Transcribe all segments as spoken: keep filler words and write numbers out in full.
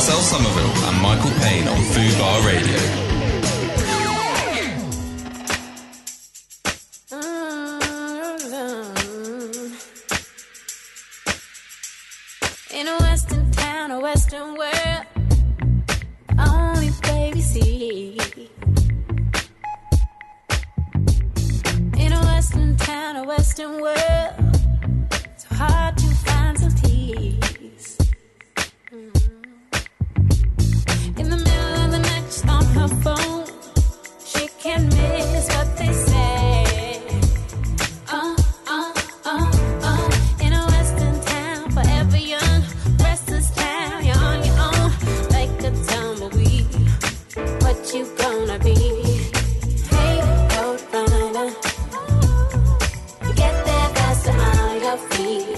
Marcel Somerville and Michael Payne on Fubar Radio. In a western town, a western world, only baby see. In a western town, a western world, so hard to find some peace. Mm. In the middle of the night, she's on her phone. She can't miss what they say. Uh, uh, uh, uh. In a western town, forever young. Restless town, you're on your own, like a tumbleweed. What you gonna be? Hey, road runner, you get there faster on your feet.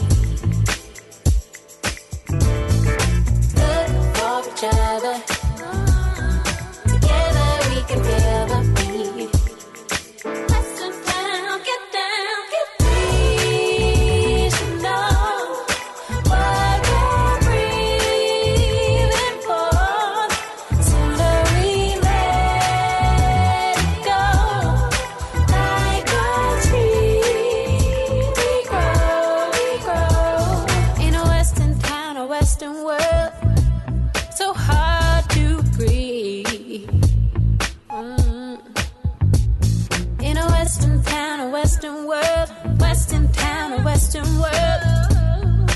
Good for each other. Together we can feel the beat. Western town, get down, get free. You know what we're breathing for. Sooner we let it go. Like a tree, we grow, we grow. In a western town, a western world, so hard to breathe. Mm. In a western town, a western world, western town, a western world.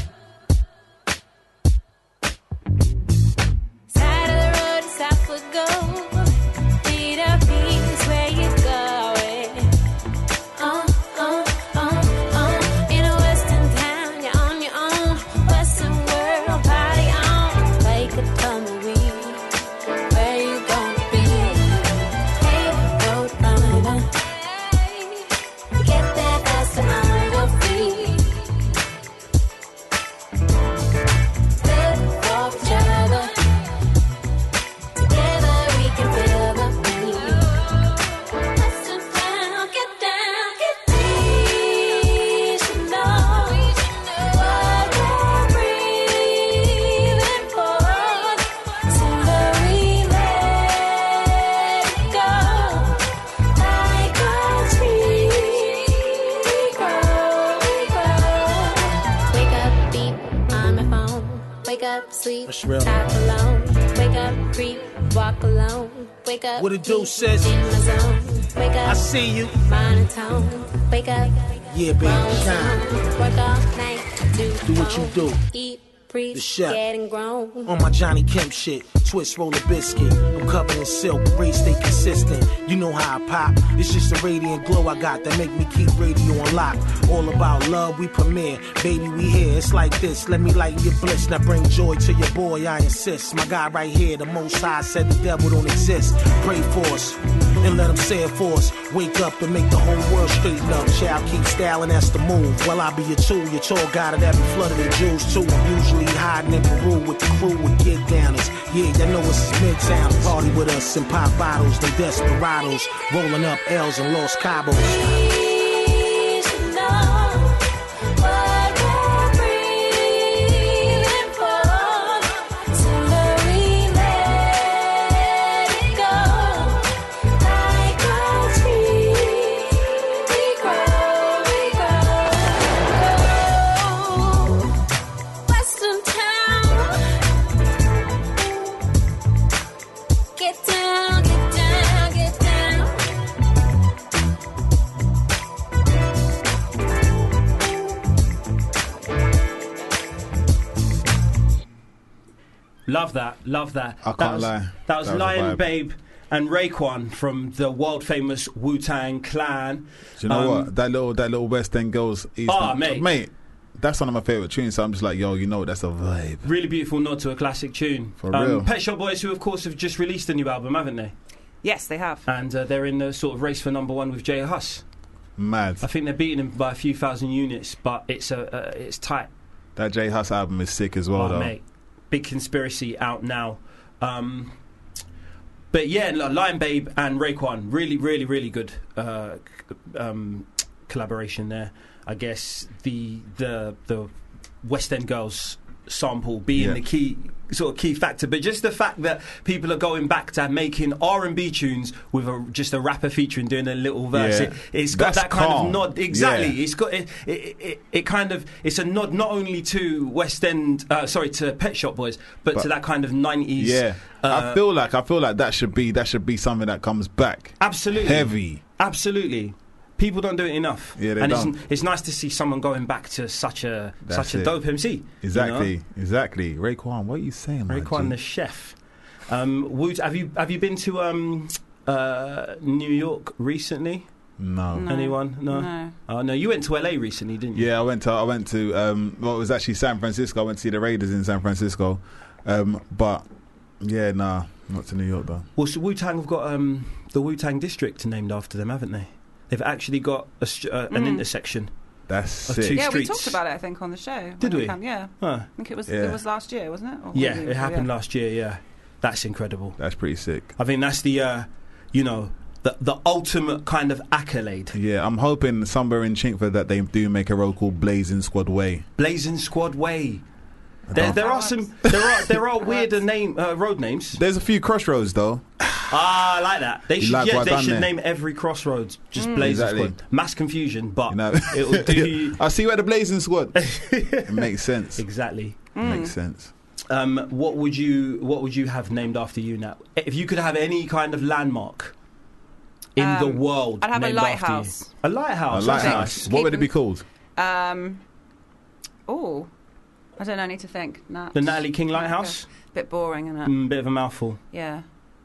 Side of the road is south we go. Need a piece where you going. Uh, uh, uh, uh. In a western town, you're on your own. Western world, party on. Like a tumbleweed. Where you gonna be? Hey, road runner. Get there faster on your feet. Good for each other. Together we can feel the beat. Western town, get down, get free. You know what we're breathing for. Sooner we let it go. Like a tree, we grow, we grow. Wake up, beep on my phone. Wake up, sleep, That's real. talk alone. Wake up, creep, walk alone. Wake up, What it do, deep sis? in my zone. Wake up, I see you. monotone. Wake up, Yeah, baby, wrong shine. zone. Work all night, do, Do what you do. Eat, breathe, The chef. getting grown. On my Johnny Kemp shit, twist, roll a biscuit. I'm covered in silk, race stay consistent. You know how I pop. It's just a radiant glow I got that make me keep radio on lock. All about love, we premiere. Baby, we here. It's like this. Let me lighten your bliss. Now bring joy to your boy, I insist. My guy right here, the most high said the devil don't exist. Pray for us and let him say it for us. Wake up and make the whole world straighten up. Child, keep styling, that's the move. Well, I be your tool, your tall guy that be flooded in jewels too. I'm usually hiding in Peru with the crew with get downers. Yeah, y'all know it's Midtown. Party with us and pop bottles, them desperados. Rolling up L's and Los Cabos. Please, you know what we're breathing for. Sooner we let it go. Like a tree, we grow, we grow. Western town, get down, get down, get down. Love that, love that. I can't that was, lie. That was That was a Lion vibe. Babe and Raekwon from the world famous Wu-Tang Clan. Do you know Um, what? That little that little West End Girls East Ah, End- mate. mate, that's one of my favourite tunes, so I'm just like, yo, you know, that's a vibe. Really beautiful nod to a classic tune. For um, real. Pet Shop Boys, who of course have just released a new album, haven't they? Yes, they have. And uh, they're in the sort of race for number one with Jay Huss. Mad. I think they're beating him by a few thousand units, but it's a uh, it's tight. That J Huss album is sick as well, Oh, though. mate. Big Conspiracy out now. Um, but yeah, Lion Babe and Raekwon, really, really, really good uh, c- um, collaboration there. I guess the the the West End Girls sample being Yeah. the key sort of key factor, but just the fact that people are going back to making R and B tunes with a, just a rapper featuring doing a little verse. Yeah. It, it's got That's that kind calm. of nod. Exactly. Yeah. It's got it, it, it, it. kind of. It's a nod not only to West End, uh, sorry, to Pet Shop Boys, but, But- to that kind of nineties. Yeah, Uh, I feel like I feel like that should be that should be something that comes back. absolutely Heavy. Absolutely. People don't do it enough. Yeah, they and don't. It's, it's nice to see someone going back to such a That's such a it. dope M C. you Exactly, know? exactly. Raekwon, what are you saying, man? Raekwon the chef. Um, Wu- have you have you been to um, uh, New York recently? No. No. Anyone? No. No. Oh no, you went to L A recently, didn't you? Yeah, I went to I went to um, well, it was actually San Francisco. I went to see the Raiders in San Francisco, um, but yeah, nah, not to New York though. Well, so Wu Tang have got um, the Wu Tang district named after them, haven't they? They've actually got a, st- uh, an Mm. intersection. That's Of sick. two Yeah, we streets. talked about it, I think, on the show. Did when we? Came, yeah. Huh. I think it was Yeah. it was last year, wasn't it? Or Yeah, maybe- it happened yeah. last year. Yeah, that's incredible. That's pretty sick. I think that's the, uh, you know, the the ultimate kind of accolade. Yeah, I'm hoping somewhere in Chinkford that they do make a road called Blazing Squad Way. Blazing Squad Way. I There, don't- there are That some. There are there are weirder works. name uh, road names. There's a few crossroads though. Ah, I like that. They You should. like yeah, what they I've done should there? name every crossroads just Blazing Exactly. Squad. Mass confusion, but You know, it'll do I see where the Blazing Squad. It makes sense. exactly. It makes sense. Um, what would you What would you have named after you now? If you could have any kind of landmark in Um, the world, I'd have a named after you. lighthouse. A lighthouse. A that's lighthouse. nice. What would it Keep be them- called? Um, oh, I don't know. I need to think. Nat. The Natalie King Lighthouse. Bit boring, isn't it? Mm, bit of a mouthful. Yeah.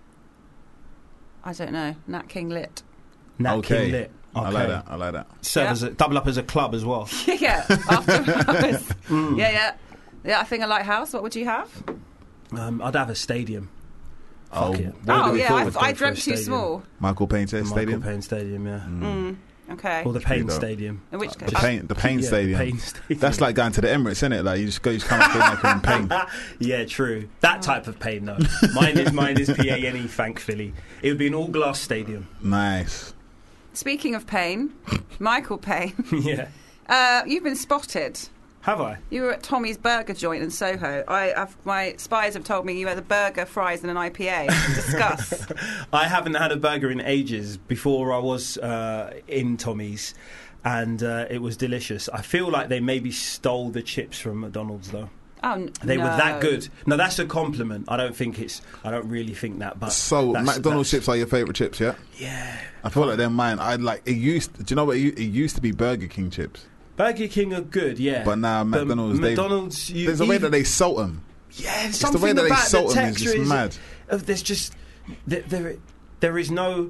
I don't know. Nat King Lit. Nat Okay. King Lit. Okay. I like that. I like that. Serve Yeah. as a, double up as a club as well. yeah. After hours. Mm. Yeah, yeah. Yeah, I think a lighthouse. What would you have? Um, I'd have a stadium. Oh, Fuck it. what oh, would it be yeah. called? I, Go I for dreamt a too stadium. small. Michael Payne Michael Stadium. Payne Stadium, yeah. Mm. Okay. Or the Pretty Payne dope. Stadium. In which The case, Payne, the Payne Yeah, Stadium. Payne Stadium. That's like going to the Emirates, isn't it? Like you just go, you just come up like in pain. Yeah, true. That type of pain, though. Mine is mine is P A N E, thankfully. It would be an all glass stadium. Nice. speaking of Payne, Michael Payne, Yeah. uh, you've been spotted. Have I? You were at Tommy's Burger Joint in Soho. I, I've, my spies have told me you had a burger, fries, and an I P A. Discuss. I haven't had a burger in ages. Before I was uh, in Tommy's, and uh, it was delicious. I feel like they maybe stole the chips from McDonald's, though. Oh, n- They no. were that good. No, that's a compliment. I don't think it's. I don't really think that. But So that's- McDonald's that's- chips are your favourite chips, yeah? Yeah. I feel like they're mine. I like it used. Do you know what? It, it used to be Burger King chips, Burger King are good, yeah. but now But McDonald's. they've- McDonald's. You, there's a way even- that they salt them. Yeah, It's something the way that they about salt the them is texture just is mad. uh, there's just there, there, there is no.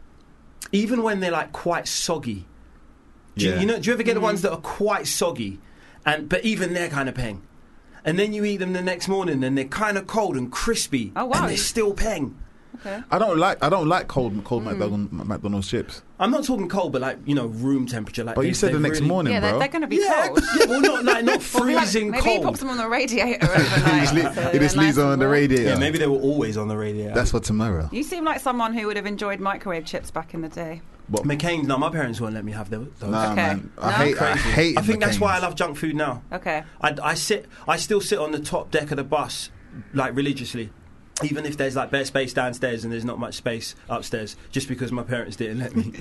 Even when they're like quite soggy, do you, Yeah. you know? Do you ever get the ones that are quite soggy, and but even they're kind of peng, and then you eat them the next morning and they're kind of cold and crispy, Oh, wow. and they're still peng. Okay. I don't like. I don't like cold cold Hmm. McDonald's, McDonald's chips. I'm not talking cold, but like you know, room temperature. Like But they- you said the they've next really- morning, Yeah, they're, bro. they're going to be Yeah, cold. yeah, well, not like not Well, like, freezing maybe he cold. pops them on the radiator overnight. He just, le- so he they're just nice leaves them and on the warm. radiator. Yeah, maybe they were always on the radiator. That's for tomorrow. You seem like someone who would have enjoyed microwave chips back in the day. What? McCain's. No, my parents won't let me have those. Nah, Okay. man. I No? hate. I Crazy. hate. I think that's why I McCain's. love junk food now. Okay. I, I sit, I still sit on the top deck of the bus, like religiously, even if there's like bare space downstairs and there's not much space upstairs, just because my parents didn't let me.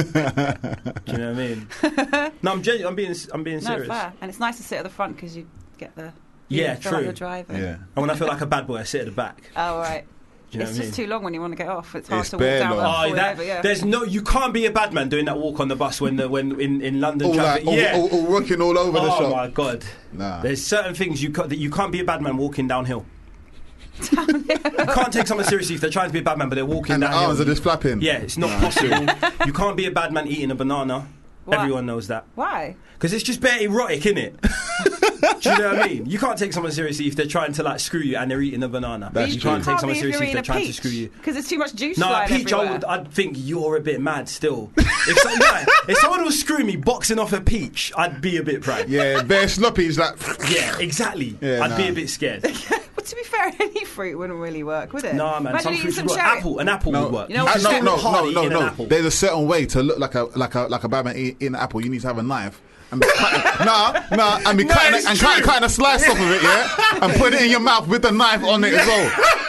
Do you know what I mean? No, I'm genu- I'm being, I'm being No, serious. fair. And it's nice to sit at the front because you get the. Yeah, you feel true. Like you're driving. Yeah. And when I feel like a bad boy, I sit at the back. Oh, right. Do you know It's what I just mean? too long when you want to get off. It's hard It's to walk bare down long. that Oh, hallway that, over, yeah. there's no, you can't be a bad man doing that walk on the bus when the when in, in London All, traffic. like, all, yeah. all, all rocking all over the oh shop. my god. Nah. There's certain things you ca- that you can't be a bad man walking downhill. You can't take someone seriously if they're trying to be a bad man, but they're walking And the downhill. arms are just flapping. Yeah, it's not possible. You can't be a bad man eating a banana. Why? Everyone knows that. Why? Because it's just bare erotic, innit? Do you know what I mean? You can't take someone seriously if they're trying to like screw you and they're eating a banana. That's you true. can't take someone be seriously if they're trying to peach, screw you. because there's too much juice No, a flying peach, I everywhere. would, I'd think you're a bit mad still. If, so, yeah, if someone was screwing me boxing off a peach, I'd be a bit proud. Yeah, bare sloppy. It's like. Yeah, exactly. Yeah, I'd be nah. a bit scared. What to be fair, any fruit wouldn't really work, would it? Nah, man. Imagine Some eating fruits some would work. cherry. Apple, an apple No, would work. You know You what Uh, just no, Just stick no, with no, honey no, in an no. apple. There's a certain way to look like a like a like a bad man eat- eating an apple. You need to have a knife and be cutting, nah, nah, and be No, cutting it's it, and true. cutting, cutting a slice off of it, yeah, and put it in your mouth with the knife on it as well.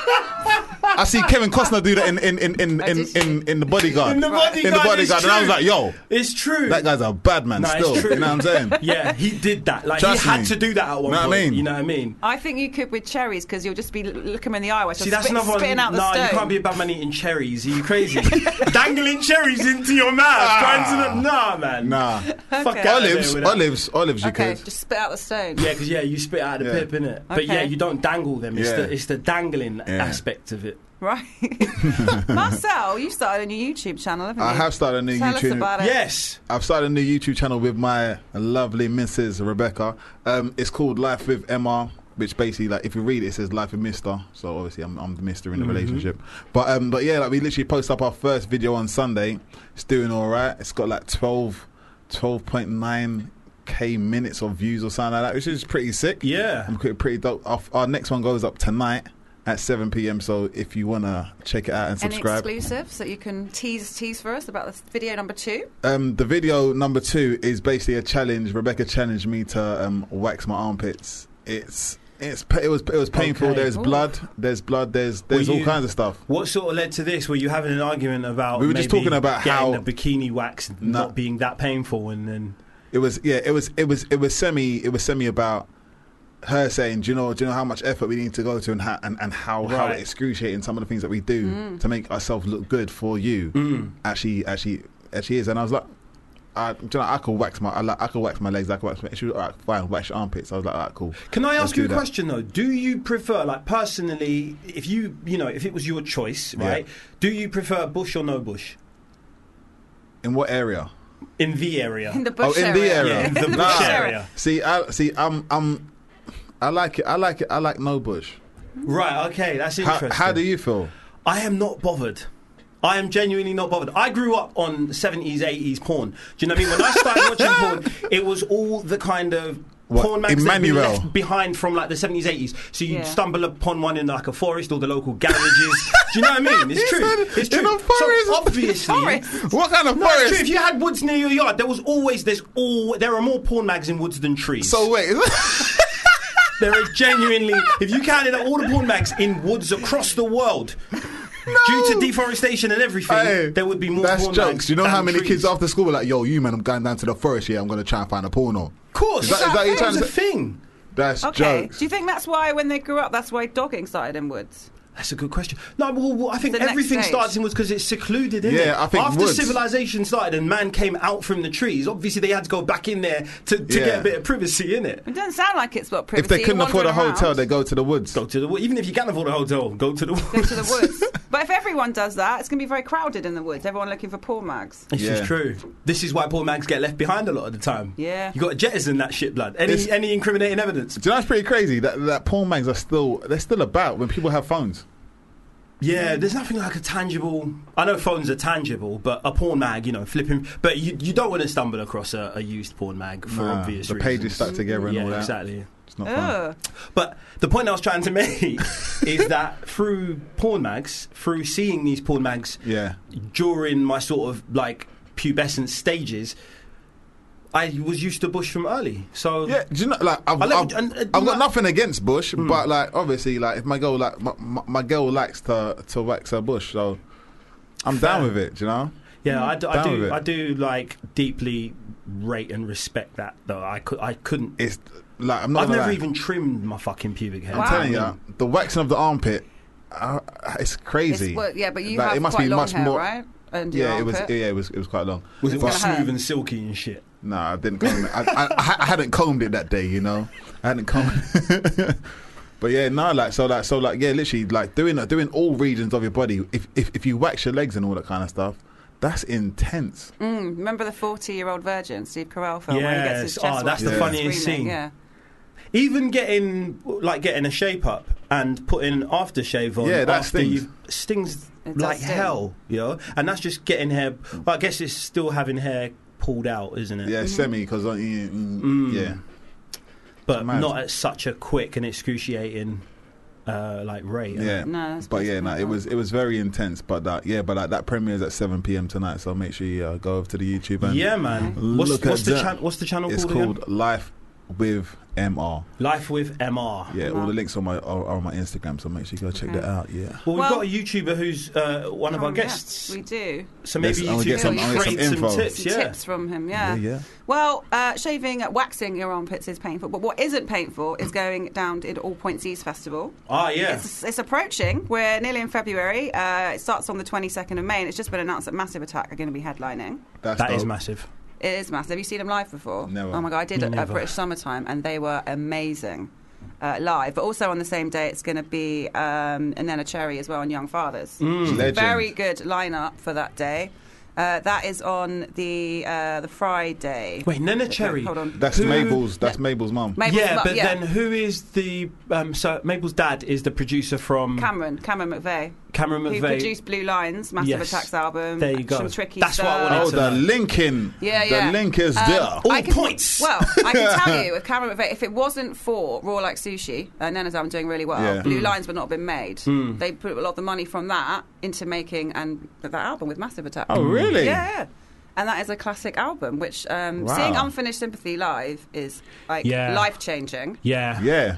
I see Kevin Costner do that in in in in Oh, in, did you? in, in the Bodyguard. In The Bodyguard, in the it's Bodyguard, and I was true. like, yo, It's true. that guy's a bad man No, it's still. true. You know what I'm saying? Yeah, he did that. Like Trust he had me. to do that at one Know what I point. mean? You know what I mean? I think you could with cherries because you'll just be looking them in the eye while See, you're that's spit, another one. spitting out the Nah, stone. you can't be a bad man eating cherries. Are you crazy? Dangling cherries into your mouth, trying to. Nah, man. Nah, Fuck Okay. out of there olives, with that. olives, olives. You Okay, could. just spit out the stone. Yeah, because yeah, you spit out the Yeah. pip, innit? But Okay. yeah, you don't dangle them. It's Yeah. the it's the dangling Yeah. aspect of it. Right. Marcel, you started a new YouTube channel, haven't you? I have started a new Tell us YouTube. about it. Yes. I've started a new YouTube channel with my lovely Missus Rebecca. Um, it's called Life with Emma, which basically, like, if you read it, it says Life with Mister. So obviously, I'm, I'm the Mister in the Mm-hmm. relationship. But um, but yeah, like we literally post up our first video on Sunday. It's doing all right. It's got like twelve, twelve point nine k minutes of views or something like that, which is pretty sick. Yeah. I'm pretty, pretty dope. Our, our next one goes up tonight at seven p.m. So if you wanna check it out and Any subscribe. exclusives that you can tease tease for us about the video number two? Um, the video number two is basically a challenge. Rebecca challenged me to um, wax my armpits. It's it's pa- it was it was painful. Okay. There's Ooh. blood. There's blood. There's there's Were all you- kinds of stuff. What sort of led to this? Were you having an argument about? We were just maybe talking about getting how- the bikini wax No. not being that painful, and then It was yeah. It was it was it was semi. It was semi about her saying, do you know, do you know how much effort we need to go to, and how and, and how, how Right. excruciating some of the things that we do Mm. to make ourselves look good for you Mm. actually actually actually is. And I was like, I, do you know, I could wax my I, like, I could wax my legs. I could wax my. She was like, fine, wax your armpits. I was like, all right, cool. Can I Let's ask you do a that. question though? Do you prefer, like personally, if you you know, if it was your choice, right? Yeah. Do you prefer bush or no bush In what area? in the area? In the Oh, bush in the area. Yeah, the bush Nah. area. See, I see. I'm I'm. I like it. I like it. I like no bush. Right. Okay, that's How, interesting. how do you feel? I am not bothered. I am genuinely not bothered. I grew up on seventies, eighties porn. Do you know what I mean? When I started watching porn, it was all the kind of What, porn mags that had been Emmanuel? left behind from like the seventies, eighties. So you'd Yeah. stumble upon one in like a forest or the local garages. Do you know what I mean? It's You true. said It's in true. a forest. So obviously, Forest. What kind of no, it's forest? true. If you had woods near your yard, there was always there's all there are more porn mags in woods than trees. So wait, There are genuinely, if you counted out all the porn mags in woods across the world, due to deforestation and everything, hey, there would be more that's porn jokes. mags. Do you know than how many trees. kids after school were like, "Yo, you man, I'm going down to the forest here. I'm going to try and find a porno." Of course, Is that- is that what you're that trying was to a say? thing. That's Okay. jokes. Do you think that's why when they grew up, that's why dogging started in woods? That's a good question. No, well, well, I think The next everything stage. starts in woods because it's secluded, isn't Yeah, it? I think After woods- civilization started and man came out from the trees, obviously they had to go back in there to, to Yeah. get a bit of privacy, innit? It doesn't sound like it's what privacy. If they couldn't You're afford a wandering hotel, around. they go to the woods. Go to the wo- even if you can't afford a hotel, go to the woods. Go to the woods. But if everyone does that, it's going to be very crowded in the woods. Everyone looking for porn mags. This Yeah. is true. This is why porn mags get left behind a lot of the time. Yeah. You got to jettison that shit, blood. Any It's- any incriminating evidence? Do you know that's pretty crazy? That that porn mags are still they're still about when people have phones. Yeah, there's nothing like a tangible. I know phones are tangible, but a porn mag, you know, flipping. But you you don't want to stumble across a, a used porn mag for Nah, obvious the reasons. pages stuck together and yeah, all that. exactly. It's not fun. Ugh. But the point I was trying to make is that through porn mags, through seeing these porn mags Yeah. during my sort of like pubescent stages, I was used to bush from early. So Yeah, do you know, like I've, I let- I've, and- and I've got like- nothing against bush, Mm. but like obviously, like if my girl like my, my, my girl likes to to wax her bush, so I'm Fair. down with it. Do you know? yeah, I, do- I Down with do. it. I do like deeply rate and respect that. Though I could, I couldn't. It's like I'm not. I've gonna never lie. even trimmed my fucking pubic hair. I'm Wow. telling you, the waxing of the armpit, uh, it's crazy. It's, well, yeah, but you Like, have it must quite be long much hair, more. right? And your Yeah, it was. armpit. Yeah, it was. It was quite long. Was it all It's gonna smooth hurt. and silky and shit? No, I didn't comb it. I, I, I, ha- I hadn't combed it that day, you know. I hadn't combed. But yeah, no, like so, like so, like yeah, literally, like doing doing all regions of your body. If if if you wax your legs and all that kind of stuff, that's intense. Mm, remember the forty-year-old virgin, Steve Carell film, where he gets his Yes. chest Oh, that's the waxed and funniest screaming, scene. Yeah. Even getting like getting a shape up and putting aftershave on Yeah, that after stings. you stings It does like sting. hell, you know. And that's just getting hair. Well, I guess it's still having hair pulled out, isn't it? Yeah, semi because uh, mm, Mm. yeah. but mad. not at such a quick and excruciating uh, like Ray. isn't Yeah, it? No, that's but yeah, basically no, it not. was it was very intense. But that yeah, but like, that premieres at seven p.m. tonight, so make sure you uh, go over to the YouTube and Yeah, man. Look What's, at what's the that. chan- What's the channel it's called? called again? Life with M R. Life with M R. Yeah, all Wow. the links on my are, are on my Instagram, so make sure you go check Okay. that out. Yeah. Well, we've Well- got a YouTuber who's uh, one of Oh, our yes, guests. we do. So maybe Let's- you I'll two get some- can I'll get create some some info. tips. Some Yeah. tips from him, yeah. Yeah, yeah. Well, uh, shaving, uh, waxing your armpits is painful, but what isn't painful is going down to the All Points East Festival. Ah, yeah. It's, it's approaching. We're nearly in February. Uh, it starts on the twenty-second of May, and it's just been announced that Massive Attack are going to be headlining. That's That is dope. massive. It is massive. Have you seen them live before? Never. Oh my god, I did Me it at never. British Summertime, and they were amazing uh, live. But also on the same day, it's going to be um, Nena Cherry as well on Young Fathers. Mm. Legend. Very good lineup for that day. Uh, that is on the uh, the Friday. Wait, Nena Cherry. Hold on. That's Who- Mabel's. That's Mabel's mum. Mabel's yeah, mum, but yeah. then who is the um, so Mabel's dad is the producer from Cameron, Cameron McVeigh, Cameron who McVeigh. produced Blue Lines, Massive Yes. Attack's album. There you go. Some tricky That's what I stuff. wanted Oh, to the know. linking. Yeah, yeah. The link is Um, there. All I can- points. Well, I can tell you with Cameron McVeigh, if it wasn't for Raw Like Sushi, uh, Nena's album doing really well, Yeah. Blue Mm. Lines would not have been made. Mm. They put a lot of the money from that into making and that album with Massive Attack. Oh, really? Yeah, yeah. And that is a classic album, which um, Wow. seeing Unfinished Sympathy live is like Yeah. life changing. Yeah. Oh, Yeah.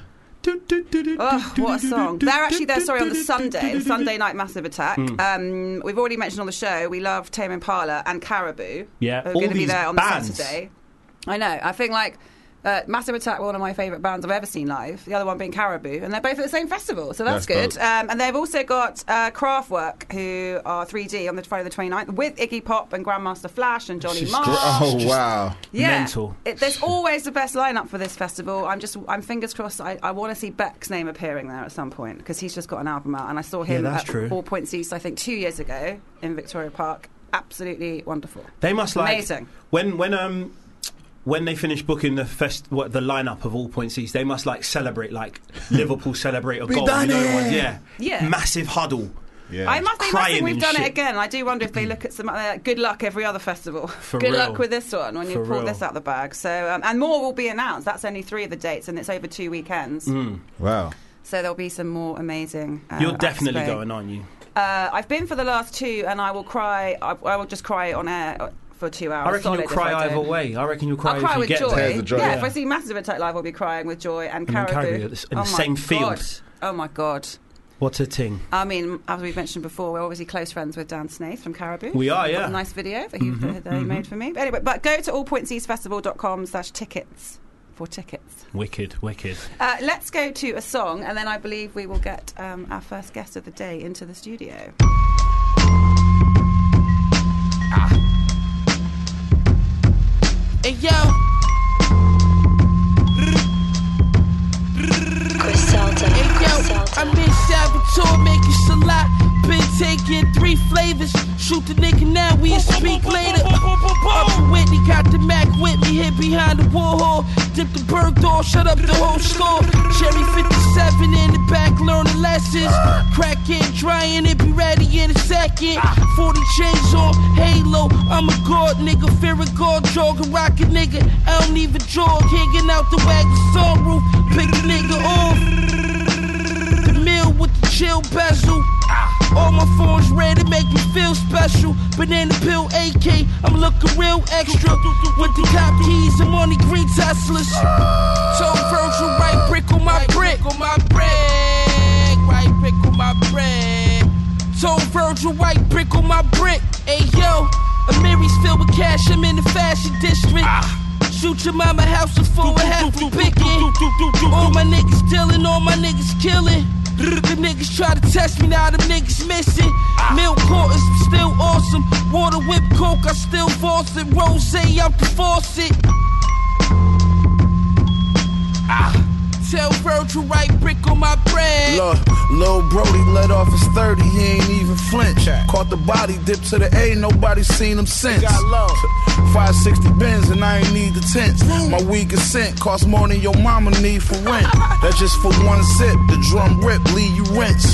what a song. They're actually there, sorry, on the Sunday, the Sunday night Massive Attack. Um, we've already mentioned on the show, we love Tame Impala and Caribou. Yeah. Who are All going to be these there on bands. the Saturday. I know. I think like uh, Massive Attack were one of my favourite bands I've ever seen live. The other one being Caribou, and they're both at the same festival, so that's, That's good. dope. Um, and they've also got uh, Kraftwerk, who are three D on the Friday the twenty-ninth with Iggy Pop and Grandmaster Flash and Johnny Just- Marr. Oh wow. Yeah, mental. It, there's always the best lineup for this festival. I'm just, I'm fingers crossed. I, I want to see Beck's name appearing there at some point because he's just got an album out, and I saw him Yeah, that's at true. All Points East, I think, two years ago in Victoria Park. Absolutely wonderful. They must like Amazing. when when um when they finish booking the fest what the lineup of All Points East. They must like celebrate like Liverpool celebrate a We goal. done You know, it! ones, yeah, Yeah. massive huddle. Yeah. I must, they must Crying think we've and done shit. it again. I do wonder if they look at some. Uh, good luck every other festival. For good real. luck with this one when you For pull real. this out the bag. So um, and more will be announced. That's only three of the dates, and it's over two weekends. Mm. Wow. So there'll be some more amazing. Uh, You're acts definitely playing. going, aren't you? Uh, I've been for the last two, and I will cry. I, I will just cry on air for two hours. I reckon solid you'll if cry I either don't. way. I reckon you'll cry I'll cry if you with get joy. there. Tears of joy. Yeah, Yeah. if I see Massive Attack live, I'll be crying with joy. And And then Caribou, Caribou in the oh my same field. God. Oh my God. What a ting. I mean, as we've mentioned before, we're obviously close friends with Dan Snaith from Caribou. We are, Got yeah. a nice video that he, that he made for me. But anyway, but go to all points east festival dot com slash tickets for tickets. Wicked, wicked. Uh, let's go to a song, and then I believe we will get um, our first guest of the day into the studio. Hey yo, Griselda. hey yo, Griselda. I'm in Salvatore making salat. Been taking three flavors. Shoot the nigga now, we'll speak later. Up in Whitney, got the Mac with me, hid behind the Warhol. Dip the Bergdorf, shut up the whole store. Cherry fifty-seven in the back, learning lessons. Crack it, drying it, be ready in a second. forty chains on, Halo. I'm a god nigga, fear a god, jog a rocket nigga. I don't even jog, hanging out the wagon sunroof. Pick the nigga off. The mill with the chill bezel. All my phones red, it make me feel special. Banana pill A K, I'm looking real extra. With the top keys, I'm on the green Teslas. Told Virgil, right brick on my brick. On my brick, right brick on my brick. Told Virgil, right brick on my brick. Hey yo, Amiri's filled with cash, I'm in the fashion district. Shoot your mama house before a half a picking. All my niggas dealing, all my niggas killing. The niggas try to test me, now them niggas missing. Milk quarters, still awesome. Water whip coke, I still force it. Rose out the faucet. Tell Virgil, right brick on my bread. Look, Lil Brody let off his thirty, he ain't even flinch. Caught the body, dipped to the A, nobody seen him since. five sixty bins and I ain't need the tents. My weed consent cost more than your mama need for rent. That's just for one sip, the drum rip, leave you rinse.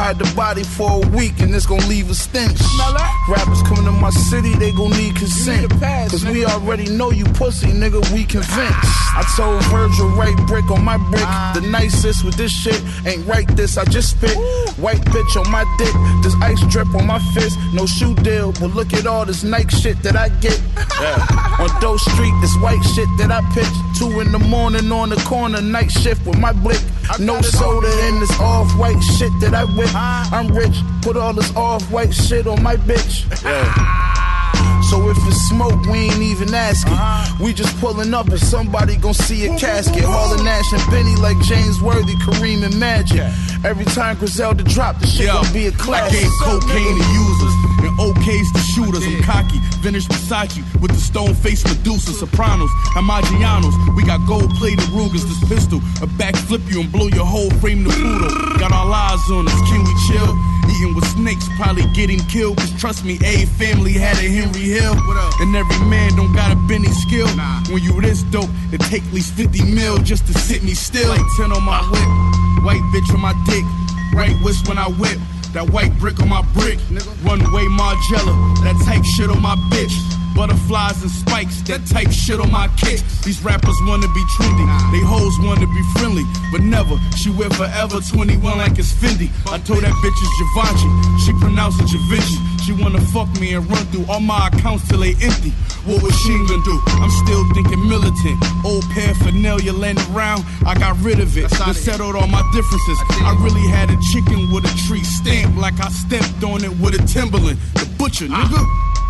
Hide the body for a week and it's gonna leave a stench. Rappers coming to my city, they gon' need consent. Cause we already know you pussy, nigga, we convinced. I told Virgil, write brick on my brick. The nicest with this shit, ain't write this, I just spit. White bitch on my dick, this ice drip on my fist. No shoe deal, but look at all this Nike shit that I get. Yeah. On Doe Street, this white shit that I pitch. Two in the morning on the corner, night shift with my blick. No soda in this off-white shit that I whip. I'm rich, put all this off-white shit on my bitch. Yeah. So if it's smoke, we ain't even asking. We just pulling up and somebody gon' see a casket. Hauling Nash and Benny like James Worthy, Kareem and Magic. Every time Griselda drop, the shit gon' be a classic. I gave cocaine to users and OKs to shooters. I'm cocky, vintage Versace with the stone-faced Medusa. Sopranos and Maggianos. We got gold-plated Rugers. This pistol, a backflip you and blow your whole frame to poodle. Got our lives on us, can we chill? Eating with snakes, probably getting killed. Cause trust me, a family had a Henry Hill. And every man don't got a Benny skill. When you this dope, it take at least fifty mil just to sit me still. Like ten on my whip, white bitch on my dick, right wrist when I whip. That white brick on my brick, runway Margiela, that type shit on my bitch. Butterflies and spikes, that type shit on my kicks. These rappers wanna be trendy, they hoes wanna be friendly, but never. She wear forever twenty-one like it's Fendi. I told that bitch it's Givenchy, she pronounced it Givenchy. She wanna fuck me and run through all my accounts till they empty. What was she gonna do? I'm still thinking militant. Old paraphernalia laying around, I got rid of it. Then settled all my differences. I really had a chicken with a tree stamp, like I stepped on it with a Timberland. The butcher, nigga.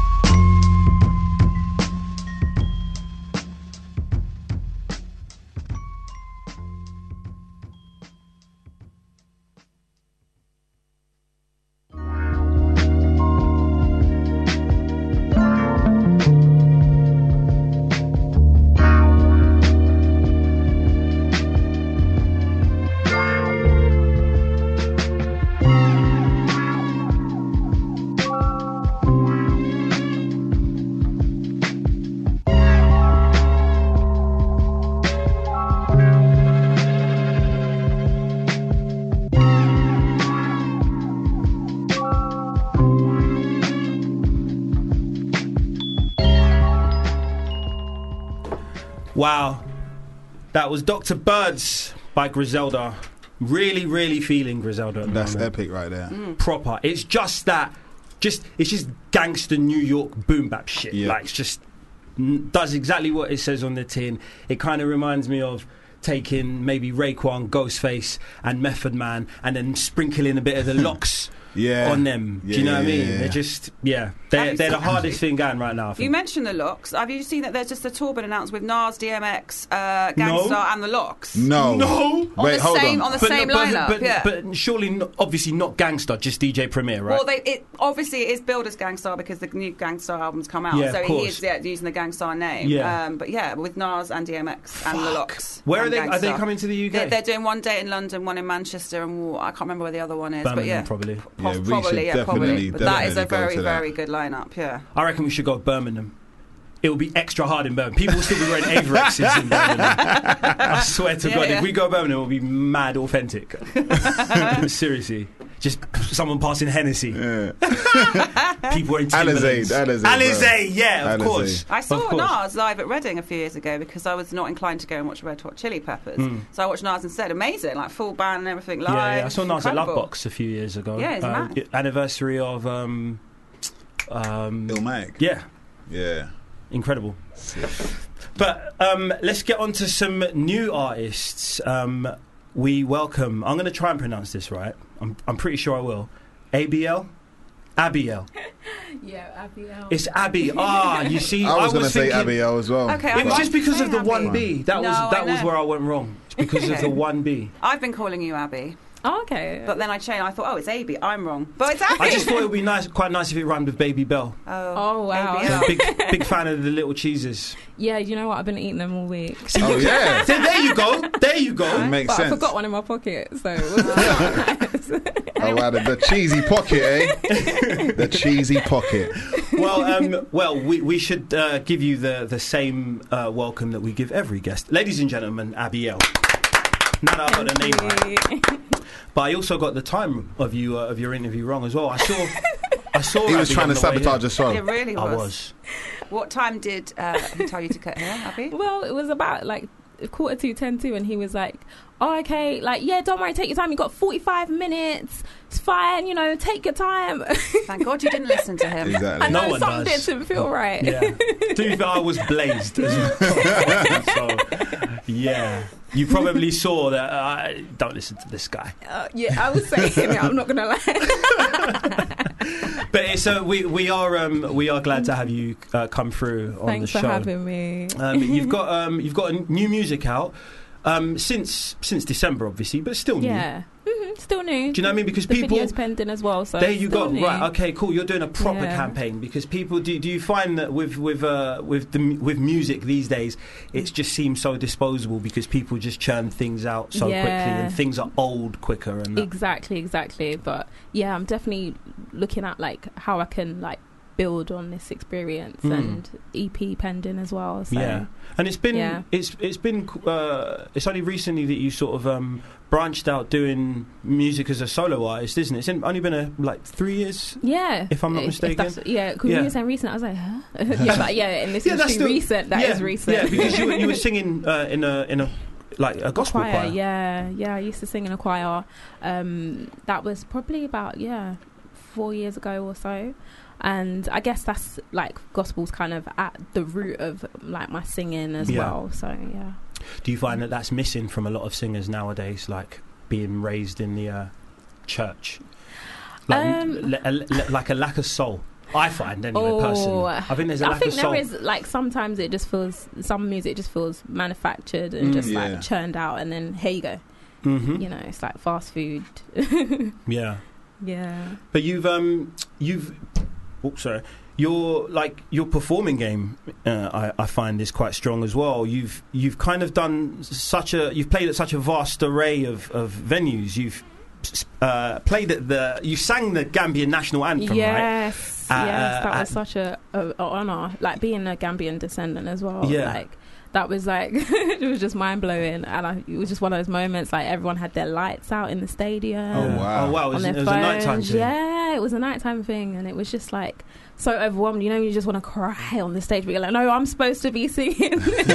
Wow, that was Doctor Birds by Griselda. Really, really feeling Griselda. At That's the moment. epic right there. Mm. Proper. It's just that, just it's just gangster New York boom bap shit. Yeah. Like it's just n- does exactly what it says on the tin. It kind of reminds me of taking maybe Raekwon, Ghostface, and Method Man, and then sprinkling a bit of the locks. Yeah. On them, Yeah, do you know yeah, what I mean? yeah, yeah. They're just, yeah, they're, they're the hardest thing going right now. I think. You mentioned the Locks. Have you seen that there's just a tour been announced with Nas, D M X, uh, Gangstar, No. and the Locks? No. No. On Wait, the hold same, on. on the But, same but, lineup, but, yeah. but surely, not, obviously not Gangstar, just D J Premier, right? Well, they, it, obviously it is billed as Gangstar because the new Gangstar album's come out, Yeah, of so he course. is yeah, using the Gangstar name. Yeah. Um, but yeah, with Nas and D M X and the Locks. Where are and they? Are they Gangstar. coming to the U K? They're, they're doing one date in London, one in Manchester, and I can't remember where the other one is. but Birmingham, yeah, probably. Pos- Yeah, we probably, should yeah, definitely, probably. But that is a definitely go very, to that. very good lineup. Yeah. I reckon we should go Birmingham. It will be extra hard in Birmingham. People will still be wearing Averexes in Birmingham. I swear to Yeah, God, yeah. if we go Birmingham, it will be mad authentic. Seriously. Just someone passing Hennessy. Yeah. People wearing Alizé, Timberlands. Alizé, bro. Alizé, yeah, of Alizé. course. I saw Of course. Nas live at Reading a few years ago because I was not inclined to go and watch Red Hot Chili Peppers. Mm. So I watched Nas instead. Amazing, like full band and everything live. Yeah, yeah, I saw Nas at Incredible. Lovebox a few years ago. Yeah, it's uh, mad. Anniversary of um, um, Illmatic. yeah, Yeah. incredible. But um, let's get on to some new artists. Um, we welcome. I'm going to try and pronounce this right. I'm, I'm pretty sure I will. A B L, Abiel. Yeah, Abiel. It's Abby. Ah, you see, I was going to say thinking, Abiel as well. Okay, It I'm was right just because to of say the one Abby. B. That No, was that I was know. where I went wrong. It's because of Okay. the one B. I've been calling you Abby, Oh, okay. but then I changed. I thought, oh, it's A B. I'm wrong, but it's Abby. I just thought it would be nice, quite nice if it rhymed with Baby Bell. Oh, Oh, wow. A B L. Big big fan of the little cheeses. Yeah, you know what? I've been eating them all week. Oh, yeah. So there you go. There you It go. makes But I sense. forgot one in my pocket, so it wasn't nice. Oh, wow, the, the cheesy pocket, eh? The cheesy pocket. Well, um, well, we we should uh, give you the the same uh, welcome that we give every guest, ladies and gentlemen. Abiel. Now that I've got the name right. But I also got the time of you uh, of your interview wrong as well. I saw. I saw. He was Abby trying on to the way sabotage here. the show. It really was. I was. What time did uh, he tell you to cut hair, Abby? Well, it was about like quarter to ten to, and he was like, "Oh, okay, like yeah, don't worry, take your time. You got forty-five minutes. It's fine. You know, take your time." Thank God you didn't listen to him. Exactly. I know No one some does. didn't feel right. Yeah. To be fair, I was blazed as well. So, yeah. You probably saw that. Uh, don't listen to this guy. Uh, yeah, I was saying it. I'm not gonna lie. But it's uh, we we are um, we are glad to have you uh, come through on Thanks the for show. having me. Um, you've got um, you've got a new music out um, since since December, obviously, but still new. Yeah, hmm still new. Do you know what I mean? Because the people. video's pending as well. So There you still go. new. Right. Okay. Cool. You're doing a proper Yeah. campaign because people do. Do you find that with with uh, with the mu- with music these days, it just seems so disposable because people just churn things out so Yeah. quickly and things are old quicker and that. Exactly, exactly. But yeah, I'm definitely looking at like how I can like build on this experience Mm. and E P pending as well. So. Yeah, and it's been Yeah. it's it's been uh, it's only recently that you sort of um, branched out doing music as a solo artist, isn't it? It's in, only been a, like three years. Yeah, If I'm not mistaken. that's, yeah, because Yeah. you were saying recent, I was like, huh? yeah, but yeah, and this Yeah, is that's actually still- recent. That is yeah, recent. Yeah, because you were, you were singing uh, in a in a like a gospel choir, choir. Yeah, yeah. I used to sing in a choir. Um, that was probably about yeah, four years ago or so. And I guess that's like gospel's kind of at the root of like my singing as Yeah. well. So yeah. Do you find that that's missing from a lot of singers nowadays, like being raised in the uh, church, like, Um, le- a, le- like a lack of soul? I find anyway, personally. I think there's a I lack think of soul. there is like sometimes it just feels some music just feels manufactured and Mm, just yeah. like churned out, and then here you go. Mhm. You know, it's like fast food. Yeah. Yeah. But you've um you've oops sorry your like your performing game uh, I, I find is quite strong as well. You've you've kind of done such a you've played at such a vast array of, of venues. You've uh, played at the you sang the Gambian national anthem, right? Yes, Uh, yes, that uh, was such a, a, a honor. Like being a Gambian descendant as well. Yeah. Like that was like it was just mind blowing, and I, it was just one of those moments. Like everyone had their lights out in the stadium. Oh, wow. Oh wow! It On was, their it was a nighttime phones. thing. Yeah, it was a nighttime thing, and it was just like so overwhelmed. You know, you just want to cry on the stage, but you're like, no, I'm supposed to be singing.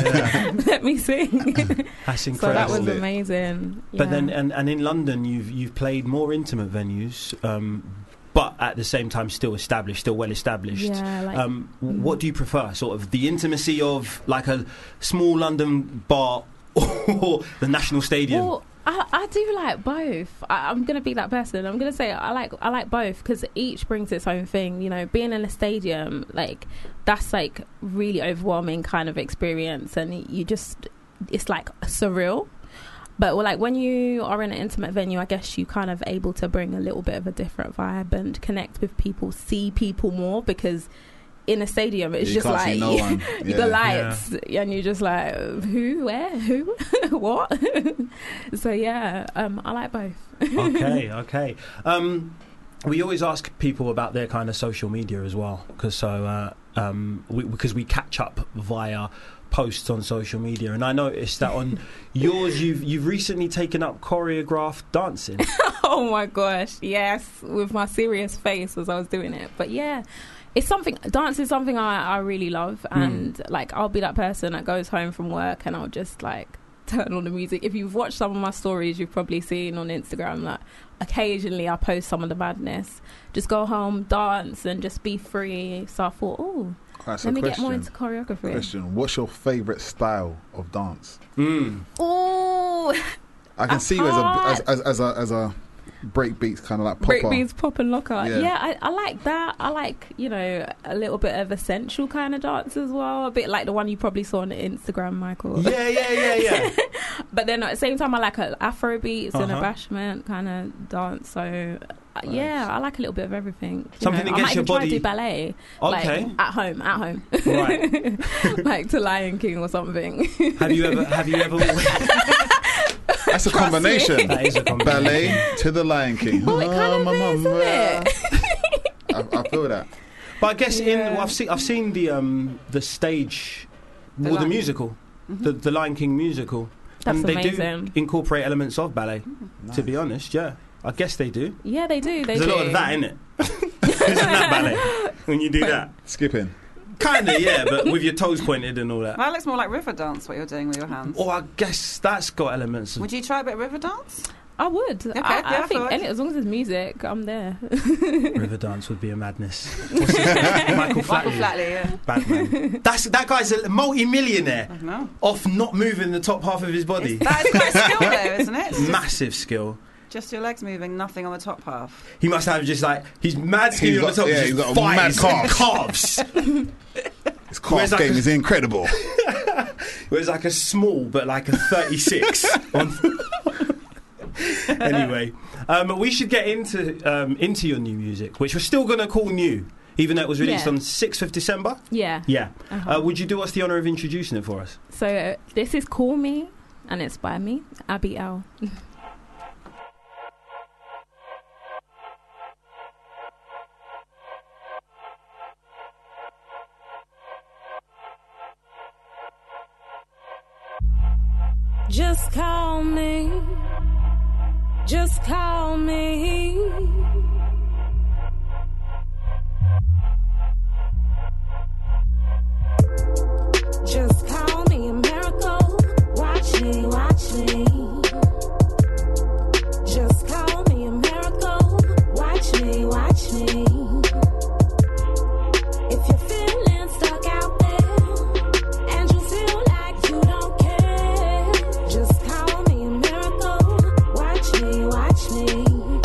Let me sing. That's So incredible. that was Lit. amazing. But then, Yeah. and, and in London, you've you've played more intimate venues, um, but at the same time, still established, still well established. yeah, like Um, w mm. What do you prefer? Sort of the intimacy of like a small London bar or the National Stadium? Well, I, I do like both. I, I'm gonna be that person. I'm gonna say I like I like both because each brings its own thing. You know, being in a stadium, like that's like really overwhelming kind of experience, and you just it's like surreal. But well, like when you are in an intimate venue, I guess you kind of able to bring a little bit of a different vibe and connect with people, see people more because. In a stadium, it's You just can't see like no one. you Yeah. got lights, and you're just like, who, where, who, what? So yeah, um, I like both. Okay, okay. Um, we always ask people about their kind of social media as well, because so uh, um, we, because we catch up via posts on social media, and I noticed that on yours, you've you've recently taken up choreographed dancing. Oh my gosh, yes, with my serious face as I was doing it. But yeah, it's something. Dance is something I, I really love, and like I'll be that person that goes home from work and I'll just like turn on the music. If you've watched some of my stories, you've probably seen on Instagram that occasionally I post some of the madness. Just go home, dance, and just be free. So I thought, oh, Right, so let me question, get more into choreography. question. What's your favourite style of dance? Mm. Oh, I can I see you as a as, can't. as, as a as a break beats kind of like popper. breakbeats, pop and locker. Yeah. Yeah, I, I like that. I like, you know, a little bit of essential kind of dance as well. A bit like the one you probably saw on Instagram, Michael. Yeah, yeah, yeah, yeah. But then at the same time, I like a Afro beats and Uh-huh. a bashment kind of dance. So uh, yeah, I like a little bit of everything. You Something know, that I gets might your even try body- to do ballet. Okay. Like, at home, at home. Right. Like to Lion King or something. Have you ever? Have you ever? That's a Trust combination. me. That is a combination. Ballet to the Lion King. Well, it kind Oh, of my is, mum, isn't it? I, I feel that. But I guess in Yeah. well, I've seen I've seen the um the stage, The well, the Lion- musical, Mhm. the the Lion King musical. That's and they amazing. do incorporate elements of ballet. Nice. To be honest, yeah, I guess they do. Yeah, they do. They There's do. a lot of that in it. Isn't that ballet when you do that? Skipping. Kinda, yeah, but with your toes pointed and all that. That looks more like river dance, what you're doing with your hands. Or I guess that's got elements of... Would you try a bit of river dance? I would. Okay, I, yeah, I think forward. any, as long as there's music, I'm there. River dance would be a madness. What's his name? Michael Michael Flatley. Flatley, yeah. Bad man. That's, that guy's a multi-millionaire I know. off not moving the top half of his body. That is quite a skill, though, isn't it? It's just, Massive skill. just your legs moving, nothing on the top half. He must have just like... He's mad skinny He's on got- the top. yeah, just he's got a thighs mad and calves. His calf Whereas I game could- is incredible. Whereas like a small, but like a thirty-six. on Anyway, um, we should get into um, into your new music, which we're still going to call new, even though it was released Yeah. on sixth of December. Yeah. Yeah. Uh-huh. Uh, would you do us the honour of introducing it for us? So uh, this is Call Me, and it's by me, Abby L. Just call me. Just call me. Just call me a miracle. Watch me, watch me. Just call me a miracle. Watch me, watch me. If you're feeling stuck out there and you feel like you don't care, just call me a miracle. Watch me, watch me.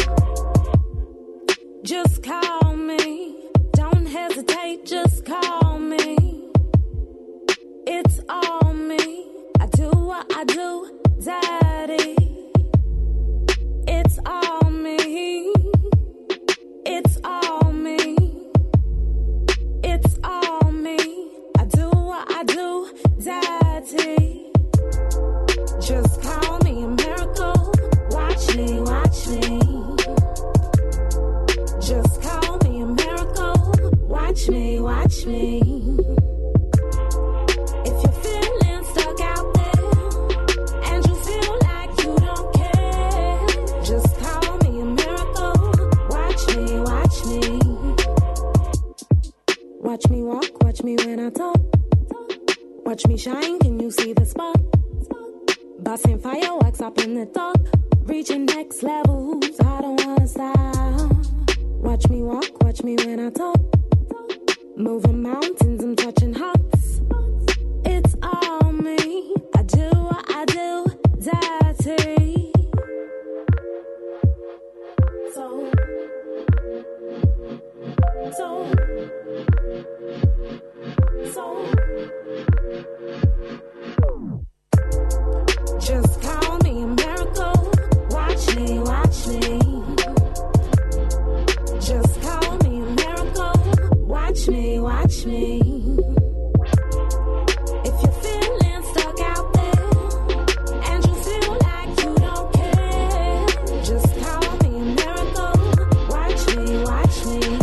Just call me. Don't hesitate, just call me. It's all me. I do what I do, daddy. It's all me. It's all me. It's all me. I do what I do, daddy. Just call me a miracle. Watch me, watch me. Just call me a miracle. Watch me, watch me. If you're feeling stuck out there and you feel like you don't care, just call me a miracle. Watch me, watch me. Watch me walk, watch me when I talk. Watch me shine, can you see the spot? Busting fireworks up in the dark. Reaching next levels, I don't wanna stop. Watch me walk, watch me when I talk. Moving mountains, I'm touching hearts. It's all me. I do what I do, daddy. So, so, so. Just call me a miracle. Watch me, watch me. Just call me a miracle. Watch me, watch me. If you're feeling stuck out there and you feel like you don't care, just call me a miracle. Watch me, watch me.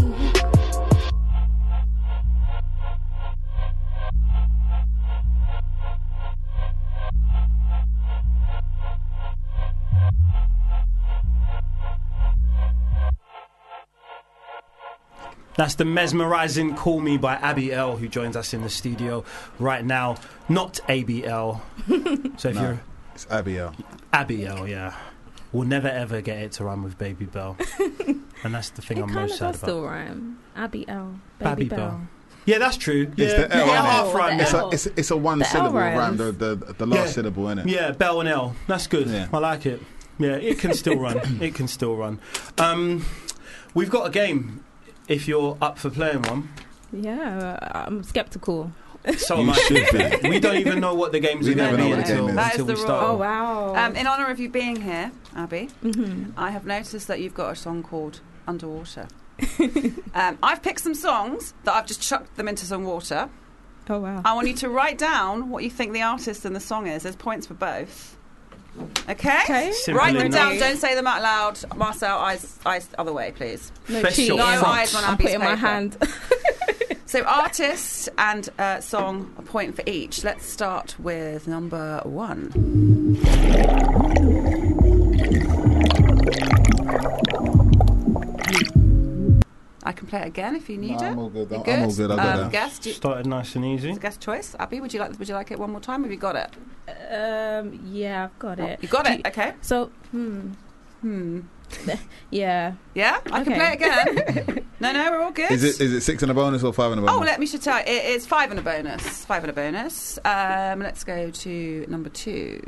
That's the mesmerising Call Me by Abby L, who joins us in the studio right now. Not A B L. So if No. you're It's Abiel. Abby L, yeah. We'll never ever get it to rhyme with Baby Bell. And that's the thing It I'm kind most of sad does about. still rhyme. Abby L. Baby Babby Bell. Bell. Yeah, that's true. It's yeah, the L, yeah, innit? half rhyme. The It's yeah. L. a, it's, it's a one The L syllable rhymes. rhyme, the, the, the last Yeah. syllable, innit? Yeah, Bell and L. That's good. Yeah. I like it. Yeah, it can still run. It can still run. Um, we've got a game. If you're up for playing one, Yeah, I'm skeptical. so You am I. should be. We don't even know what the game's We going to never be know what the until, game is. That is until the we rule. start. Oh, wow. Um, in honour of you being here, Abby, Mhm. I have noticed that you've got a song called Underwater. um, I've picked some songs that I've just chucked them into some water. Oh, wow. I want you to write down what you think the artist and the song is. There's points for both. Okay? Okay. Simple Write them enough. down. Don't say them out loud. Marcel, eyes, eyes other way, please. No Special cheating. No front. eyes on I'm Abby's putting my paper. hand. So artist and uh, song, a point for each. Let's start with number one. I can play it again if you need No, it. I'm all good. You're I'm all good. I got Um, that. guest, do you, Started nice and easy. it's a guest choice. Abby, would you like? Would you like it one more time? Have you got it? Um, yeah, I've got it. You got Do it. Okay. So, hmm, Hmm. yeah. Yeah, I can Okay. play it again. no, no, we're all good. Is it is it six and a bonus or five and a bonus? Oh, let me should tell you, it is five and a bonus. Five and a bonus. Um, let's go to number two.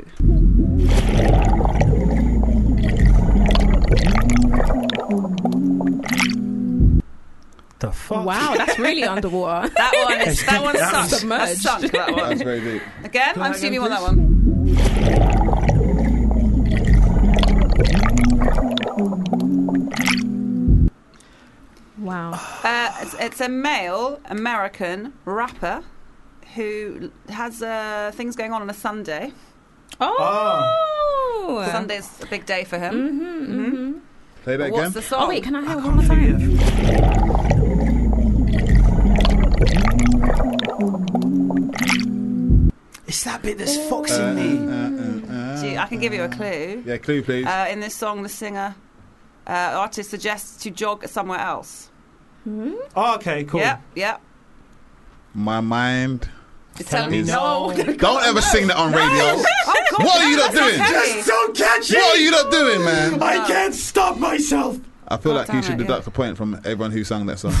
The fuck? Wow, that's really underwater. That one is that one's That sunk. was That's sunk. That one. That's very deep. Again, Play I'm that assuming you again, want that one. Wow. Uh, it's, it's a male American rapper who has uh, things going on on a Sunday. Oh. Sunday's a big day for him. Mm-hmm, mm-hmm. Play that What's again. the song? Oh wait, can I hear it one more time? It's that bit that's foxing me. Uh, uh, uh, Do you- I can give you a clue. yeah, clue, please. Uh, in this song, the singer, uh, artist suggests to jog somewhere else. Oh, okay, cool. Yep, yep. My mind. It's Telling telling me me no. no. Don't ever sing that on radio. Oh, God, What are you no, lot that's doing? okay. Just don't catch it! What are you not doing, man? I can't stop myself! I feel Oh, like you damn should it, deduct yeah. a point from everyone who sang that song.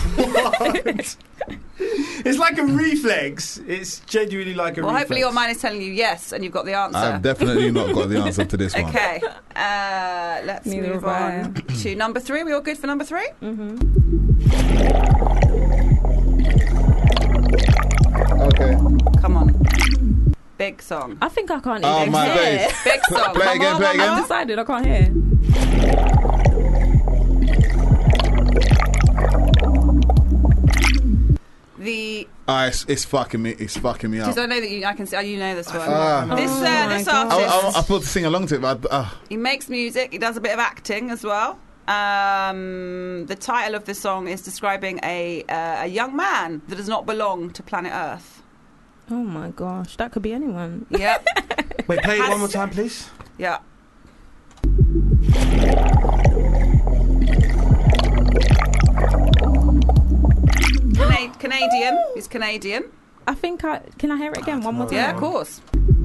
It's like a reflex. It's genuinely like a Well, reflex. hopefully your mind is telling you yes, and you've got the answer. I've definitely not got the answer to this one. Okay, uh, let's Neither move have I. on to number three. We all good for number three? Okay. Come on. Big song. I think I can't Oh, even my hear. days. Big song. Play Come again, on, play one again. more. I've decided I can't hear. The Ah, it's, it's fucking me. It's fucking me up. because I know that you, I can see. Oh, you know this one. Ah. this Oh uh, my this God. I, artist. I, I thought to sing along to it, but uh, He makes music. He does a bit of acting as well. Um, the title of the song is describing a uh, a young man that does not belong to planet Earth. Oh my gosh, that could be anyone. Yep. Wait, play it Has- one more time, please. Yeah. Cana- Canadian. He's Canadian. I think I can. I hear it again one more time. Yeah, of course.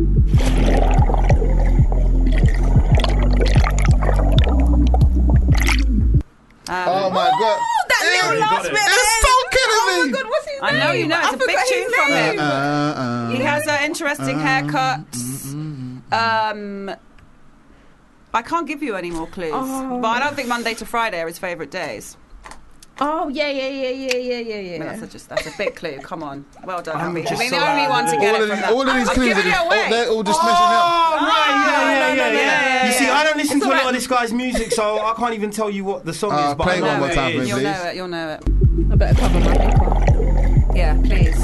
Um, oh my god, that little you last got it. bit. it's so killing me. What's his name? I know you know. It's a big tune from him. Uh, uh, He has an interesting haircut. Um, I can't give you any more clues, Oh. but I don't think Monday to Friday are his favourite days. Oh yeah, yeah, yeah, yeah, yeah, yeah, I mean, yeah. that's a, just that's a big clue. Come on, well done, I'm Abby. just I mean, so the only out one of to it. get all, it of from these, that. all of these I'm clues are giving just, it away. oh, they're all just messing me up. Oh, right, yeah, no, yeah, no, yeah, no, yeah. yeah, You see, yeah. I don't listen It's to a lot alright. of this guy's music, so I can't even tell you what the song Uh, is. But play I it know one more what time, it is. please. You'll know it. You'll know it. I better cover my paper. Yeah, please.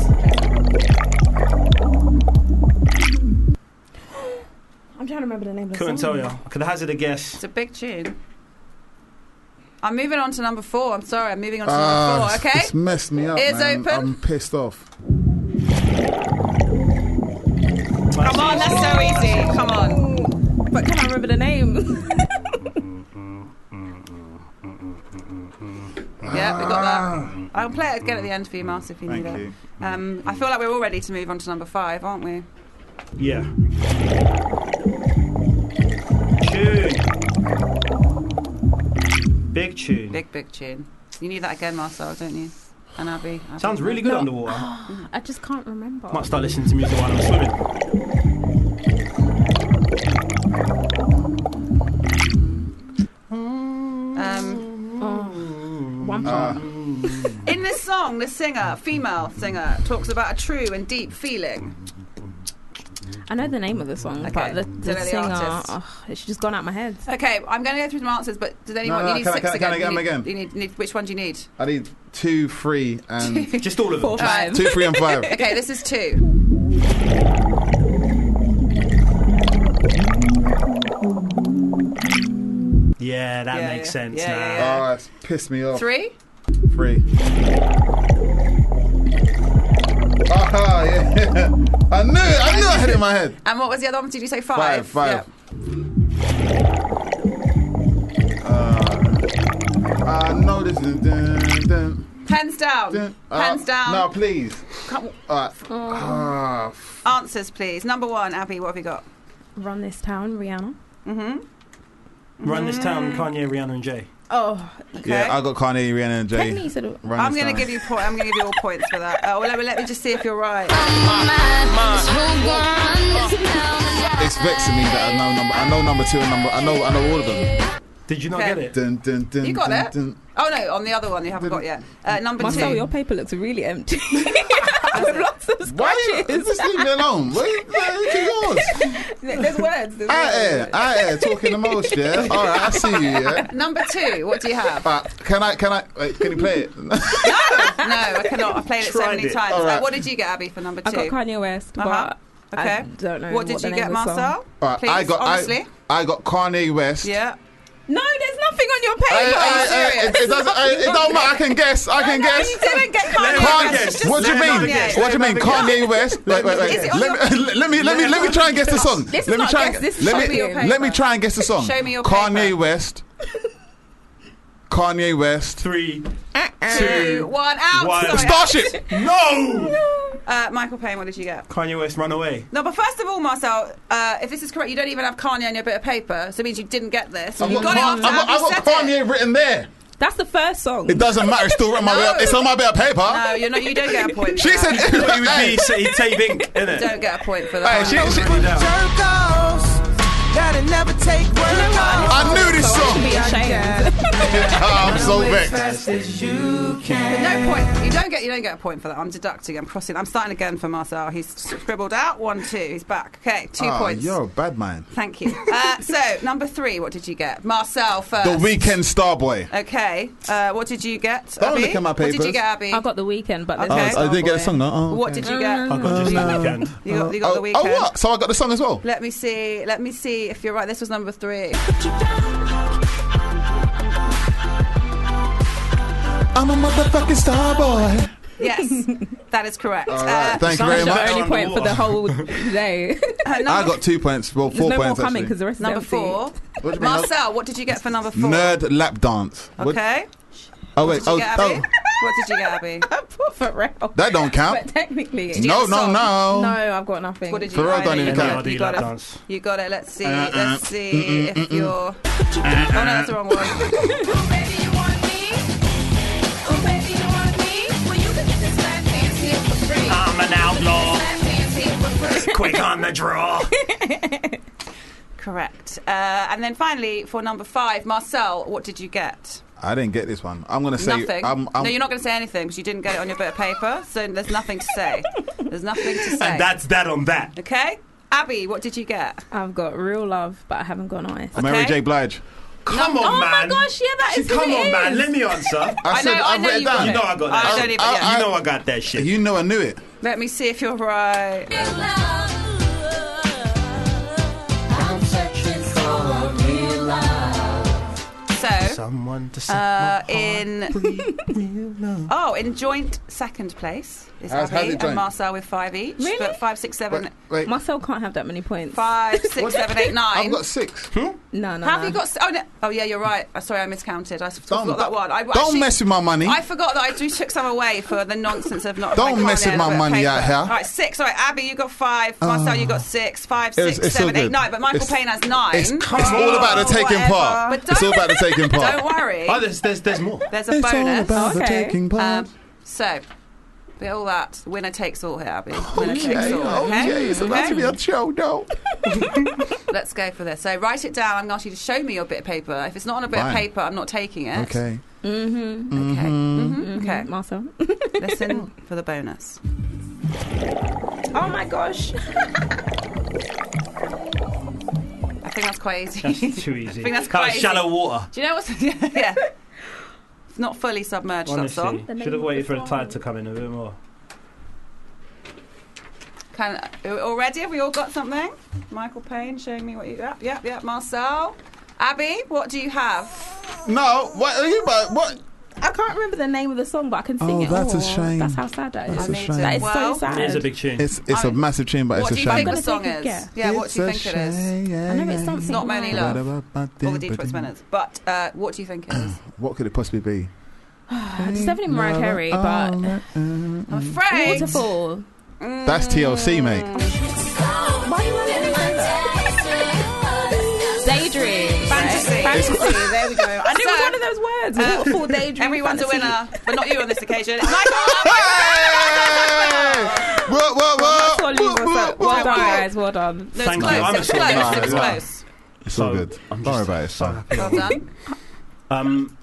I'm trying to remember the name of the Couldn't song. tell you. Could hazard a guess. It's a big tune. I'm moving on to number four. I'm sorry. I'm moving on to Ah, number four. Okay. It's messed me up, Ears man. open. I'm pissed off. Come on, that's so easy. Come on. But can I remember the name? Yeah, we got that. I'll play it again at the end for you, Mars, if you Thank need you. it. Um, I feel like we're all ready to move on to number five, aren't we? Yeah. Tune. Big tune. Big, big tune. You need that again, Marcel, don't you? And Abby. Abby Sounds really good No. underwater. I just can't remember. Might start listening to music while I'm swimming. Um, Oh, one part. in this song, the singer, female singer, talks about a true and deep feeling. I know the name of the song, Okay. but the, Don't the know the singer, artist. oh, it's just gone out my head. Okay, I'm going to go through some answers, but does anyone? No, no, you need can I- six can I- can I again. get them you need, again? You need, need, which one do you need? I need two, three, and Just all of them. Four, five. two, three, and five. Okay, this is two. Yeah, that Yeah, makes yeah. sense Yeah, now. yeah, yeah. Oh, it's pissed me off. Three. Three. Ah, yeah. I knew it. I knew I had it in my head. And what was the other one? Did you say five? Five, five. Yeah. Uh, I know this is. Dun, dun, Pens down. dun. Pens Uh, down. No, please. Come- All right. Ah, f- Answers, please. Number one, Abby, what have you got? Run This Town, Rihanna. Mm-hmm. Run This Town, Kanye, Rihanna, and Jay. Oh, Okay. Yeah, I got Kanye, Rihanna, and Jay. technically you said it. Run I'm this going to down. give you point. I'm going to give you all points for that. Uh, well, let, me, let me just see if you're right. It's vexing me that I know number. I know number two and number. I know. I know all of them. Did you not Okay. get it? Dun, dun, dun, You got dun, it? dun. Oh no, on the other one you haven't got yet. Uh, number Marcel, two. your paper looks really empty. Lots of Why you, scratches. just leave me alone? Why you, why you yours? There's words. There's I air, words. I air, talking the most, yeah. All right, I see you, yeah. Number two. What do you have? Uh, can I? Can I? Wait, can you play it? No, I cannot. I've played it so Tried many it. times. All right. Uh, what did you get, Abby, for number two? I got Kanye West, Uh-huh. but Okay. I don't know. What did the you name get, of the song. Marcel? All right, Please, I got. honestly. I, I got Kanye West. Yeah. No, there's nothing on your paper. I, I, I, serious? it, it doesn't. I, it don't matter. I can guess. I can No, guess. you didn't get Kanye Kanye- West. Just what do you say mean? Kanye. What do you mean? Kanye West. Wait, wait, wait. Is it on Let me, let me, let me, let me try and guess the song. This is let me not try guess, and this is let show me, me your paper. let me try and guess the song. Show me your Kanye paper. West. Kanye West. Three, Two, one, out. One. Sorry, out. Starship. no! Uh, Michael Payne, what did you get? Kanye West, Run Away. No, but first of all, Marcel, uh, if this is correct, you don't even have Kanye on your bit of paper, so it means you didn't get this. I've you got, got it Kan- after I've got, Abby I've got said it. Kanye written there. That's the first song. It doesn't matter. It's still on my No. bit. It's on my bit of paper. No, you're not. You don't get a point. For She that. said He would be, so he'd say Bink, You innit? don't get a point for Hey, that. she, she, Gotta never take work. I knew this So I should be song. ashamed. I'm so vexed. No point. You don't get. You don't get a point for that. I'm deducting. I'm crossing. I'm starting again for Marcel. He's scribbled out one, two. He's back. Okay, two Ah, points. You're a bad man. Thank you. Uh, so number three. What did you get, Marcel? First. The Weekend Starboy. Okay. Uh, what did you get? Don't Abby? look at my What did papers. you get, Abby? I got The Weekend, but there's Okay. no Oh, I didn't get a Starboy. song, no. Oh, What okay. did you get? I got just the weekend. You got, you got oh, the weekend. Oh, what? So I got the song as well. Let me see. Let me see if you're right. This was number three. I'm a motherfucking Starboy. Yes, that is correct. All right, Uh, thank you very That's the much. only point for the whole day. uh, I number, got two points. Well, There's four no more points coming actually. because the rest number is empty. four. What do you mean? Marcel, what did you get for number four? Nerd lap dance. What- Okay. Oh What wait. did you Oh, get, Abby? oh, What did you get, Abby? Pharrell. that don't count. But technically, you No, get a no, song? no. no, I've got nothing. What did you Pharrell get? don't even You count. got it. N A R D You got lap it. dance. You got it. Let's see. Uh, uh, Let's see mm, mm, if mm, you're. Oh no, that's the wrong one. I'm an outlaw. Quick on the draw. Correct. Uh, and then finally, for number five, Marcel, what did you get? I didn't get this one. I'm gonna say. Nothing. I'm, I'm, no, you're not going to say anything because you didn't get it on your bit of paper. So there's nothing to say. There's nothing to say. And that's that on that. Okay. Abby, what did you get? I've got Real Love, but I haven't got Ice. Mary okay. J. Blige. Come on, oh man. my gosh, yeah, that is Come who it on, man. is. Let me answer. I, I said know- I I've know written you down. got You it. know I got I that. don't even- I- yeah. I- You know I got that shit. You know I knew it. Let me see if you're right. So, Someone to set uh, my in heart free, real love. oh, in joint second place is How's- how's Abby it and joint? Marcel with five each. Really? But five, six, seven, Wait, wait. Marcel can't have that many points. five, six, seven, eight, nine. I've got six. No, no. Have no. you got? s- Oh, no. Oh, yeah, you're right. Uh, sorry, I miscounted. I f- Don't, forgot that one. I don't actually- mess with my money. I forgot that I just took some away for the nonsense of not. Don't my mess with Kanye my and a bit of money paper. out here. All right, six. All right, Abby, you got five. Marcel, you got six. Five, It's- six, it's all seven, eight, good. nine. But Michael It's- Payne has nine. It's, it's all about the taking Whatever. part. But It's all don't- about the taking part. Don't worry. Oh, there's, there's, there's more. There's a It's all bonus. about the Okay. taking part. Um, so, with all that, winner takes all here, Abby. Winner takes Okay, all. Okay. okay, it's about to be Okay? a show, no. Let's go for this. So write it down. I'm going to ask you to show me your bit of paper. If it's not on a bit Fine. of paper, I'm not taking it. Okay. Mm-hmm. Okay. Mhm. Okay. Okay, Marcel. Listen for the bonus. Oh my gosh. I think that's quite easy. That's too easy. I think that's That was quite shallow easy. water. Do you know what's... yeah. It's not fully submerged, that Honestly, song. should have waited for the tide to come in a bit more. Can, already, have we all got something? Michael Payne showing me what you... Yep, yep, yep. Marcel. Abby, what do you have? No, what are you about? What? I can't remember the name of the song, but I can sing Oh, it. that's a Oh, shame. That's how sad that is. That's a I need shame. to. That is Well, so sad. It is a big tune. It's it's I- a massive tune, but What it's do a you shame. think I'm the gonna song take a is? guess. Yeah, what It's do you a think it is? shame, I know it's something. Not Moaning like- Love. All the Detroit Spinners. But uh, what do you think it is? What could it possibly be? It's definitely Mariah Carey, but I'm afraid. Waterfall. That's T L C, mate. Why you wanna say that? Daydream. Fantasy. Right? Fantasy. There we go. I knew it was So, one of those words. uh, Waterfall, daydream. Everyone's fantasy. a winner, but not you on this occasion. It's Michael. What, what, what? Well, well, well, well done, Don't worry. guys. Well done. No, it's Thank you. close. I'm It was a close. sort of- It was Nah, nah. close. It's all So, good. I'm Don't worry just about it. so son. happy. Well done. Um,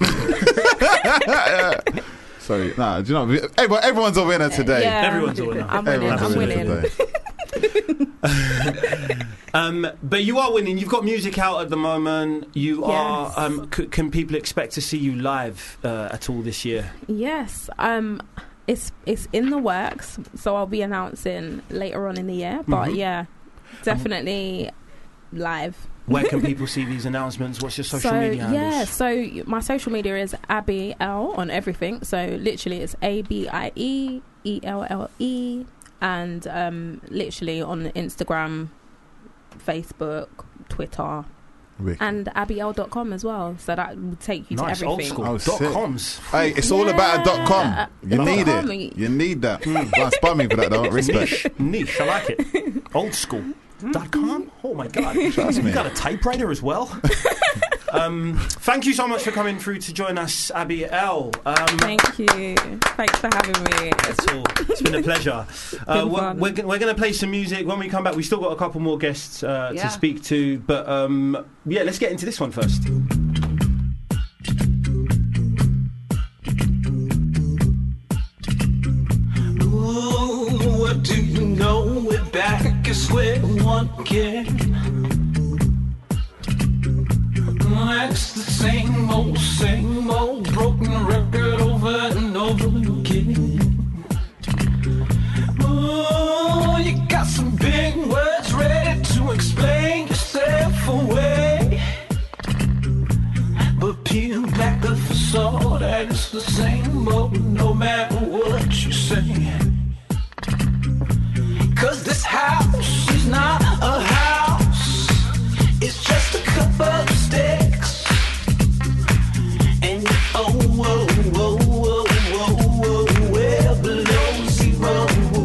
Sorry. Nah, do you know, everyone, everyone's a winner today. Yeah. Everyone's a winner. I'm winning. Everyone's I'm a winner winning. today. um, but you are winning. You've got music out at the moment. You are. Yes. Um, c- can people expect to see you live uh, at all this year? Yes. Um, it's it's in the works, so I'll be announcing later on in the year. But Mhm. yeah, definitely live. Where can people see these announcements? What's your social so media handles? yeah, so my social media is Abby L on everything. So literally, it's A B I E E L L E, and um, literally on Instagram, Facebook, Twitter, Wicked. and abby l dot com as well. So that will take you Nice, to old everything. school. Oh, Dot sick. coms. Hey, it's all about a dot com. Yeah. You Dot need com. it. You need that. Well, spot me for that, though. Respect. Niche, niche. I like it. Old school. Dot com. Oh my god! Trust me. You got a typewriter as well. um, thank you so much for coming through to join us, Abby L. Um, Thank you. Thanks for having me. That's all. It's been a pleasure. Uh, been we're fun. we're, we're going to play some music. When we come back, we still got a couple more guests uh, Yeah. to speak to. But um, yeah, let's get into this one first. Ooh, what do you know? We're back at square one again. It's the same old, same old broken record over and over again. Ooh, you got some big words ready to explain yourself away. But peel back the facade and it's the same old no matter what you say. Cause this house is not a house, it's just a couple of sticks. And oh, whoa, whoa, whoa, whoa, whoa, well below zero.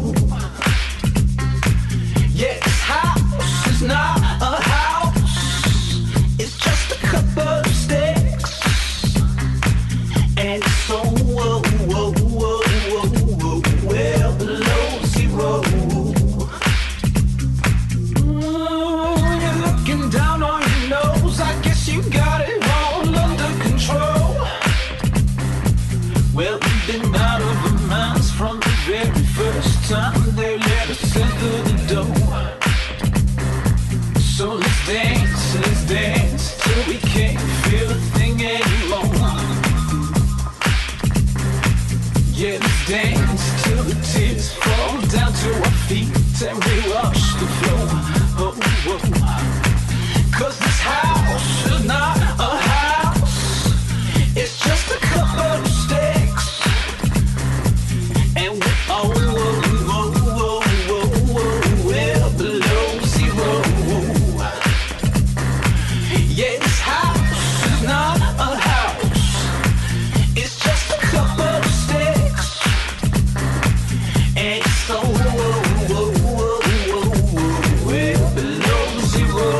Yeah, this house is not a house, it's just a couple of sticks. And so whoa, whoa, whoa, whoa, whoa, well below zero. Ooh, you're looking down on your nose, I guess you got it all under control. Well, we've been out of our minds from the very first time they let us enter the door. So let's dance, let's dance till we can't feel a thing anymore. Yeah, let's dance till the tears fall down to our feet and we rush the floor. Oh, oh. Cause this house is not a house, it's just a couple of sticks. And we oh, whoa, whoa, whoa, whoa, whoa, we're below zero. Yeah, this house is not a house, it's just a couple of sticks. And so whoa, whoa, whoa, whoa, whoa, we're below zero.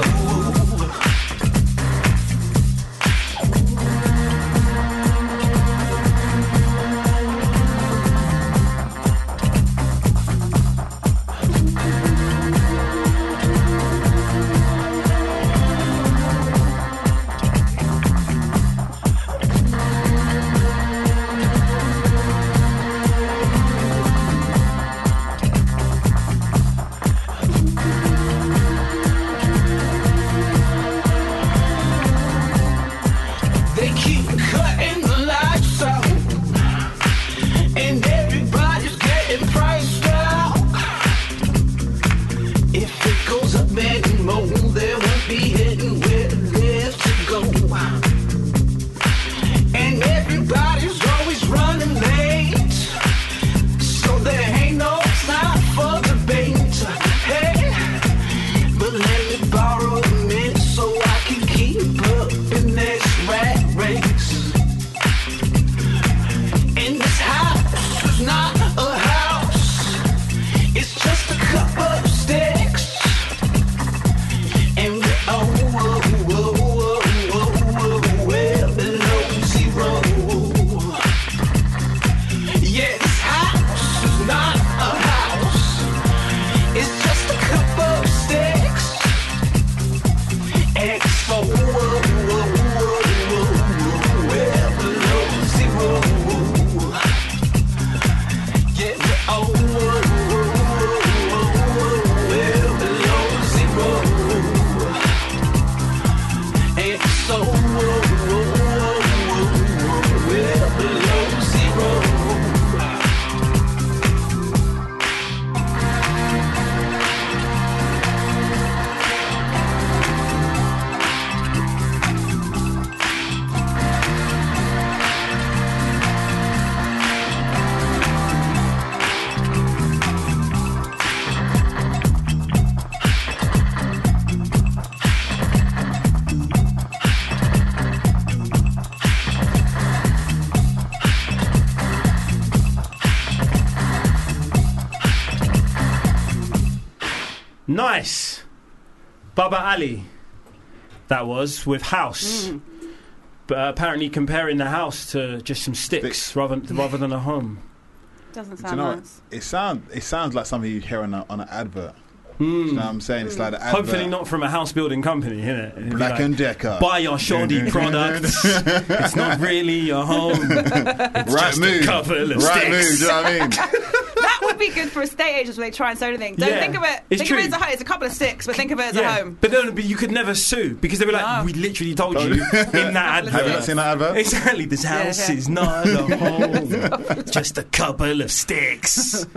Nice. Baba Ali. That was with House. Mm. But uh, apparently comparing the house to just some sticks, Sticks. rather rather than a home. Doesn't Do you sound know what? nice. It sound it sounds like something you hear on a, on an advert. Mm. Do you know what I'm saying? It's like the advert. Hopefully not from a house building company, innit? It'd be Black like, and Decker. buy your shoddy products. It's not really your home. It's Right just move. a couple of Right sticks. move. Do you know what I mean? That would be good for estate agents when they try and sell anything. Don't Yeah, think of it. it's think of it true. as a home. It's a couple of sticks, but think of it as Yeah. a home. But no, but you could never sue because they were like, No. we literally told you in that advert. Have you not seen that advert? Exactly, this house yeah. is not a home, just a couple of sticks.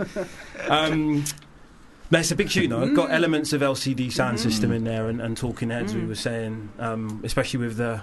Um, but it's a big tune, though. It's got elements of L C D sound Mm. system in there and, and Talking Heads, we were saying, um, especially with the.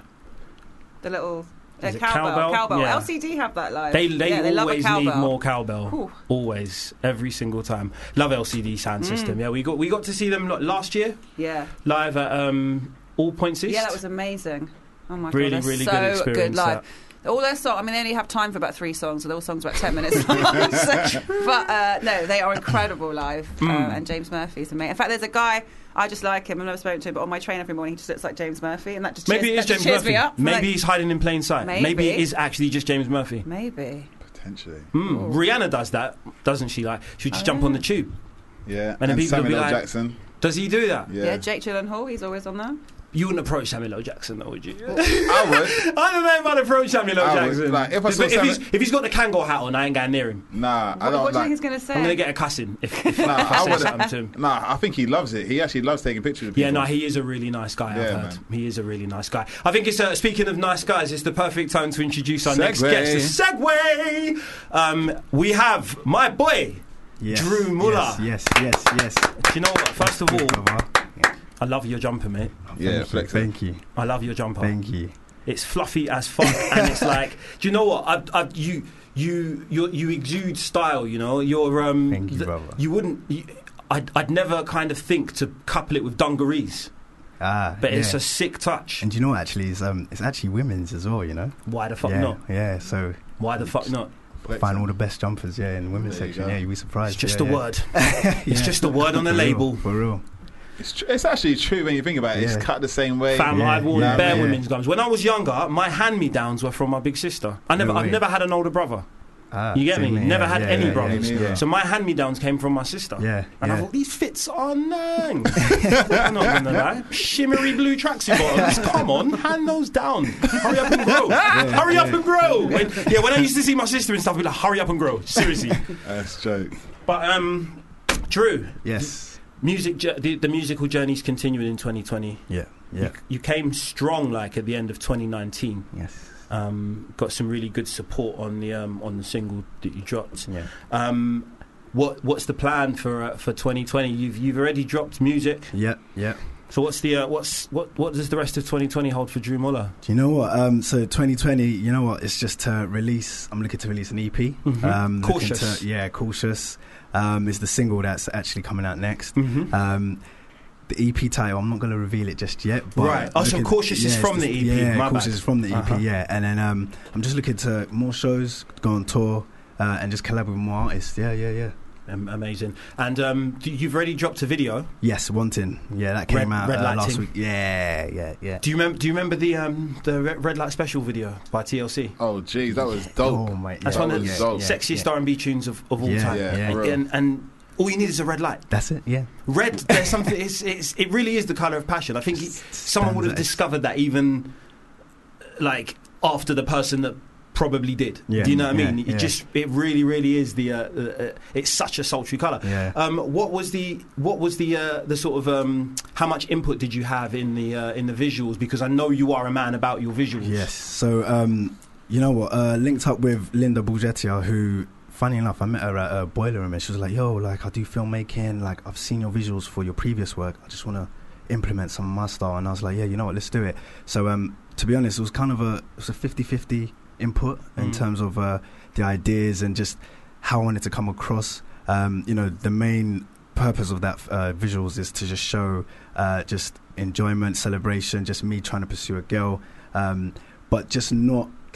The little uh, Is it cowbell. cowbell? Cowbell. Yeah. L C D have that live. They, they yeah, they love a always cowbell. need more cowbell. Ooh. Always, every single time. Love L C D sound Mm. system. Yeah, we got we got to see them like, last year Yeah. live at um, All Points East. Yeah, that was amazing. Oh my Really, god, they're really so good experience, live. that. All their songs, I mean, they only have time for about three songs, so they're all songs about ten minutes long. So- but uh, no, they are incredible live. Uh, Mm. and James Murphy's amazing. In fact, there's a guy, I just like him, I've never spoken to him, but on my train every morning he just looks like James Murphy, and that just Maybe cheers, it is that just James cheers Murphy. me up. Maybe Like, he's hiding in plain sight. Maybe. it is actually just James Murphy. maybe. Potentially. Mm. Rihanna does that, doesn't she? Like, she'll just Oh, jump yeah. on the tube. Yeah. And then people will Samuel be L. like- Jackson. Does he do that? Yeah. Yeah, Jake Gyllenhaal, he's always on there. You wouldn't approach Samuel L. Jackson, though, would you? I would. I don't know if I'd approach Samuel L. I would. Jackson. Like, if I saw if, Samuel- he's, if he's got the Kangol hat on, I ain't going near him. Nah, I What, don't what do you like. think he's going to say? I'm going to get a cussing if, if, Nah, if I I say wouldn't- something to him. Nah, I think he loves it. He actually loves taking pictures of people. Yeah, no, he is a really nice guy, I've Yeah, heard. man. He is a really nice guy. I think it's, uh, speaking of nice guys, it's the perfect time to introduce our next Segue. guest. A segue! Um, we have my boy, Yes, Drew Muller. Yes, yes, yes, yes. Do you know what? First of all, Brother. I love your jumper, mate. Yeah, Thank you, flexing. thank you, I love your jumper. thank you. It's fluffy as fuck, and it's like, do you know what? I, I, you, you, you, you exude style. You know, you're. Um, Thank you, th- brother. You wouldn't. You, I'd, I'd never kind of think to couple it with dungarees, Ah, but yeah. it's a sick touch. And do you know what? Actually, it's um, it's actually women's as well. You know. Why the fuck yeah, not? yeah. So Why the fuck not? find all the best jumpers, yeah, in the women's There you section. go. Yeah, you'd be surprised. It's just yeah, a yeah. word. It's just a word on the For real, label. for real. It's, tr- it's actually true when you think about it. It's Yeah. cut the same way. Fam, Yeah, I've worn yeah, bare yeah. women's gums. When I was younger, my hand-me-downs were from my big sister. I never, No I've way. never had an older brother. Ah, You get me? same here, Never yeah, had yeah, any yeah, brothers. Me neither. So my hand-me-downs came from my sister. Yeah, And I yeah. thought, these fits are nang. I'm not going to lie. Shimmery blue tracksuit bottoms. Come on, hand those down. Hurry up and grow. hurry up and grow. When, yeah, when I used to see my sister and stuff, I'd be like, hurry up and grow. Seriously. That's a joke. But, um, Drew, Yes. music, jour- the, the musical journey's continuing in twenty twenty. Yeah. Yeah. You, you came strong, like, at the end of twenty nineteen. Yes. Um, got some really good support on the um, on the single that you dropped. Yeah. Um, what what's the plan for uh, for twenty twenty? You've you've already dropped music. Yeah. Yeah. So what's the uh, what's what what does the rest of twenty twenty hold for Drew Muller? Do you know what? Um, so twenty twenty, you know what? It's just to release. I'm looking to release an E P. Mhm. Um, looking Cautious. To, yeah, cautious. Um, is the single that's actually coming out next. Mm-hmm. Um, the E P title, I'm not going to reveal it just yet. But Right. Oh, so looking- Cautious is yeah, from it's the E P, Yeah, my Cautious bad. is from the E P. Uh-huh. Yeah, and then um, I'm just looking to more shows, go on tour, uh, and just collab with more artists. Yeah, yeah, yeah. Um, amazing. And um, do- you've already dropped a video. Yes, Wanting. Yeah, that came Red- out Red uh, Light last Ting. week. Yeah, yeah, yeah. Do you remember? Do you remember the um, the Red Red Light Special video by T L C? Oh, jeez, that was dope. Oh my, That's yeah, one of the was yeah, dope. yeah, sexiest yeah. R and B tunes of, of all Yeah, time. yeah, yeah. for And, real. and, and all you need is a red light. That's it. Yeah. Red, there's something. It's, it's, it really is the color of passion. I think he, someone would have Stands out. discovered that even like after the person that probably did. Yeah, Do you know what I yeah, mean? It yeah. just, it really, really is the. Uh, uh, uh, it's such a sultry color. Yeah. Um, what was the what was the uh, the sort of um, how much input did you have in the uh, in the visuals? Because I know you are a man about your visuals. Yes. So, um, you know what? Uh, linked up with Linda Bulgettia, who, funny enough, I met her at a Boiler Room, and she was like, "Yo, like I do filmmaking. Like I've seen your visuals for your previous work. I just want to implement some of my style." And I was like, "Yeah, you know what? Let's do it." So, um, to be honest, it was kind of a it was a fifty-fifty input in Mm. terms of uh, the ideas and just how I wanted to come across. Um, you know, the main purpose of that uh, visuals is to just show uh, just enjoyment, celebration, just me trying to pursue a girl, um, but just not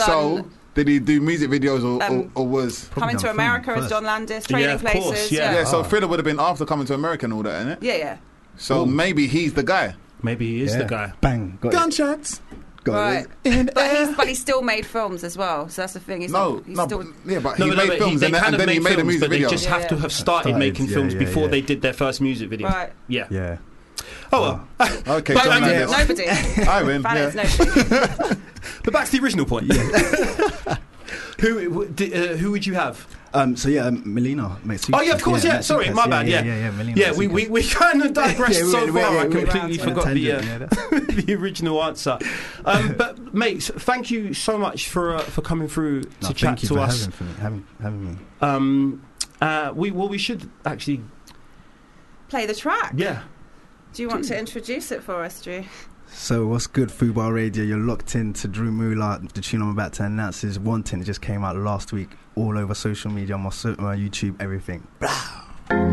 done. So Did he do music videos or, Um, or, or was Coming to America as Don Landis, Trading Yeah, of Places. course, yeah. yeah. yeah? So Thriller would have been after Coming to America and all that, innit? yeah, yeah. So Ooh. maybe he's the guy. Maybe he is Yeah. the guy. Bang. Got it. Gunshots. Got Right. it. But he's, but he still made films as well, so that's the thing. He's No, not, he's no, still, but, yeah, but No, he but no, made but films they and, then- kind and of then he made made a films, music but they video. just Yeah, have to yeah. have started, Started, making yeah, films yeah, before yeah. they did their first music video. Right. Yeah. Yeah. Oh well. Okay, But, John um, Landis. Nobody. I win. Fallon's Yeah. nobody. But back to the original point. who w- di- uh, who would you have? Um, so yeah, um, Melina makes. Oh yeah, of course. Yeah, makes sorry, Suitcase. my bad. Yeah, yeah, yeah. Melina Yeah, makes we, we, Suitcase. we kind of digressed Yeah, we- so we- far. we- I we- completely we- forgot the uh, tangent, yeah, the original answer. Um, but mates, thank you so much for uh, for coming through to No, chat thank you to for us. having, for me, having, having me. Um, uh, we well, we should actually. Play the track. Yeah. Do you want to introduce it for us, Drew? So what's good, Fubar Radio? You're locked in to Drew Moolah. The tune I'm about to announce is Wanting. It just came out last week, all over social media, on my, so- my YouTube, everything. Yeah,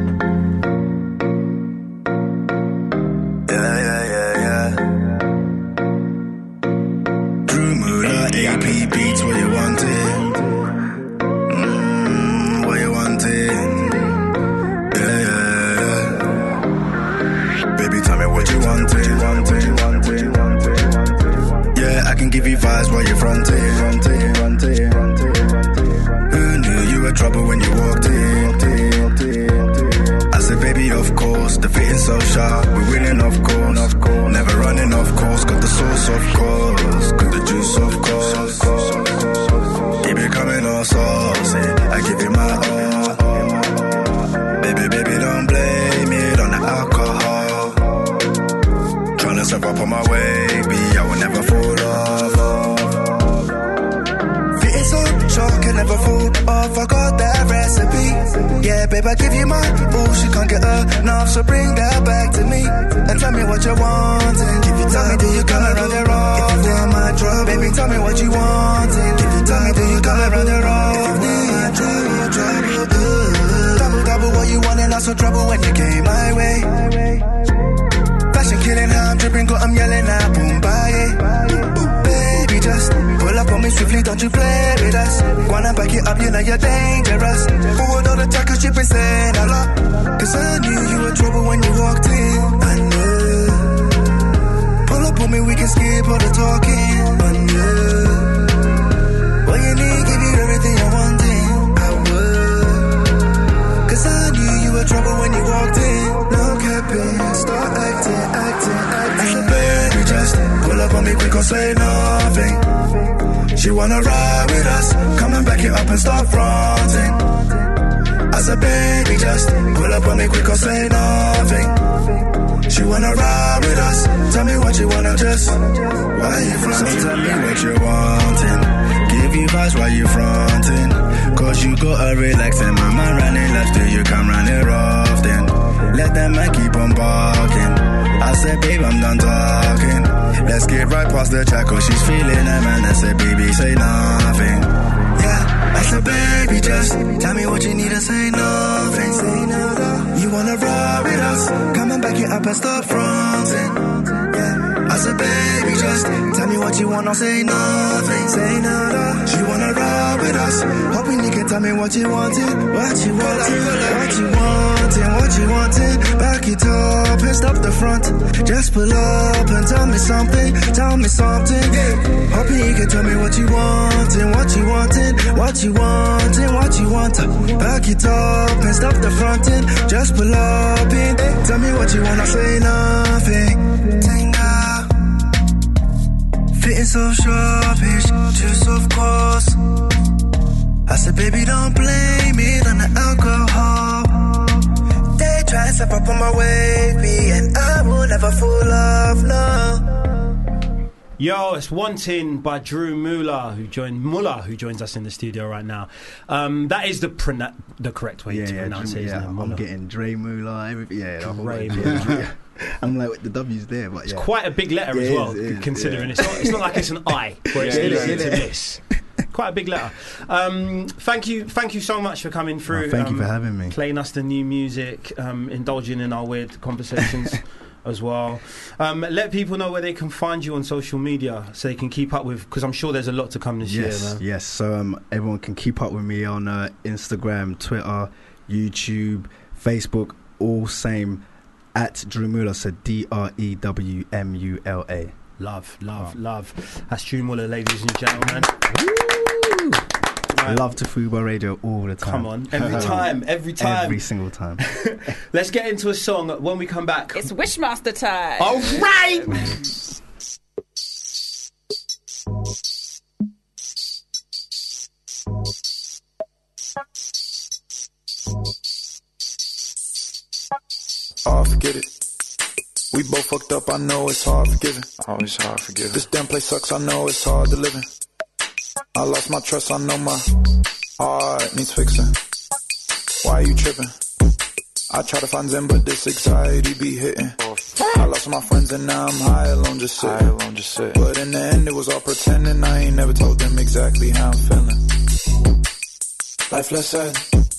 yeah, yeah, yeah. Drew Moolah, A P beats, what you wanting? Mm, what you wanting? Yeah, yeah, yeah. Baby, tell me what you wanting, wanting, wanting, wanting. Yeah, I can give you vibes while you're fronting, fronting, fronting, fronting. Who knew you were trouble when you walked in? I said, baby, of course, the fitting so sharp. We're winning, of course, of course. Never running, of course. Got the sauce, of course. Got the juice, of course. Keep it coming all saucy. I give you my all. Baby, baby, don't blame it on the alcohol. Tryna step up on my way, B, I will never fall off. Fitting so sure can never fall off. I got that recipe. Yeah, babe, I give you my ooh, she can't get enough, so bring that back to me and tell me what you want. And if you tell me, do you come around the wrong? If you want my trouble, baby, tell me what you want. And if you tell me, do you come around the wrong? If you want my trouble, trouble, ooh. Double, double, what you want and also trouble when you came my way. Fashion killing, how I'm dripping, got I'm yelling out, boom, bye, yeah. Baby, just pull up on me swiftly, don't you play with us. Wanna back it up, you know you're dangerous. Forward all the time, cause you been saying a lot. Cause I knew you were trouble when you walked in. I knew. Pull up on me, we can skip all the talking. I knew. What you need, give you everything you're wanting. I would. Cause I knew you were trouble when you walked in. No capping, start acting, acting, acting. I said, baby, just pull up on me quick or say nothing. She wanna ride with us, come and back it up and start fronting. I said, baby, just pull up on me quick or say nothing. She wanna ride with us, tell me what you wanna just. Why you fronting? So tell me what you wanting. Give you vibes while you fronting. Cause you gotta relax and my mind running left till you come running off then. Let that man keep on barking. I said, babe, I'm done talking. Let's get right past the chat, cause she's feeling it, man. I said, baby, say nothing. Yeah, I said, baby, just tell me what you need to say nothing. Say nothing. You wanna ride with us? Come and back it up and start fronting. Yeah, I said, baby, just tell me what you want, don't say nothing. Say nothing. She wanna ride with us. Hoping you can tell me what you wanted. What you wanted, what you wanted, what you wanted. Back it up and stop the front. Just pull up and tell me something. Tell me something. Hoping you can tell me what you wanted, what you wanted, what you wanted, what you want. Back it up and stop the fronting. Just pull up and tell me what you wanna say nothing. Tinga. Fitting so sharpish, juice of course. I said, baby, don't blame it on the alcohol. They try to step up on my wavy, and I will never fall off, no. Yo, it's Wanting by Drew Moolah, who joined Mullah, who joins us in the studio right now. Um, that is the prona- the correct way Yeah, to yeah, pronounce Drew- it, isn't yeah. it? I'm Mullah? getting Dre Moolah, everything. Yeah, the whole Dre lot, Moolah. yeah. I'm like, the W's there, but yeah. It's quite a big letter Yeah, as it well, is, it is, considering yeah. it's, not, it's not like it's an I, where it's Yeah, easy yeah, to yeah. miss. Quite a big letter. Um, thank you, thank you so much for coming through. Oh, thank you um, for having me. Playing us the new music, um, indulging in our weird conversations as well. Um, let people know where they can find you on social media so they can keep up with, because I'm sure there's a lot to come this yes, year, man. Yes, so um, everyone can keep up with me on uh, Instagram, Twitter, YouTube, Facebook, all same at Drew Muller, so D R E W M U L A. Love, love, oh. love. That's Drew Muller, ladies and gentlemen. Woo! I love to Fubar Radio all the time. Come on, every time, every time. Every single time. Let's get into a song when we come back. It's Wishmaster time. All right! Oh, forget it. We both fucked up, I know it's hard forgiving. Always hard forgiving. This damn place sucks, I know it's hard to live in. I lost my trust, I know my heart needs fixing. Why you tripping? I try to find Zen, but this anxiety be hitting. I lost my friends and now I'm high alone just sitting. High alone just sitting. But in the end it was all pretending. I ain't never told them exactly how I'm feeling. Life less said.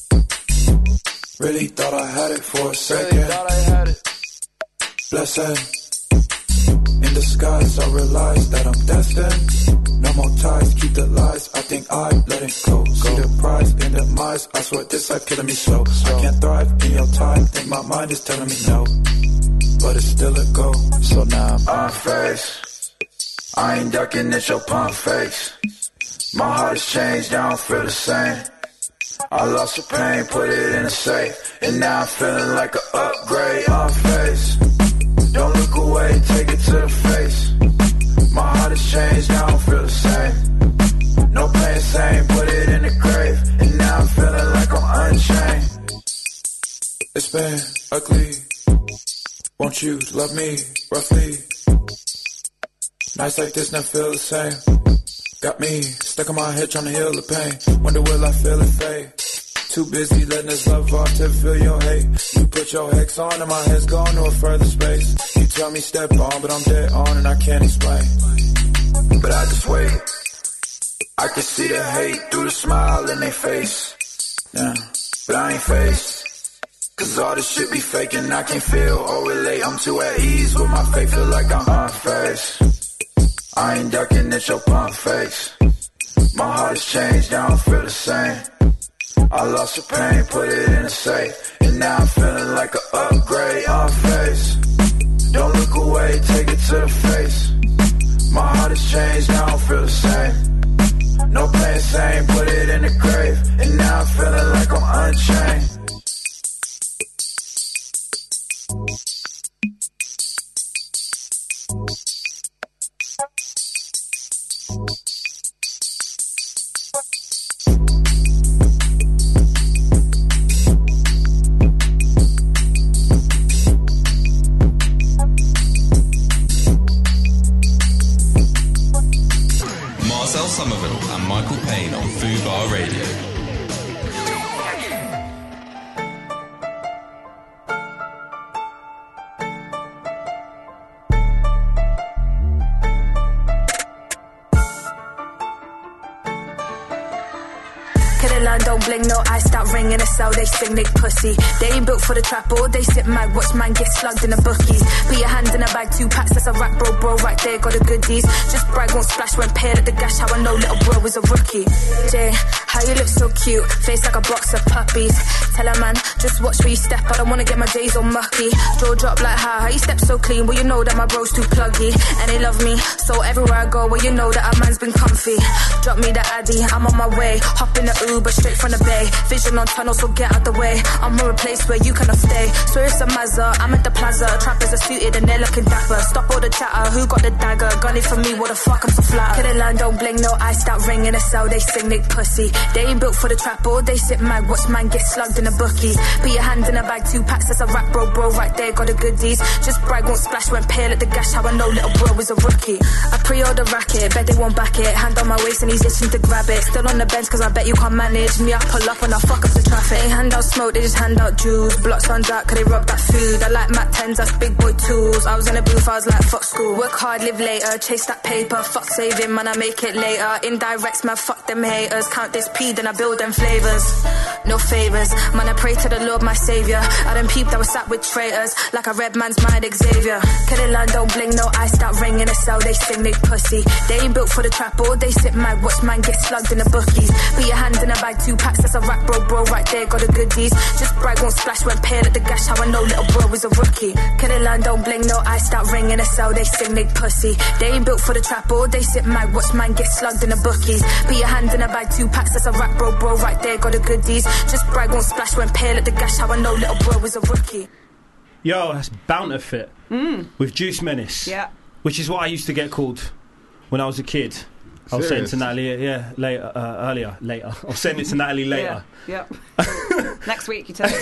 Really thought I had it for a second. Really thought I had it. Blessed. In disguise, I realized that I'm destined. No more ties, keep the lies. I think I let it go. See the prize in the demise. I swear this life killing me slow. I can't thrive in your time. Think my mind is telling me no, but it's still a go. So now I'm on face. I ain't ducking at your pump face. My heart has changed, I don't feel the same. I lost the pain, put it in a safe, and now I'm feeling like an upgrade. On face. Don't look away, take it to the face. My heart has changed, I don't feel the same. No pain, same, put it in the grave. And now I'm feeling like I'm unchained. It's been ugly. Won't you love me roughly? Nights like this never feel the same. Got me stuck in my head trying to heal the pain. Wonder will I feel it fade? Too busy letting this love off to feel your hate. You put your hex on and my head's gone to a further space. You tell me step on, but I'm dead on and I can't explain. But I just wait. I can see the hate through the smile in their face. Yeah, but I ain't faced. Cause all this shit be fake and I can't feel or relate. I'm too at ease with my faith, feel like I'm unfazed. I ain't ducking at your pump face. My heart has changed, I don't feel the same. I lost the pain, put it in a safe, and now I'm feeling like an upgrade on face. Don't look away, take it to the face. My heart has changed, I don't feel the same. No pain, same, put it in the grave, and now I'm feeling like I'm unchained. Somerville and Michael Payne on Fubar Radio. Don't blink, no eyes start ringing a cell, they sing Nick pussy. They ain't built for the trap, or they sit mag, watch man get slugged in the bookies. Put your hand in a bag, two packs, that's a rap bro, bro, right there, got the goodies. Just brag, won't splash, went pale at the gash, how I know little bro was a rookie. Jay, how you look so cute, face like a box of puppies. Tell a man, just watch where you step, I don't wanna get my J's all mucky. Jaw drop like how, how you step so clean, well you know that my bro's too pluggy. And they love me, so everywhere I go, well you know that our man's been comfy. Drop me the Addy, I'm on my way, hop in the Uber, straight from the bay. Vision on tunnel, so get out the way. I'm on a place where you cannot stay. Swear it's a Mazda, I'm at the plaza. Trappers are suited and they're looking dapper. Stop all the chatter, who got the dagger? Gunning for me, what the fuck, I'm so flat. Kid land, don't blink, no eyes start ringing a cell, they sing Nick pussy. They ain't built for the trap, or they sit mag, watch man get slugged in the bookies. Put your hand in a bag, two packs, that's a rap bro, bro, right there, got the goodies. Just brag, won't splash, went pale at the gash, how I know little bro was a rookie. I pre-order racket, bet they won't back it. Hand on my waist and he's itching to grab it. Still on the bench cause I bet you can't manage. Me, I I pull up and I fuck up the traffic. They ain't hand out smoke, they just hand out juice. Blocks on dark, cause they rob that food. I like Mac tens, that's big boy tools. I was in a booth, I was like, fuck school. Work hard, live later, chase that paper. Fuck saving, man, I make it later. Indirects, man, fuck them haters. Count this P, then I build them flavors. No favors, man, I pray to the Lord, my savior. I done peeped, I was sat with traitors. Like a red man's mind, Xavier. Killer don't bling, no ice, that ring in a cell, they sing, they pussy. They ain't built for the trap, all they sit mad. Watch man get slugged in the bookies. Put your hands in a bag, two packs, that's a rap, bro, bro, right there, got the goodies. Just brag, won't splash, went pale at the gash, how I know little bro is a rookie. Killer don't bling, no ice, that ring in a cell, they sing, they pussy. They ain't built for the trap, all they sit mad. Watch man get slugged in the bookies. Put your hands in a bag, two packs, that's a rap, bro, bro, right there, got the goodies. Just brag, won't splash, went pale at the gash, how I know little bro is a rookie. Yo, that's Bountifit Mm. with Juice Menace. Yeah. Which is what I used to get called when I was a kid. I was saying Serious? to Natalie, yeah, later, uh, earlier, later. I was saying it to Natalie later. Yeah. Yep. Next week you tell it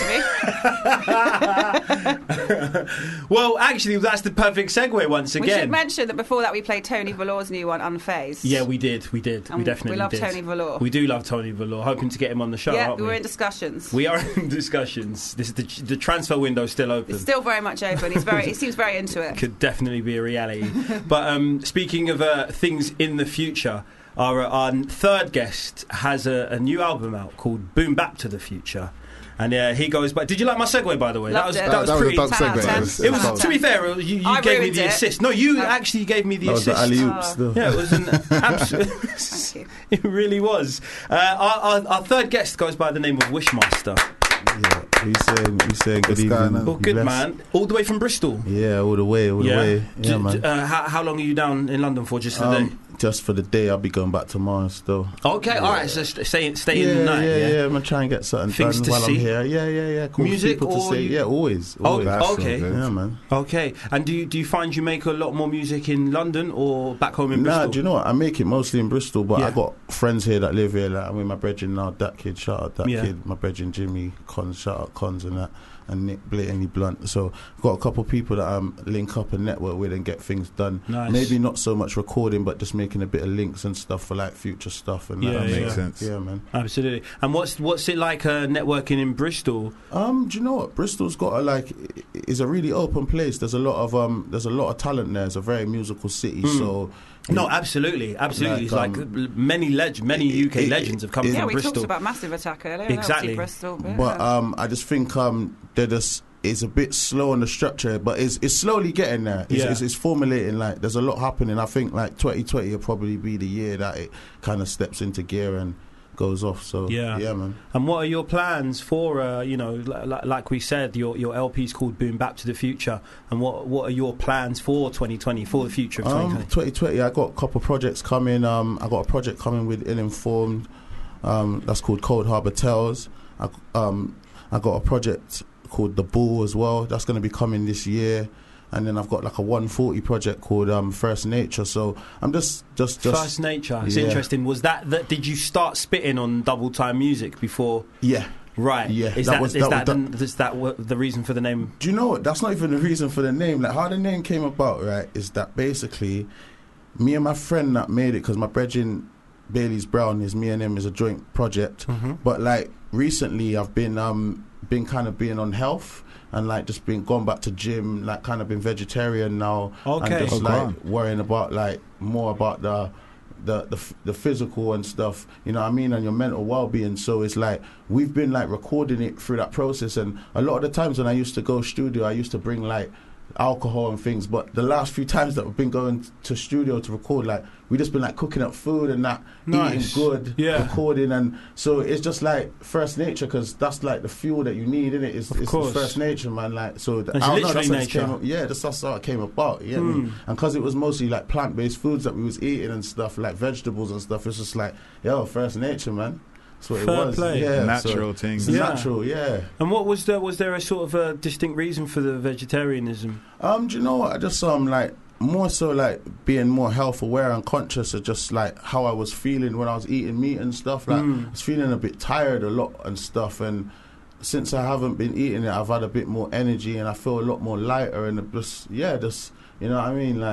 to me. Well, actually, that's the perfect segue once We again. should mention that before that we played Tony Velour's new one, Unfazed. Yeah, we did, we did, And we definitely we love did. Tony Velour. We do love Tony Velour. Hoping to get him on the show, yeah, aren't we we? were in discussions. We are in discussions. This is the, the transfer window's still open. It's still very much open. He's very. He seems very into it. Could definitely be a reality. But um, speaking of uh, things in the future, our, our third guest has a, a new album out called Boom Bap to the Future. And uh, he goes, but did you like my segue, by the way? Loved that was it. that was That was a pretty. dope ten out of segue. ten. It was- It was, ten out of to be ten. fair, you, you I gave me ruined the it. assist. No, you No. actually gave me the That was the assist. alley Oh. oops. though. Yeah, it was an absolute. Thank you. It really was. Uh, our, our, our third guest goes by the name of Wishmaster. Yeah, he's saying, he's saying good What's going evening. on? Well, You good blessed? man. All the way from Bristol. Yeah, all the way, all Yeah. the way. Yeah, D- man. d- uh, how, how long are you down in London for? Just for the day? Um, just for the day, I'll be going back tomorrow still. Okay, all right. So st- stay, stay yeah, in the night. yeah, Yeah, yeah. I'm gonna try and get something Things done to while see? I'm here. Yeah, yeah, yeah. Cool Music people to or see. you- Yeah, always, Oh, always. That's so okay. good. Yeah, man. Okay. And do you, do you find you make a lot more music in London or back home in Nah, Bristol? do you know what? I make it mostly in Bristol, but Yeah. I got friends here that live here. Like I'm with my brethren now. That kid, shout out that Yeah. kid. My brethren Jimmy, Cons, shout out Cons and that, and Nick Blatantly Blunt. So I've got a couple of people that I um, link up and network with and get things done. Nice. Maybe not so much recording, but just making a bit of links and stuff for like future stuff. And Yeah, that, That yeah. makes sense. Yeah, man. Absolutely. And what's what's it like uh, networking in Bristol? Um, do you know what? Bristol's got a like i- is a really open place. There's a lot of um, there's a lot of talent there. It's a very musical city. Mm. So No, absolutely, absolutely. It's like um, uh, many leg- many it- U K it- legends have come it- Yeah, from we Bristol. talked about Massive Attack earlier. Exactly. Obviously Bristol. But, But yeah. um, I just think um, they're just it's a bit slow on the structure, but it's it's slowly getting there. It's, Yeah. it's, it's formulating. Like there's a lot happening. I think like twenty twenty will probably be the year that it kind of steps into gear and goes off. So Yeah. yeah, man. And what are your plans for, uh, you know, li- li- like we said, your your L P's called Boom Bap to the Future, and what what are your plans for twenty twenty, for the future of twenty Um, twenty? twenty twenty, I got a couple projects coming. Um, I got a project coming with Ill Informed. Um, that's called Cold Harbour Tales. I, um, I got a project called The Bull as well. That's going to be coming this year. And then I've got like a one forty project called um, First Nature. So I'm just, just, just First Nature. It's yeah. interesting. Was that, that did you start spitting on Double Time Music before? Yeah. Right. Yeah, Is that that, was- is that that, was- the, is that what, the reason for the name? Do you know what? That's not even the reason for the name. Like how the name came about, right? Is that basically me and my friend that made it, because my brethren Bailey's Brown is me and him is a joint project. Mm-hmm. But like recently, I've been um been kind of being on health and like just been gone back to gym, like kind of been vegetarian now. Okay. And just Oh, like God. worrying about like more about the. The, the f- the physical and stuff, you know what I mean, and your mental well-being. So it's like we've been like recording it through that process, and a lot of the times when I used to go studio, I used to bring like alcohol and things, but the last few times that we've been going to studio to record, like we just been like cooking up food and that, Nice. eating good, Yeah. recording, and so it's just like First Nature, because that's like the fuel that you need, innit? It's, Of it's course. First Nature, man. Like so, th- It's I don't know, literally that's how it nature. came up. Yeah, that's, that's how it came about. Yeah, Hmm. and because it was mostly like plant-based foods that we was eating and stuff, like vegetables and stuff. It's just like, yo, First Nature, man. That's what Fair it was. play. Yeah, Natural so, things. It's Yeah. natural, yeah. And what was there? Was there a sort of a distinct reason for the vegetarianism? Um, do you know what? I just um like more so like being more health aware and conscious of just like how I was feeling when I was eating meat and stuff. Like Mm. I was feeling a bit tired a lot and stuff, and since I haven't been eating it, I've had a bit more energy and I feel a lot more lighter and it just yeah, just you know what I mean, like.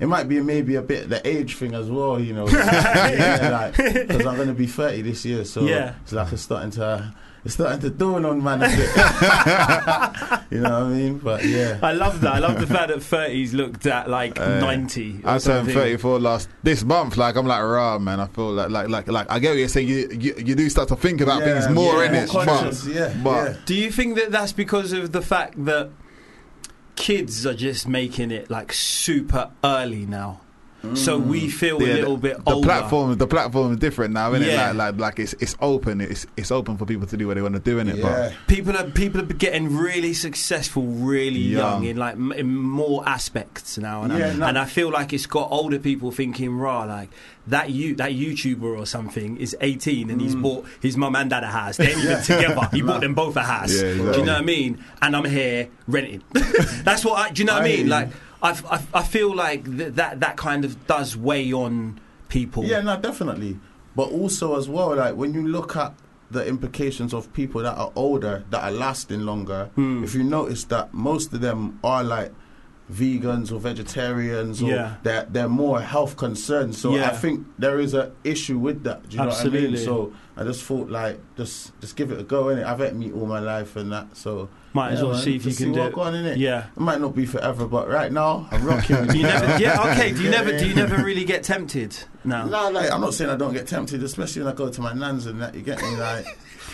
it might be maybe a bit the age thing as well, you know. yeah, like, because I'm going to be thirty this year, so yeah. it's like it's starting to it's starting to dawn on man a bit. You know what I mean? But yeah, I love that. I love the fact that thirties looked at like Uh, ninety. I turned something. thirty-four last this month. Like I'm like rah, man. I feel like like like like I get what you're saying. You you, you do start to think about Yeah, things more yeah, in it. more But, conscious, yeah, but yeah. Do you think that that's because of the fact that kids are just making it like super early now? So we feel Yeah, a little the, bit the older. platform the platform is different now, isn't Yeah. it? Like like like it's it's open. It's it's open for people to do what they want to do in it. Yeah. People are people are getting really successful, really young, Young. in like m- in more aspects now, and, Yeah, I, no. and I feel like it's got older people thinking, "Rah, like that you that YouTuber or something is eighteen and he's bought his mum and dad a house. They ain't even together. He bought them both a house. Yeah, Do you exactly. know what I mean? And I'm here renting. That's what I. Do you know what I mean? Like I've, I I feel like th- that that kind of does weigh on people. Yeah, no, definitely. But also as well, like when you look at the implications of people that are older, that are lasting longer, Hmm. if you notice that most of them are like vegans or vegetarians, or Yeah. they're, they're more health concerned. So Yeah. I think there is an issue with that. Do you know what I Absolutely. mean? So I just thought like, just just give it a go, innit? I've ate meat all my life and that, so... Might as yeah, well man, see if you just can see do what it. go on, innit? Yeah. It might not be forever, but right now, I'm rocking with Do you it. never, yeah, okay. Do you Yeah, never, do you yeah. never really get tempted? No. No, like, I'm not saying I don't get tempted, especially when I go to my nans and that. You get me, like.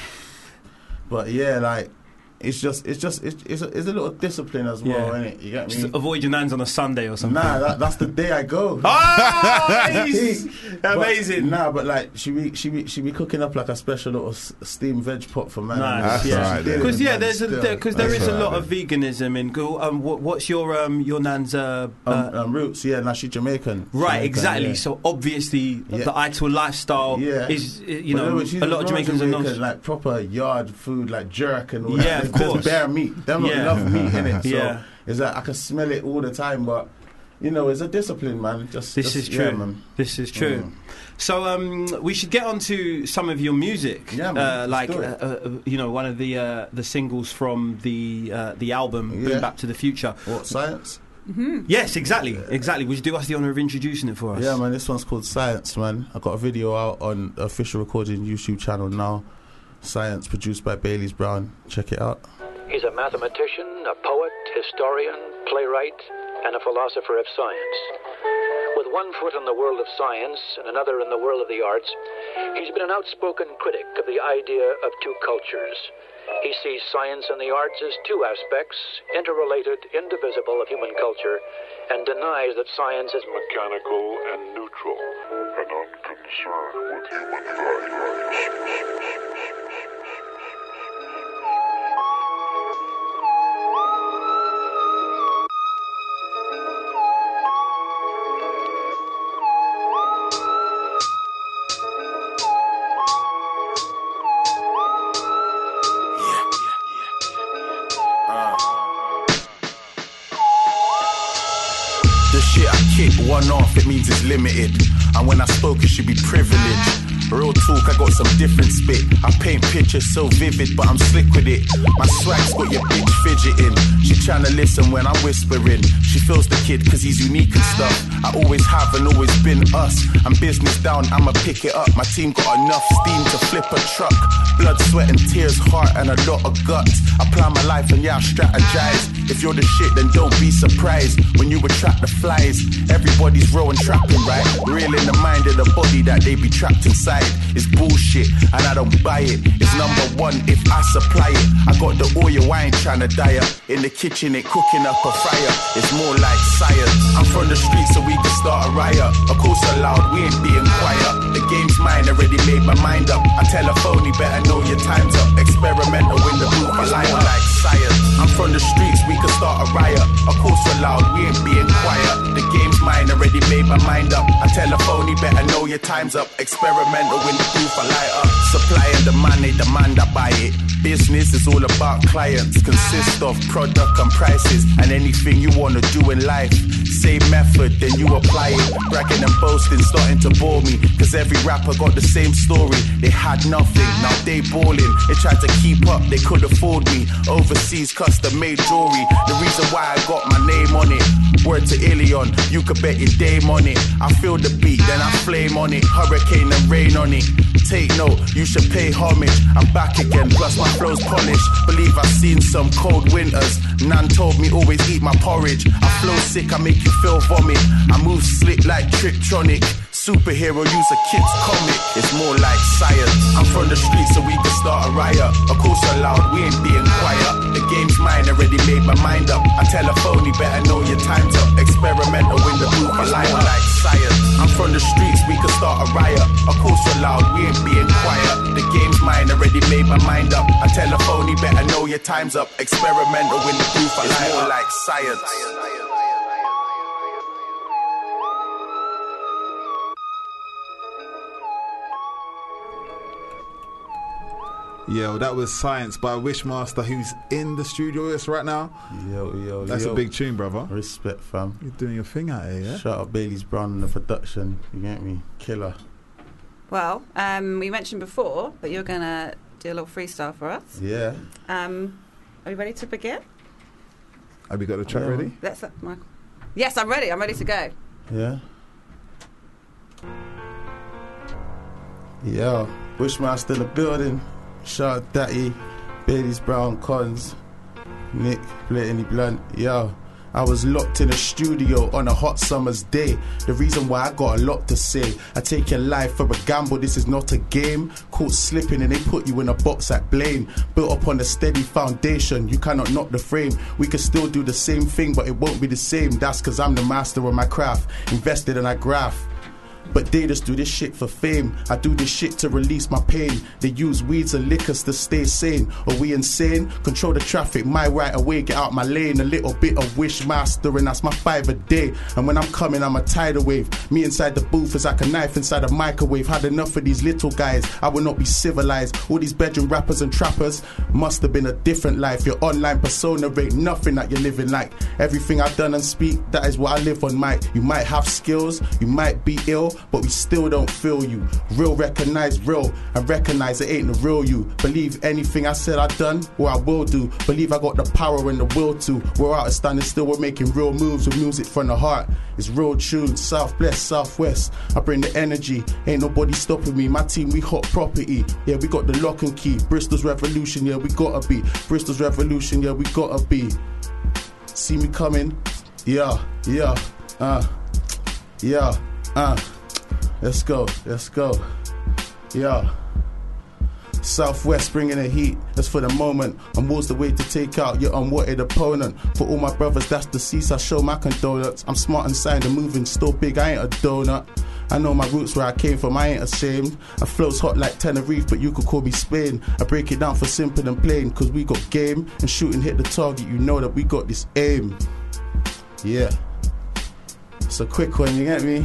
But yeah, like, it's just, it's just, it's, it's, a, it's a little discipline as well, Yeah. innit? You get me? Just avoid your nans on a Sunday or something. Nah, that, that's the day I go. Oh, nice. Amazing. But, nah, but like she be she be she be cooking up like a special little s- steamed veg pot for man. Nice. That's Yeah. alright then. Because yeah, Man, there's a still. because there That's is a alright lot of veganism in. Go- Um, what, what's your um your nan's uh, uh Um, um, roots, yeah. Now she's Jamaican. right? Jamaican, Exactly. yeah. So obviously Yeah. the actual lifestyle Yeah. is uh, you But know no, she's a lot of real Jamaicans are not. Jamaican, like proper yard food, like jerk and all Yeah, that. of There's course. bare meat. Them lot Yeah. love meat in it. So Yeah. it's like I can smell it all the time, but you know, it's a discipline, man. Just This just- is true. yeah, man. This is true. Mm. So um, we should get on to some of your music. Yeah, man, uh, let's like do uh, it. uh, you know, one of the uh, the singles from the uh, the album Yeah. Boom Back to the Future. What, Science? Yes, exactly, exactly. Would you do us the honour of introducing it for us? Yeah, man, this one's called Science, man. I got a video out on the official recording YouTube channel now. Science, produced by Baileys Brown. Check it out. He's a mathematician, a poet, historian, playwright, and a philosopher of science. With one foot in the world of science and another in the world of the arts, he's been an outspoken critic of the idea of two cultures. He sees science and the arts as two aspects, interrelated, indivisible of human culture, and denies that science is mechanical and neutral and unconcerned with human values. The shit I kick one off, it means it's limited. And when I spoke, it should be privileged. Real talk, I got some different spit. I paint pictures so vivid, but I'm slick with it. My swag's got your bitch fidgeting. She tryna listen when I'm whispering. She feels the kid cause he's unique and stuff. I always have and always been us. I'm business down, I'ma pick it up. My team got enough steam to flip a truck. Blood, sweat and tears, heart and a lot of guts. I plan my life and yeah, I strategize. If you're the shit, then don't be surprised when you attract the flies. Everybody's raw and trapping, right? Real in the mind of the body that they be trapped inside. It's bullshit and I don't buy it. It's number one if I supply it. I got the oil, I ain't tryna die up. In the kitchen, it cooking up a fire. It's more like science. I'm from the streets so we can start a riot. Of course aloud, we ain't being quiet. The game's mine, already made my mind up. I tell a phone, you better know your time's up. Experimental in the booth, I lie like science. I'm from the streets, we can start a riot. Of course we're loud, we ain't being quiet. The game's mine, already made my mind up. I tell a phone, you better know your time's up. Experimental in the booth, I light up. Supply and demand, they demand, I buy it. Business is all about clients. Consist of product and prices. And anything you wanna do in life. Same method, then you apply it. Bragging and boasting, starting to bore me. Cause every rapper got the same story. They had nothing, now they balling. They tried to keep up, they could afford me. Overseas custom made jewelry. The reason why I got my name on it Word to Ilion, you could bet your dame on it. I feel the beat, then I flame on it. Hurricane and rain on it. Take note, you should pay homage. I'm back again, plus my flow's polished. Believe I've seen some cold winters. Nan told me always eat my porridge. I flow sick, I make you feel vomit. I move slick like Triptronic. Superhero use a kid's comic. It's more like science. I'm from the streets so we can start a riot. Of course aloud, we ain't being quiet. The game's mine, already made my mind up. I tell a phone, you better know your time's up. Experimental in the booth, it's more like science. I'm from the streets, we can start a riot. Of course aloud, we ain't being quiet. The game's mine, already made my mind up. I tell a phone, you better know your time's up. Experimental in the booth, it's more like science. Yo, that was Science by Wishmaster, who's in the studio with us right now. Yo, yo, That's yo. a big tune, brother. Respect, fam. You're doing your thing out here, yeah? Shout out Bailey's Brown in the production. You get me? Killer. Well, um, we mentioned before that you're going to do a little freestyle for us. Yeah. Um, are we ready to begin? Have you got the track Yeah. ready? Let's, uh, Michael. Yes, I'm ready. I'm ready to go. Yeah. Yo, Wishmaster in the building. Shout out Datty, Bailey's Brown, Cons, Nick, Blatantly Blunt. Yo, I was locked in a studio on a hot summer's day. The reason why I got a lot to say. I take your life for a gamble, this is not a game. Caught slipping and they put you in a box at Blaine. Built upon a steady foundation, you cannot knock the frame. We can still do the same thing, but it won't be the same. That's cause I'm the master of my craft. Invested in I graph. But they just do this shit for fame. I do this shit to release my pain. They use weeds and liquors to stay sane. Are we insane? Control the traffic, my right away, get out my lane. A little bit of Wishmaster and that's my five a day. And when I'm coming, I'm a tidal wave. Me inside the booth is like a knife inside a microwave. Had enough of these little guys, I will not be civilized. All these bedroom rappers and trappers must have been a different life. Your online persona ain't nothing that you're living like. Everything I've done and speak, that is what I live on, mic. You might have skills, you might be ill, but we still don't feel you. Real recognize real and recognize it ain't the real you. Believe anything I said I done or I will do. Believe I got the power and the will to. We're out of standing still, we're making real moves with music from the heart. It's real tunes, South Bless, Southwest. I bring the energy, ain't nobody stopping me. My team, we hot property. Yeah, we got the lock and key. Bristol's Revolution, yeah, we gotta be. Bristol's Revolution, yeah, we gotta be. See me coming? Yeah, yeah, uh, yeah, uh. Let's go, let's go. Yeah. Southwest bringing the heat, that's for the moment. And what's the way to take out your unwanted opponent? For all my brothers that's deceased, I show my condolence. I'm smart and sound and moving, still big, I ain't a donut. I know my roots where I came from, I ain't ashamed. I flows hot like Tenerife, but you could call me Spain. I break it down for simple and plain, cause we got game. And shooting hit the target, you know that we got this aim. Yeah. It's a quick one, you get me?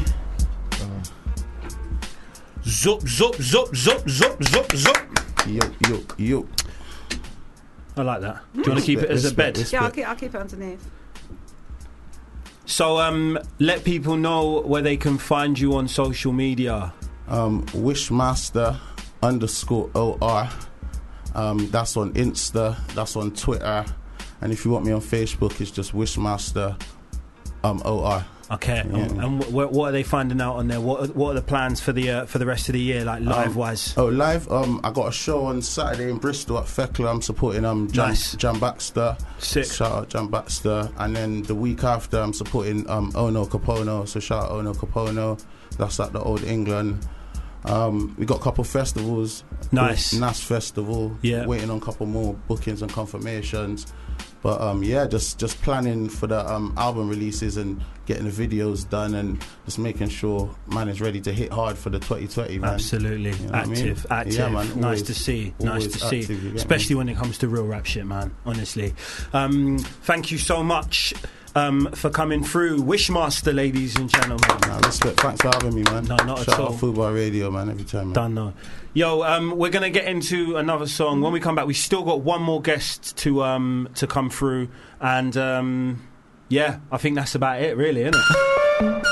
Zup, zup, zup, zup, zup, zup, zup. Yo, yo, yo. I like that. Do you want to keep it as a bed? Yeah, I'll keep, I'll keep it underneath. So, um, let people know where they can find you on social media. Um, Wishmaster underscore O R. Um, that's on Insta. That's on Twitter. And if you want me on Facebook, it's just Wishmaster um, O R. Okay, Yeah. um, and wh- what are they finding out on there? What are, what are the plans for the uh, for the rest of the year, like live Um, wise? Oh, live. Um, I got a show on Saturday in Bristol at Thekla. I'm supporting um Jan, Nice. Jan Baxter. Sick. Shout out Jan Baxter. And then the week after, I'm supporting um Ono Capono. So shout out Ono Capono. That's at the Old England. Um, we got a couple festivals. Nice. N A S Festival. Yeah. Waiting on a couple more bookings and confirmations. But um, yeah, just just planning for the um, album releases and getting the videos done and just making sure man is ready to hit hard for the twenty twenty, man. Absolutely. You know what I mean? Active, active. Yeah, man, nice always- to see. Nice always to active, you see. get me? Especially when it comes to real rap shit, man. Honestly. Um, thank you so much um, for coming through. Wishmaster, ladies and gentlemen. Nah, respect. Thanks for having me, man. No, not Shout at all. out Football Radio, man, every time, man. Done, no. Yo, um, we're gonna get into another song. When we come back, we still got one more guest to um, to come through, and um, yeah, I think that's about it, really, isn't it?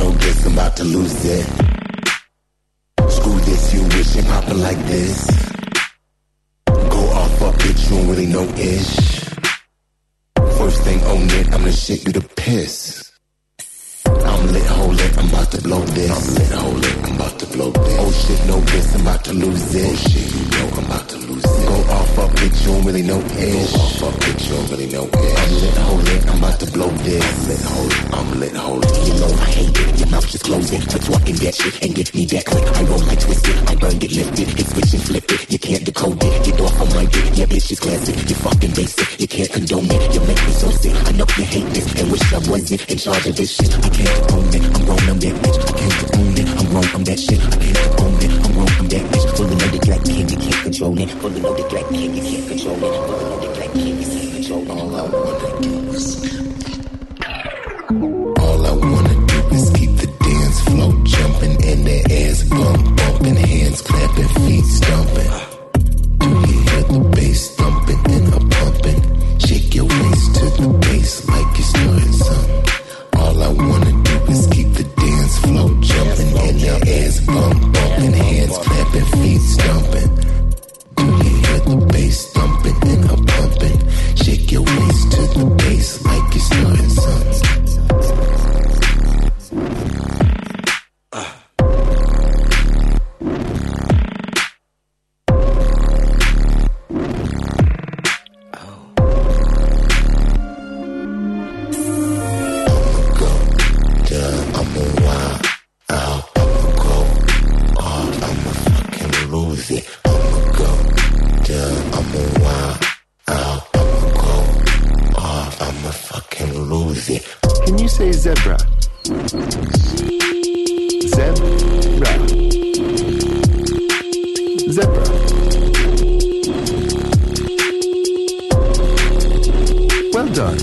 know this, I'm about to lose it. Screw this, you wish it poppin' like this. Go off, fuck bitch, you don't really know ish. First thing on it, I'm the shit, you the piss. I'm lit, hold it, I'm about to blow this. I'm lit, hold it, I'm about to blow this. Oh shit, know this, I'm about to lose it. Oh shit, you know I'm about to lose it. Go off, fuck bitch, you don't really know ish. Go off, fuck bitch, you don't really know ish. I'm lit, hold it, I'm about to blow this. I'm lit, hold it, I'm lit, hold it. You know I hate it, your mouth just close it. Touch walking that shit and give me that click. I roll, I twist it, I burn it, lift it. Hit switch and flip it, you can't decode it. Get off on my dick, yeah bitch is classic. You fucking basic, you can't condone it. You make me so sick, I know you hate this. And wish I wasn't in charge of this shit. I can't own it, I'm grown, I'm that bitch. I can't own it, I'm grown, I'm that shit. I can't own it, I'm grown, I'm that bitch. Fully loaded black kid, you can't control it. Fully loaded black kid, you can't control it. Fully loaded black kid, you can't control it. All I wanna do is All I wanna do is keep the dance flow jumping and the ass bump, bumping, hands clapping, feet stomping. You hear the bass thumping and a pumping. Shake your waist to the bass like you're starting something. All I wanna do is keep the dance flow jumping and the ass bump, bumping, hands clapping, feet stomping. You hear the bass thumping and a pumping. Shake your waist to the bass like you're starting something. Can you say zebra? Zebra. Zebra. Well done.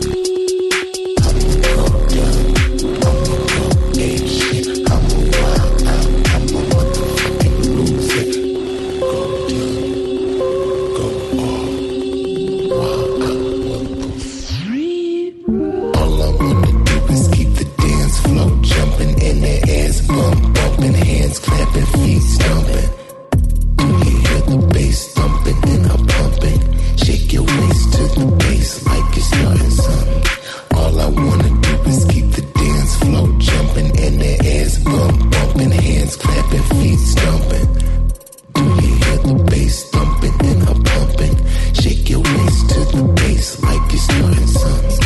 Clapping, feet stomping. You hear the bass thumping and a pumping. Shake your waist to the bass like you're starting something. All I wanna do is keep the dance flow jumping and the ass bump, bumping, hands clapping, feet stomping. You hear the bass thumping and a pumping. Shake your waist to the bass like you're starting something.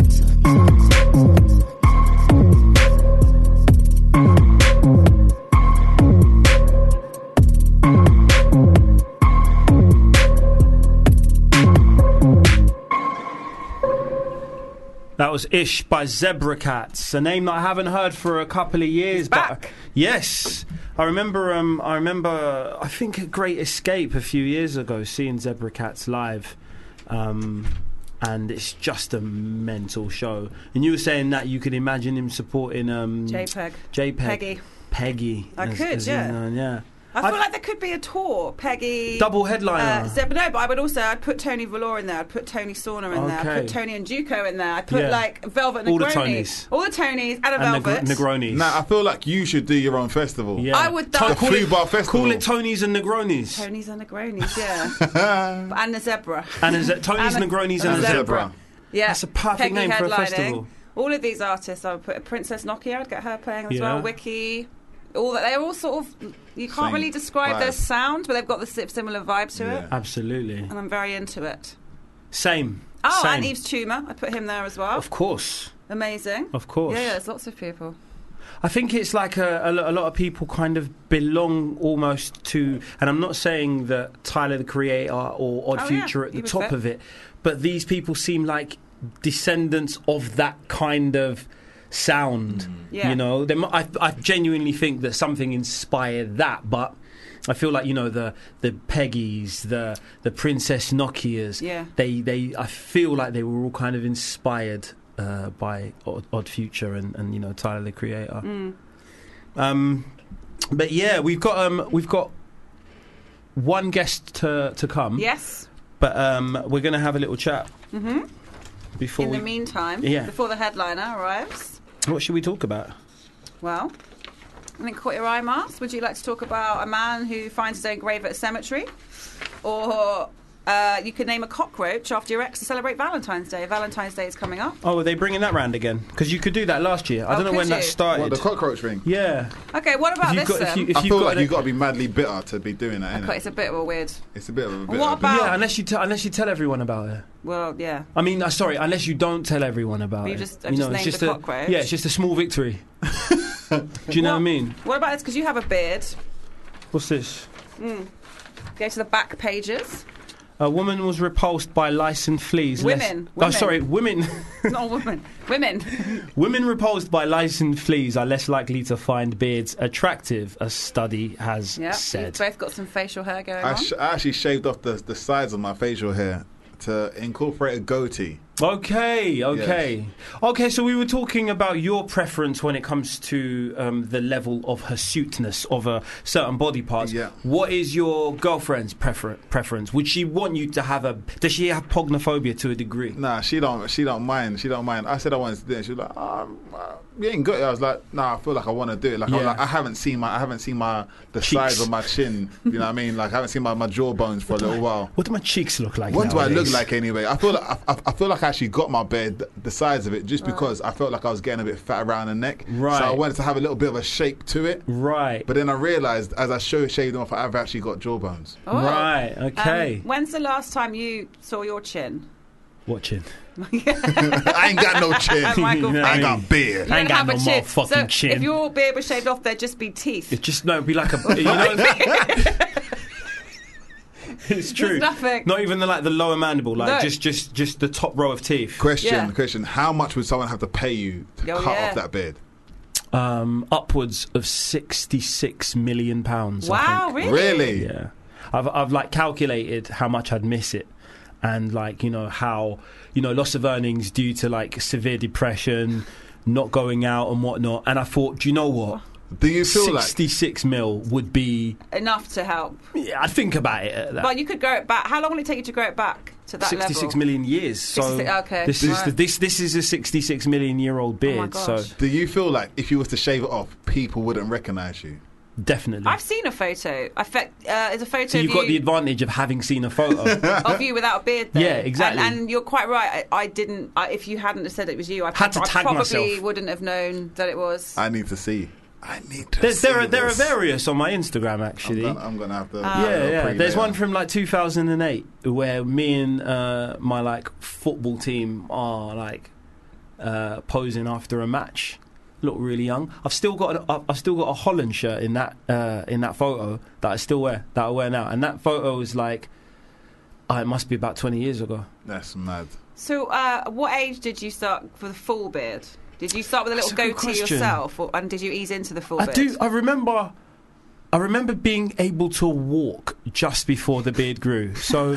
That was Ish by Zebra Cats, a name that I haven't heard for a couple of years. He's back. But yes, I remember. Um, I remember. I think at Great Escape a few years ago, seeing Zebra Cats live, um, and it's just a mental show. And you were saying that you could imagine him supporting um, JPEG, JPEG, Peggy. Peggy. I as, could, as yeah. in, uh, yeah. I feel I've- like there could be a tour, Peggy. Double headliner. Uh, Zeb- no, but I would also, I'd put Tony Valor in there, I'd put Tony Sauna in there, I'd Okay. put Tony and Juco in there, I'd put Yeah. like Velvet Negroni. All the Tonys. All the Tonys and a And Velvet. Negronis. Nah, I feel like you should do your own festival. Yeah. I would The that- call it, Fubar Festival. Call it Tonys and Negronis. Tonys and Negronis, yeah. and the Zebra. And a ze- Tonys, And a- Negronis, and and a a zebra. Yeah. That's a perfect Peggy name for a headlining. festival. All of these artists, I would put Princess Nokia, I'd get her playing as Yeah. well, Wiki. All that, they're all sort of, you can't Same really describe their vibe. sound, but they've got the si- similar vibe to it. Absolutely. And I'm very into it. Same. Oh, Same. and Yves Tumor, I put him there as well. Of course. Amazing. Of course. Yeah, yeah, there's lots of people. I think it's like a, a, lo- a lot of people kind of belong almost to, and I'm not saying that Tyler the Creator or Odd Oh, Future yeah, at the you would top fit. of it, but these people seem like descendants of that kind of sound. Yeah. You know, they, mi- I, I genuinely think that something inspired that, but I feel like, you know, the the Peggies, the the Princess Nokias, Yeah. they, they I feel like they were all kind of inspired uh, by Odd, Odd Future and, and, you know, Tyler the Creator. Mm. Um, but yeah, we've got um, we've got one guest to to come. Yes. But um, we're going to have a little chat hmm before In we. the meantime, Yeah. before the headliner arrives. What should we talk about? Well, I think caught your eye, Mars. Would you like to talk about a man who finds his own grave at a cemetery? Or uh, you could name a cockroach after your ex to celebrate Valentine's Day. Valentine's Day is coming up. Oh, are they bringing that round again? Because you could do that last year. I Oh, don't know could when that you? started. What, the cockroach thing? Yeah. Okay, what about If this you've got- if then? you- if I you've feel got like it- you've got to be madly bitter to be doing that, innit? Okay, it's a bit of a weird. It's a bit of a bit. What of a- about- Yeah, unless you t- unless you tell everyone about it. Well, yeah. I mean, uh, sorry, unless you don't tell everyone about You it. just- I've you just know, it's named just a a cockroach. Yeah, it's just a small victory. Do you know what I mean? What about this? Because you have a beard. What's this? Mm. Go to the back pages. A woman was repulsed by lice and fleas. less- Women, Oh, women. sorry, women. Not women. Women. Women repulsed by lice and fleas are less likely to find beards attractive, a study has Yeah, said. you've both got some facial hair going I, on. sh- I actually shaved off the the sides of my facial hair to incorporate a goatee. Okay, okay. Okay, so we were talking about your preference when it comes to um, the level of hirsuteness of a certain body parts. Yeah. What is your girlfriend's prefer- preference? Would she want you to have a... Does she have pognophobia to a degree? Nah, she don't. She don't mind. She don't mind. I said I wanted to do it. She was like, um, uh, "You ain't got it." I was like, "Nah, I feel like I want to do it." Like, I, was Yeah. like I haven't seen my. I haven't seen my the Cheeks. size of my chin. You know what I mean? Like, I haven't seen my, my jawbones for a little while. What do my cheeks look like What do I look nowadays? like anyway? I feel like I, I, I feel like I actually got my beard, the, the size of it, just Right. because I felt like I was getting a bit fat around the neck. Right. So I wanted to have a little bit of a shape to it. Right. But then I realised as I show shaved off, I've actually got jawbones. Oh. Right, okay. Um, when's the last time you saw your chin? Watching. I ain't got no chin. And Michael I ain't Payne. got beard. You I ain't don't got have no a more fucking so chin. If your beard was shaved off, there'd just be teeth. It just no, it'd be like a. You know, it's true. There's nothing. Not even the like the lower mandible, like No. just just just the top row of teeth. Question, Yeah. question. How much would someone have to pay you to Oh, cut yeah. off that beard? Um, upwards of sixty-six million pounds. I Wow, think. really? Really? Yeah, I've I've like calculated how much I'd miss it, and like you know how you know loss of earnings due to like severe depression, not going out and whatnot. And I thought, do you know what? Do you feel like sixty-six mil would be? Enough to help. Yeah, I'd think about it. At that. But you could grow it back. How long will it take you to grow it back to that sixty-six level? million years. So sixty-six okay, this is right. the, this this is a sixty-six million year old beard. so gosh. Do you feel like if you was to shave it off, people wouldn't recognise you? definitely. I've seen a photo. I fe- uh, it's a photo So of you've you got the advantage of having seen a photo. of you without a beard. Though. Yeah, exactly. And, and you're quite right. I, I didn't. I, if you hadn't have said it was you, I, Had to I tag probably myself. wouldn't have known that it was. I need to see. I need to There's, see there are there are this. various on my Instagram actually. I'm gonna, I'm gonna have to. Ah. yeah, yeah. There's one from like two thousand eight where me and uh, my like football team are like uh, posing after a match. Look really young. I've still got a, I've still got a Holland shirt in that uh, in that photo that I still wear that I wear now, and that photo is like oh, it must be about twenty years ago. That's mad. So, uh, what age did you start for the full beard? Did you start with a little That's a good goatee question. yourself, or, and did you ease into the full I beard? do. I remember. I remember being able to walk just before the beard grew. So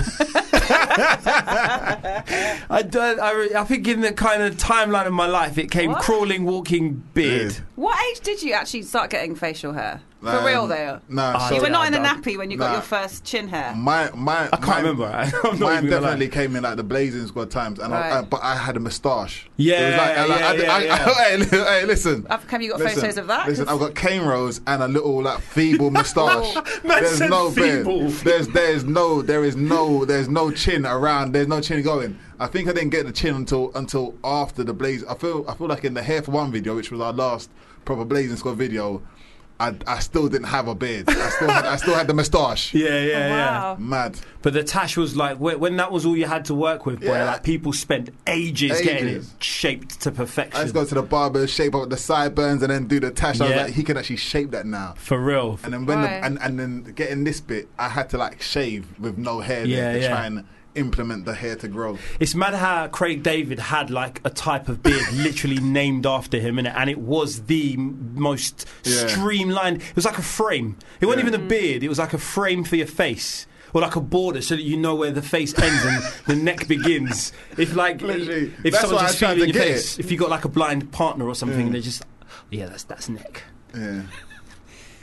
I, don't, I, re- I think in the kind of timeline of my life, it came What? crawling, walking beard. What age did you actually start getting facial hair? For Um, real, though. No, you so- were not in a Nah. nappy when you got Nah. your first chin hair. My my I can't remember. I'm not Mine even gonna definitely lie. came in like the Blazing Squad times, and I, Right. I, but I had a moustache. Yeah, it was like, and yeah, I, I, yeah, I, yeah. hey, li- hey, listen. Have, have you got Listen, photos of that? Listen, 'Cause- I've got cane rows and a little like feeble moustache. Man There's said no feeble. beard. There's there's no there is no there's no chin around. There's no chin going. I think I didn't get the chin until until after the Blaze. I feel I feel like in the Hair for One video, which was our last proper Blazing Squad video, I, I still didn't have a beard. I still had, I still had the moustache. Yeah, yeah, Oh, yeah. wow. Mad. But the tash was like when, when that was all you had to work with, boy. Yeah. Like people spent ages, getting it Ages. shaped to perfection. I just go to the barber, shape up the sideburns, and then do the tash. I was Yeah. like, he can actually shape that now. For real. And then when Right. the, and, and then getting this bit, I had to like shave with no hair Yeah, there to yeah. try and implement the hair to grow. It's mad how Craig David had like a type of beard literally named after him in it, and it was the m- most Yeah. streamlined. It was like a frame. It wasn't even a beard. It was like a frame for your face. Or like a border, so that you know where the face ends and the neck begins. If like, Literally. if That's someone's why I just tried feeling to your get face, it. if you got like a blind partner or something, Yeah. and they're just, yeah, that's that's neck. Yeah.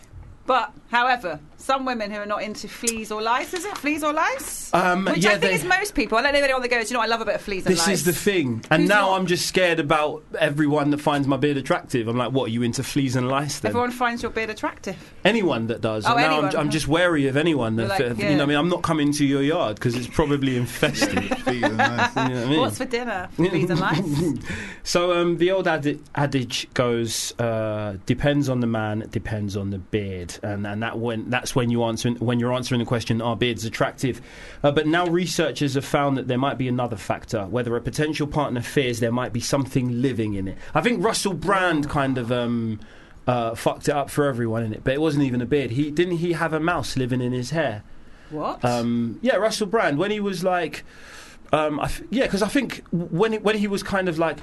But, however, some women who are not into fleas or lice, is it? Fleas or lice? Um, Which yeah, I think they- is most people. I don't know anyone that goes, you know, I love a bit of fleas and This lice. is the thing. And Who's now not? I'm just scared about everyone that finds my beard attractive. I'm like, what, are you into fleas and lice then? Everyone finds your beard attractive. Anyone that does. Oh, And now anyone. I'm, I'm just wary of anyone that, You're like, you yeah. know, I mean, I'm not coming to your yard because it's probably infested. You know what I mean? What's for dinner? Fleas and lice? So um, the old adi- adage goes, uh, depends on the man, depends on the beard, and and that when that's when you answer when you're answering the question, are beards attractive? Uh, but now researchers have found that there might be another factor, whether a potential partner fears there might be something living in it. I think Russell Brand kind of um, uh, fucked it up for everyone in it, but it wasn't even a beard. He didn't he have a mouse living in his hair? What? Um, yeah, Russell Brand when he was like. Um, I f- yeah, because I think when it, when he was kind of like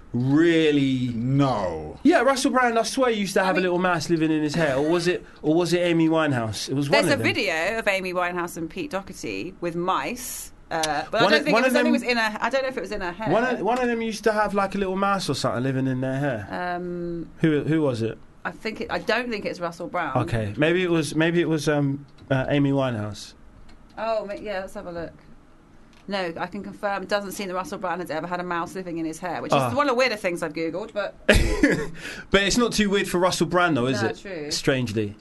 really no, yeah, Russell Brand. I swear he used to have a little mouse living in his hair, or was it or was it Amy Winehouse? It was There's one a of them. video of Amy Winehouse and Pete Doherty with mice, uh, but One I of- don't think one it of was, I think it them- was in her. I don't know if it was in her hair. One of, one of them used to have like a little mouse or something living in their hair. um, Who who was it? I think it, I don't think it's Russell Brown. Okay, maybe it was maybe it was um, uh, Amy Winehouse. Oh, ma- yeah. Let's have a look. No, I can confirm. It doesn't seem that Russell Brand has ever had a mouse living in his hair, which is Ah. one of the weirder things I've googled. But But it's not too weird for Russell Brand though, is No, it? true. Strangely.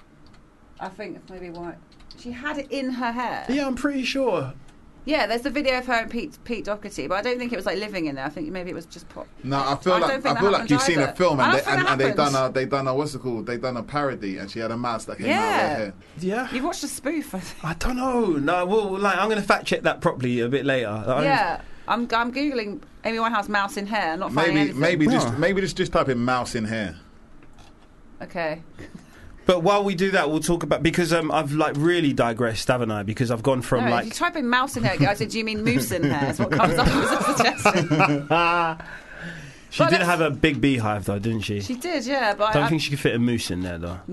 I think it's maybe why she had it in her hair. Yeah, I'm pretty sure. Yeah, there's the video of her and Pete Pete Doherty, but I don't think it was like living in there. I think maybe it was just pop. No, I feel I like don't think I that feel like happens you've seen either. a film I and don't they think and, that and they done happens. a they done a what's it called? They done a parody and she had a mouse that came out of her Yeah. hair. Yeah. You've watched a spoof, I think. I don't know. No, well, like I'm going to fact check that properly a bit later. I'm- Yeah, I'm I'm googling Amy Winehouse mouse in hair, not finding Maybe anything. maybe just maybe just just type in mouse in hair. Okay. But while we do that, we'll talk about because um, I've like really digressed, haven't I? Because I've gone from no, if like you type in mouse in hair, I said, do you mean moose in hair? That's what comes up as a suggestion. she But did let's- have a big beehive though, didn't she? She did, yeah, but I don't I, think she could fit a moose in there though.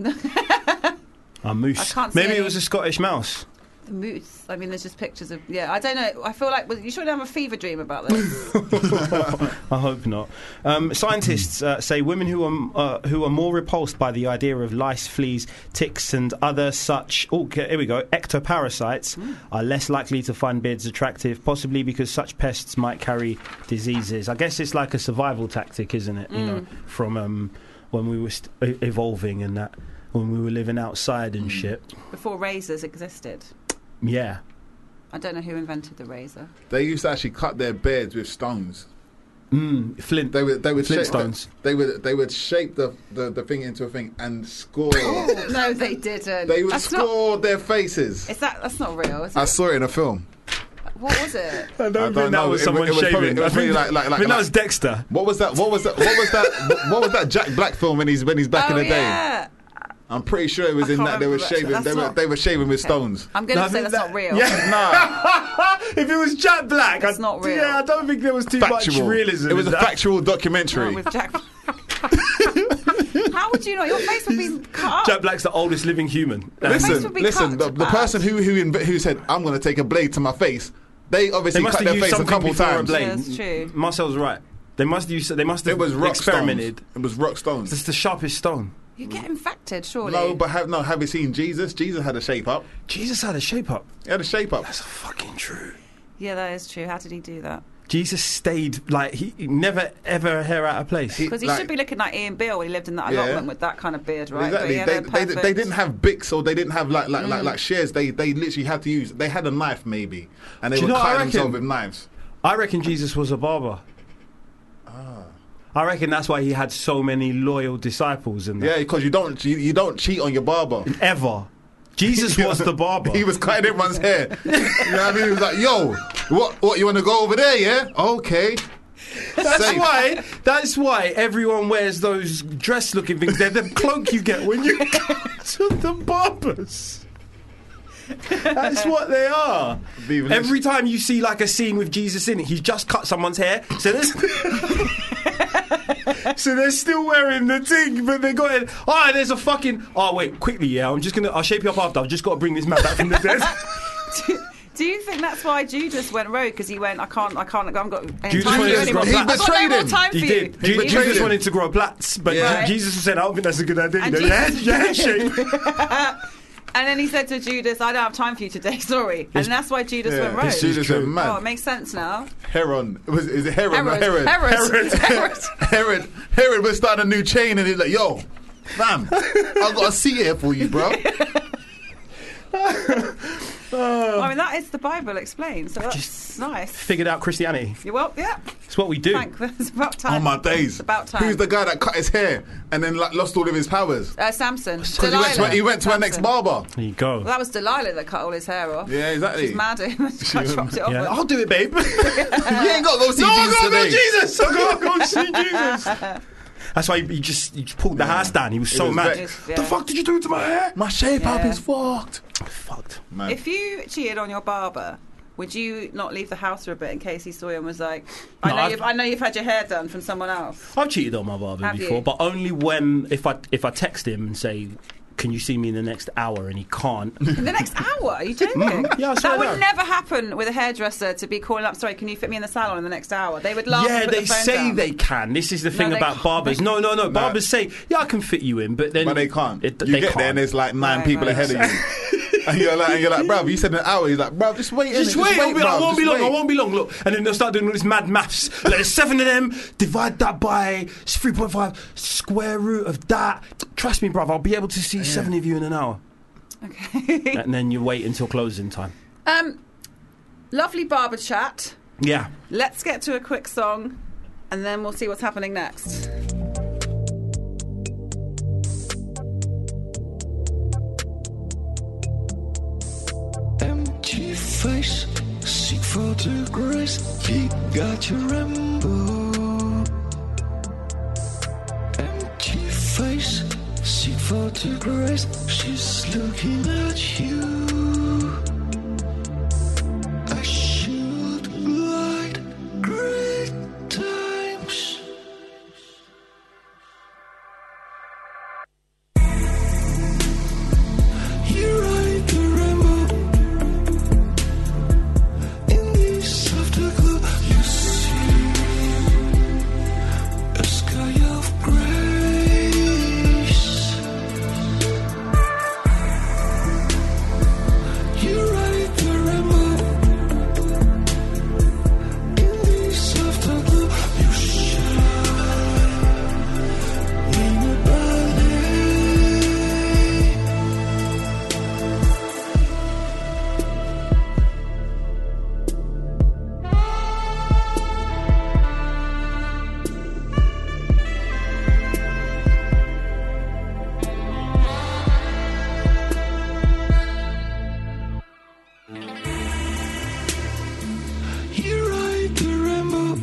A moose. I can't see Maybe any- it was a Scottish mouse. the moose. I mean, there's just pictures of. Yeah, I don't know. I feel like well, you shouldn't have a fever dream about this. I hope not. Um, scientists uh, say women who are uh, who are more repulsed by the idea of lice, fleas, ticks, and other such. Oh, okay, here we go. Ectoparasites are less likely to find beards attractive, possibly because such pests might carry diseases. I guess it's like a survival tactic, isn't it? You know, Mm. from um, when we were st- e- evolving and that, when we were living outside and shit. Before razors existed. Yeah. I don't know who invented the razor. They used to actually cut their beards with stones. Mm, flint. They would they would shape Flintstones. the, they would they would shape the, the, the thing into a thing and score. Oh, no, they didn't. They would That's score their faces. Not, is that that's not real? Is I it? saw it in a film. What was it? I don't I think don't that know. was It someone was- it was probably- shaving. it was I think, probably like- like- I like- think that like- was Dexter. What was that? What was that? What was that? What was that Jack Black film when he's when he's back oh, in the day? yeah. I'm pretty sure it was I in can't that they were remember that. shaving. That's They were not- they were shaving with stones. I'm going to No, I say think that's that- not real. Nah, If it was Jack Black, That's I, not real. Yeah, I don't think there was too factual. much realism. It was in a that. factual documentary. Oh, with Jack. How would you know? Your face would be cut up. Jack Black's the oldest living human. face listen, would be listen. cut The, the bad. person who who inv- who said I'm going to take a blade to my face, they They obviously must cut have their used face a something couple before a times. blade. Yeah, that's true. Marcel's right. They must use. They must have It was rock experimented. stones. It was rock stones. It's the sharpest stone. You get infected, surely. No, but have no. Have you seen Jesus? Jesus had a shape up. Jesus had a shape up. He had a shape up. That's fucking true. Yeah, that is true. How did he do that? Jesus stayed like he he never ever a hair out of place. Because he like- should be looking like Ian Beale when he lived in that Yeah. allotment with that kind of beard, right? But Exactly. he had They, a they, perfect- they didn't have bics or they didn't have like like Mm. like, like shears. They they literally had to use. They had a knife maybe, and they Do you were know what I cutting themselves reckon? with knives. I reckon Jesus was a barber. Ah. I reckon that's why he had so many loyal disciples and Yeah, because you don't you, you don't cheat on your barber. ever. Jesus was the barber. He was cutting everyone's hair. You know what I mean? He was like, "Yo, what what you want to go over there? Yeah, okay." That's Safe. why. That's why everyone wears those dress-looking things. They're the cloak you get when you go to the barbers. That's what they are. Every time you see like a scene with Jesus in it, he's just cut someone's hair. So there's. So they're still wearing the thing, but they got it. Oh, there's a fucking. Oh wait, quickly, yeah. I'm just gonna. I'll shape you up after. I've just got to bring this man back from the dead. Do you think that's why Judas went rogue? Because he went, I can't, I can't, I haven't got any Judas time for wanted you to anymore. grow I've got no betrayed more him. time for He you. did. Ju- betrayed Jesus him. wanted to grow plaits, but Yeah. Jesus said, I don't think that's a good idea. And You know, Jesus- your head, your head shape. And then he said to Judas, I don't have time for you today, sorry. And that's why Judas Yeah, went rogue. Judas went mad. Oh, it makes sense now. Heron. Was, is it Herod? Not Herod. Herod. Herod. Herod. Herod. Herod was starting a new chain and he's like, yo, fam, I've got a seat here for you, bro. I mean, that is the Bible explained, so that's nice. Figured out Christianity. You well, yeah. It's what we do. Thank, it's about time. Oh my days. It's about time. Who's the guy that cut his hair and then like, lost all of his powers? Uh, Samson. Because he went to, he went to an ex-barber. There you go. Well, that was Delilah that cut all his hair off. Yeah, exactly. She's mad at him. She chopped it off. Yeah, I'll do it, babe. You ain't got to go see no, I Jesus gotta go today. Jesus. I gotta go see Jesus. That's why he just he just pulled the house down. He was It so was mad. vexed. Yeah. The fuck did you do to my hair? My shape up Yeah. is fucked. Fucked. Man. If you cheated on your barber, would you not leave the house for a bit in case he saw you and was like, I No, know I've- you've, I know you've had your hair done from someone else. I've cheated on my barber Have before, you? but only when if I if I text him and say, "Can you see me in the next hour?" and he can't. In the next hour? Are you joking? Mm, yeah, I swear that would down. never happen with a hairdresser to be calling up, sorry, can you fit me in the salon in the next hour? They would laugh Yeah, and put they the phone say down. they can. This is the No, thing they about can't. barbers. No, no, no. Barbers say, "Yeah, I can fit you in," but then But they can't. It, You they get can't. there and there's like nine Right, people right. ahead of you. And you're like, and you're like, bruv, you said an hour. He's like, bruv, just wait. Just innit? wait, it'll be like, I bruv, won't be just long, I wait." won't be long, look. And then they'll start doing all this mad maths. Like, there's seven of them, divide that by three point five, square root of that. Trust me, bruv, I'll be able to see seven of you in an hour. Okay. And then you wait until closing time. Um, lovely barber chat. Yeah. Let's get to a quick song and then we'll see what's happening next. Empty face, seek for the grace. You got your rainbow. Empty face, seek for the grace. She's looking at you. I should light great times. You ride the rainbow. In this afterglow, you see a sky of grace. You ride the rainbow. In this afterglow, you shine in a ballet. You ride the rainbow.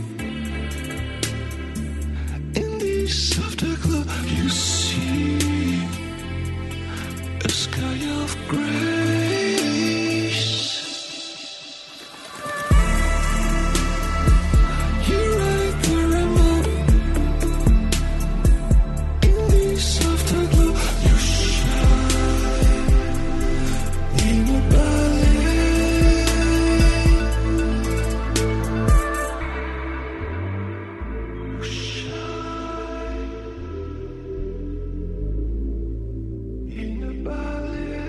In this afterglow, you see a sky of grace. You ride the rainbow. In this afterglow, you shine in a ballet. In a ballet.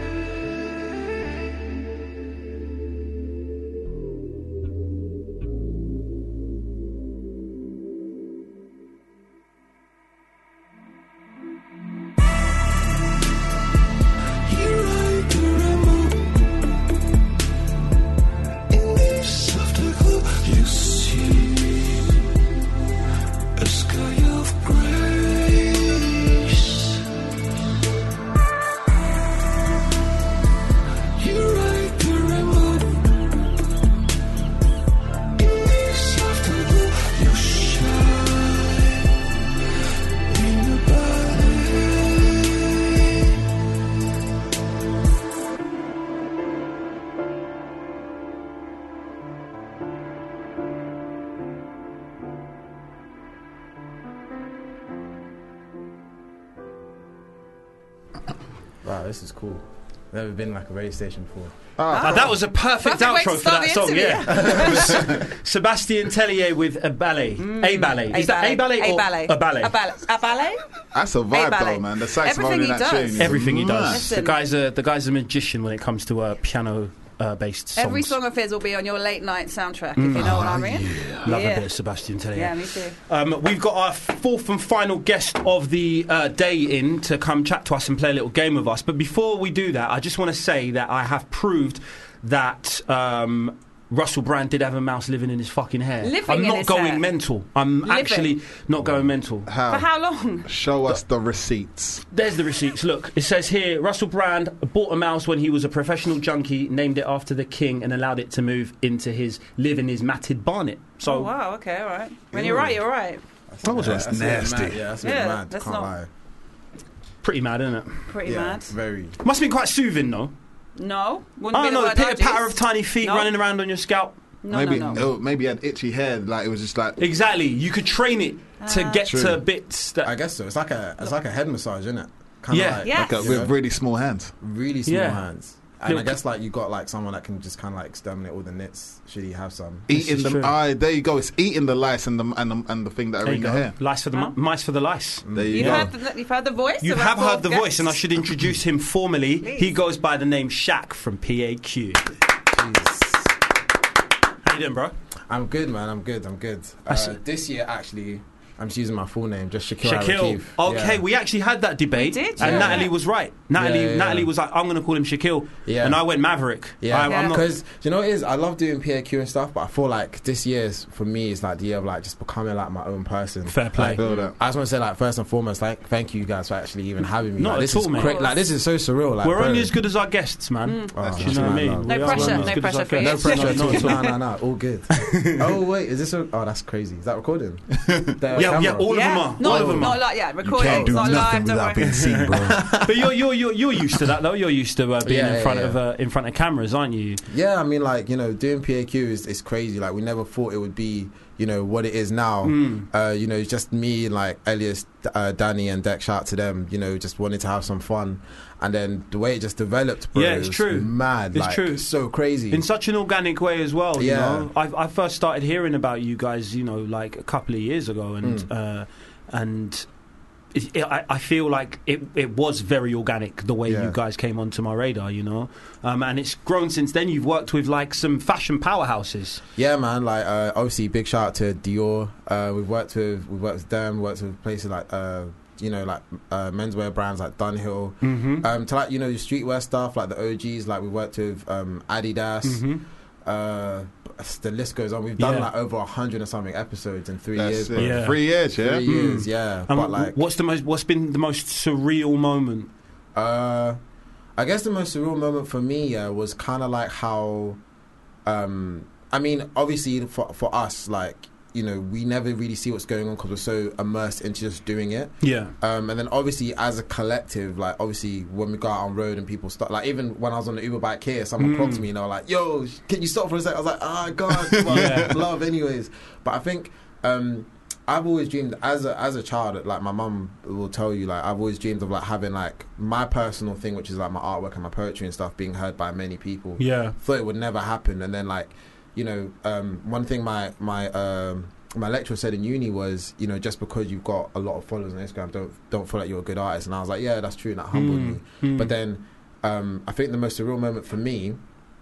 You ride the rainbow. In this afterglow, you see a sky of grace. You ride the rainbow. In this afterglow, you shine in a ballet. Wow, this is cool. Never been like a radio station before. Ah, that was a perfect, Perfect way to outro for start that the song, interview. yeah. It was Sebastien Tellier with a ballet. A ballet. Is that a ballet A or ballet. a ballet? A ballet. A ballet? That's a A vibe ballet. though, man. The saxophone Everything in he that does. tune is Everything he mad. does. Listen. The guy's a the guy's a magician when it comes to uh, piano uh, based songs. Every song of his will be on your late night soundtrack, if you know what I mean. Love Yeah. a bit of Sebastien Tellier. Yeah, me too. Um, we've got our fourth and final guest of the uh, day in to come chat to us and play a little game with us. But before we do that, I just want to say that I have proved that um, Russell Brand did have a mouse living in his fucking hair. Living I'm in not his going hair? mental. I'm Living? actually not going mental. How? For how long? Show us the receipts. There's the receipts. Look, it says here, Russell Brand bought a mouse when he was a professional junkie, named it after the king, and allowed it to move into his live in his matted barnet. So, Oh, wow, okay, all right. When you're right, you're right. that was That's a bit nasty. mad, Yeah, that's a bit Yeah, mad. that's Can't not- lie. pretty mad, isn't it? Pretty Yeah, mad. very. Must have been quite soothing, though. No, wouldn't I be don't know, the the word pitter I'd patter use. of tiny feet No. running around on your scalp. No, maybe no, no. oh, maybe he had itchy hair. Like it was just like Exactly. You could train it to Ah. get True. to bits that. I guess so. It's like a it's like a head massage, isn't it? Kind Yeah. like, Yes. like a, you know, with really small hands. really small Yeah. hands. And Little I guess like you got like someone that can just kind of like exterminate all the nits. Should he have some? Eating is the true. eye. There you go. It's eating the lice and the and the, and the thing that are There in you the go. hair. Lice for the mi- Huh? mice for the lice. There you You've go. heard, the, you've heard the voice? You of have our heard the fourth voice, and I guest? should introduce him formally. He goes by the name Shaq from P A Q. How you doing, bro? I'm good, man. I'm good. I'm good. I see. Uh, this year, actually, I'm just using my full name, just Shaquille. Shaquille. Arakeev. Okay, Yeah. we actually had that debate, We did, and yeah. Natalie was right. Natalie, Yeah, yeah, Natalie yeah. was like, "I'm going to call him Shaquille," Yeah. and I went Maverick. Yeah, I, I'm not. because you know what it is. I love doing P A Q and stuff, but I feel like this year's for me is like the year of like just becoming like my own person. Fair play. Like, Feel that. I just want to say like first and foremost, like thank you guys for actually even having me. Not like, at this all, is mate. cra- Like this is so surreal. Like We're bro. only as good as our guests, man. Oh, Do you know what I mean? no, No We are pressure, only as no good as our pressure for guests. you. No pressure No, at all. not at all. No, no, no. All good. Oh wait, is this? A, oh, that's crazy. Is that recording? The Yeah, yeah, camera? all of them Yeah, are. not, all of them not are. like, yeah, recording, Can't do not nothing live, don't without worry. being seen, bro. But you're you're you're you're used to that though. You're used to uh, being Yeah, in yeah, front yeah. of uh, in front of cameras, aren't you? Yeah, I mean, like, you know, doing P A Q is, is crazy. Like, we never thought it would be, you know, what it is now. Mm. Uh, you know, it's just me, like, Elias, uh, Danny, and Deck, shout out to them, you know, just wanted to have some fun. And then the way it just developed, bro, Yeah, it's is true. mad. It's like, true. so crazy. In such an organic way as well. You Yeah. know? I, I first started hearing about you guys, you know, like a couple of years ago, and Mm. uh, and it, it, I, I feel like it it was very organic the way Yeah. you guys came onto my radar, you know, um, and it's grown since then. You've worked with like some fashion powerhouses. Yeah, man. Like, uh, obviously, big shout out to Dior. Uh, we've worked with, we've worked with them. Worked with places like, uh, you know, like uh, menswear brands like Dunhill. Mm-hmm. Um, to like, you know, your streetwear stuff like the O Gs. Like, we worked with um, Adidas. Mm-hmm. Uh, the list goes on. We've done Yeah. like over a hundred and something episodes in three That's years. it. bro. Yeah. Three years, yeah. Three Mm. years, yeah. And but like, what's the most? What's been the most surreal moment? uh, I guess the most surreal moment for me, yeah, was kind of like how, um, I mean, obviously for for us, like, you know, we never really see what's going on because we're so immersed into just doing it. Yeah. Um, and then obviously as a collective, like obviously when we go out on road and people start, like even when I was on the Uber bike here, someone Mm. clocked me and they were like, "Yo, can you stop for a sec?" I was like, "Ah, God, well, Yeah. love, anyways." But I think um, I've always dreamed as a as a child, like my mum will tell you, like I've always dreamed of like having like my personal thing, which is like my artwork and my poetry and stuff, being heard by many people. Yeah. Thought it would never happen, and then like, you know, um, one thing my my um, my lecturer said in uni was, you know, just because you've got a lot of followers on Instagram, don't don't feel like you're a good artist. And I was like, yeah, that's true, and that humbled Mm, me. mm. But then, um, I think the most surreal moment for me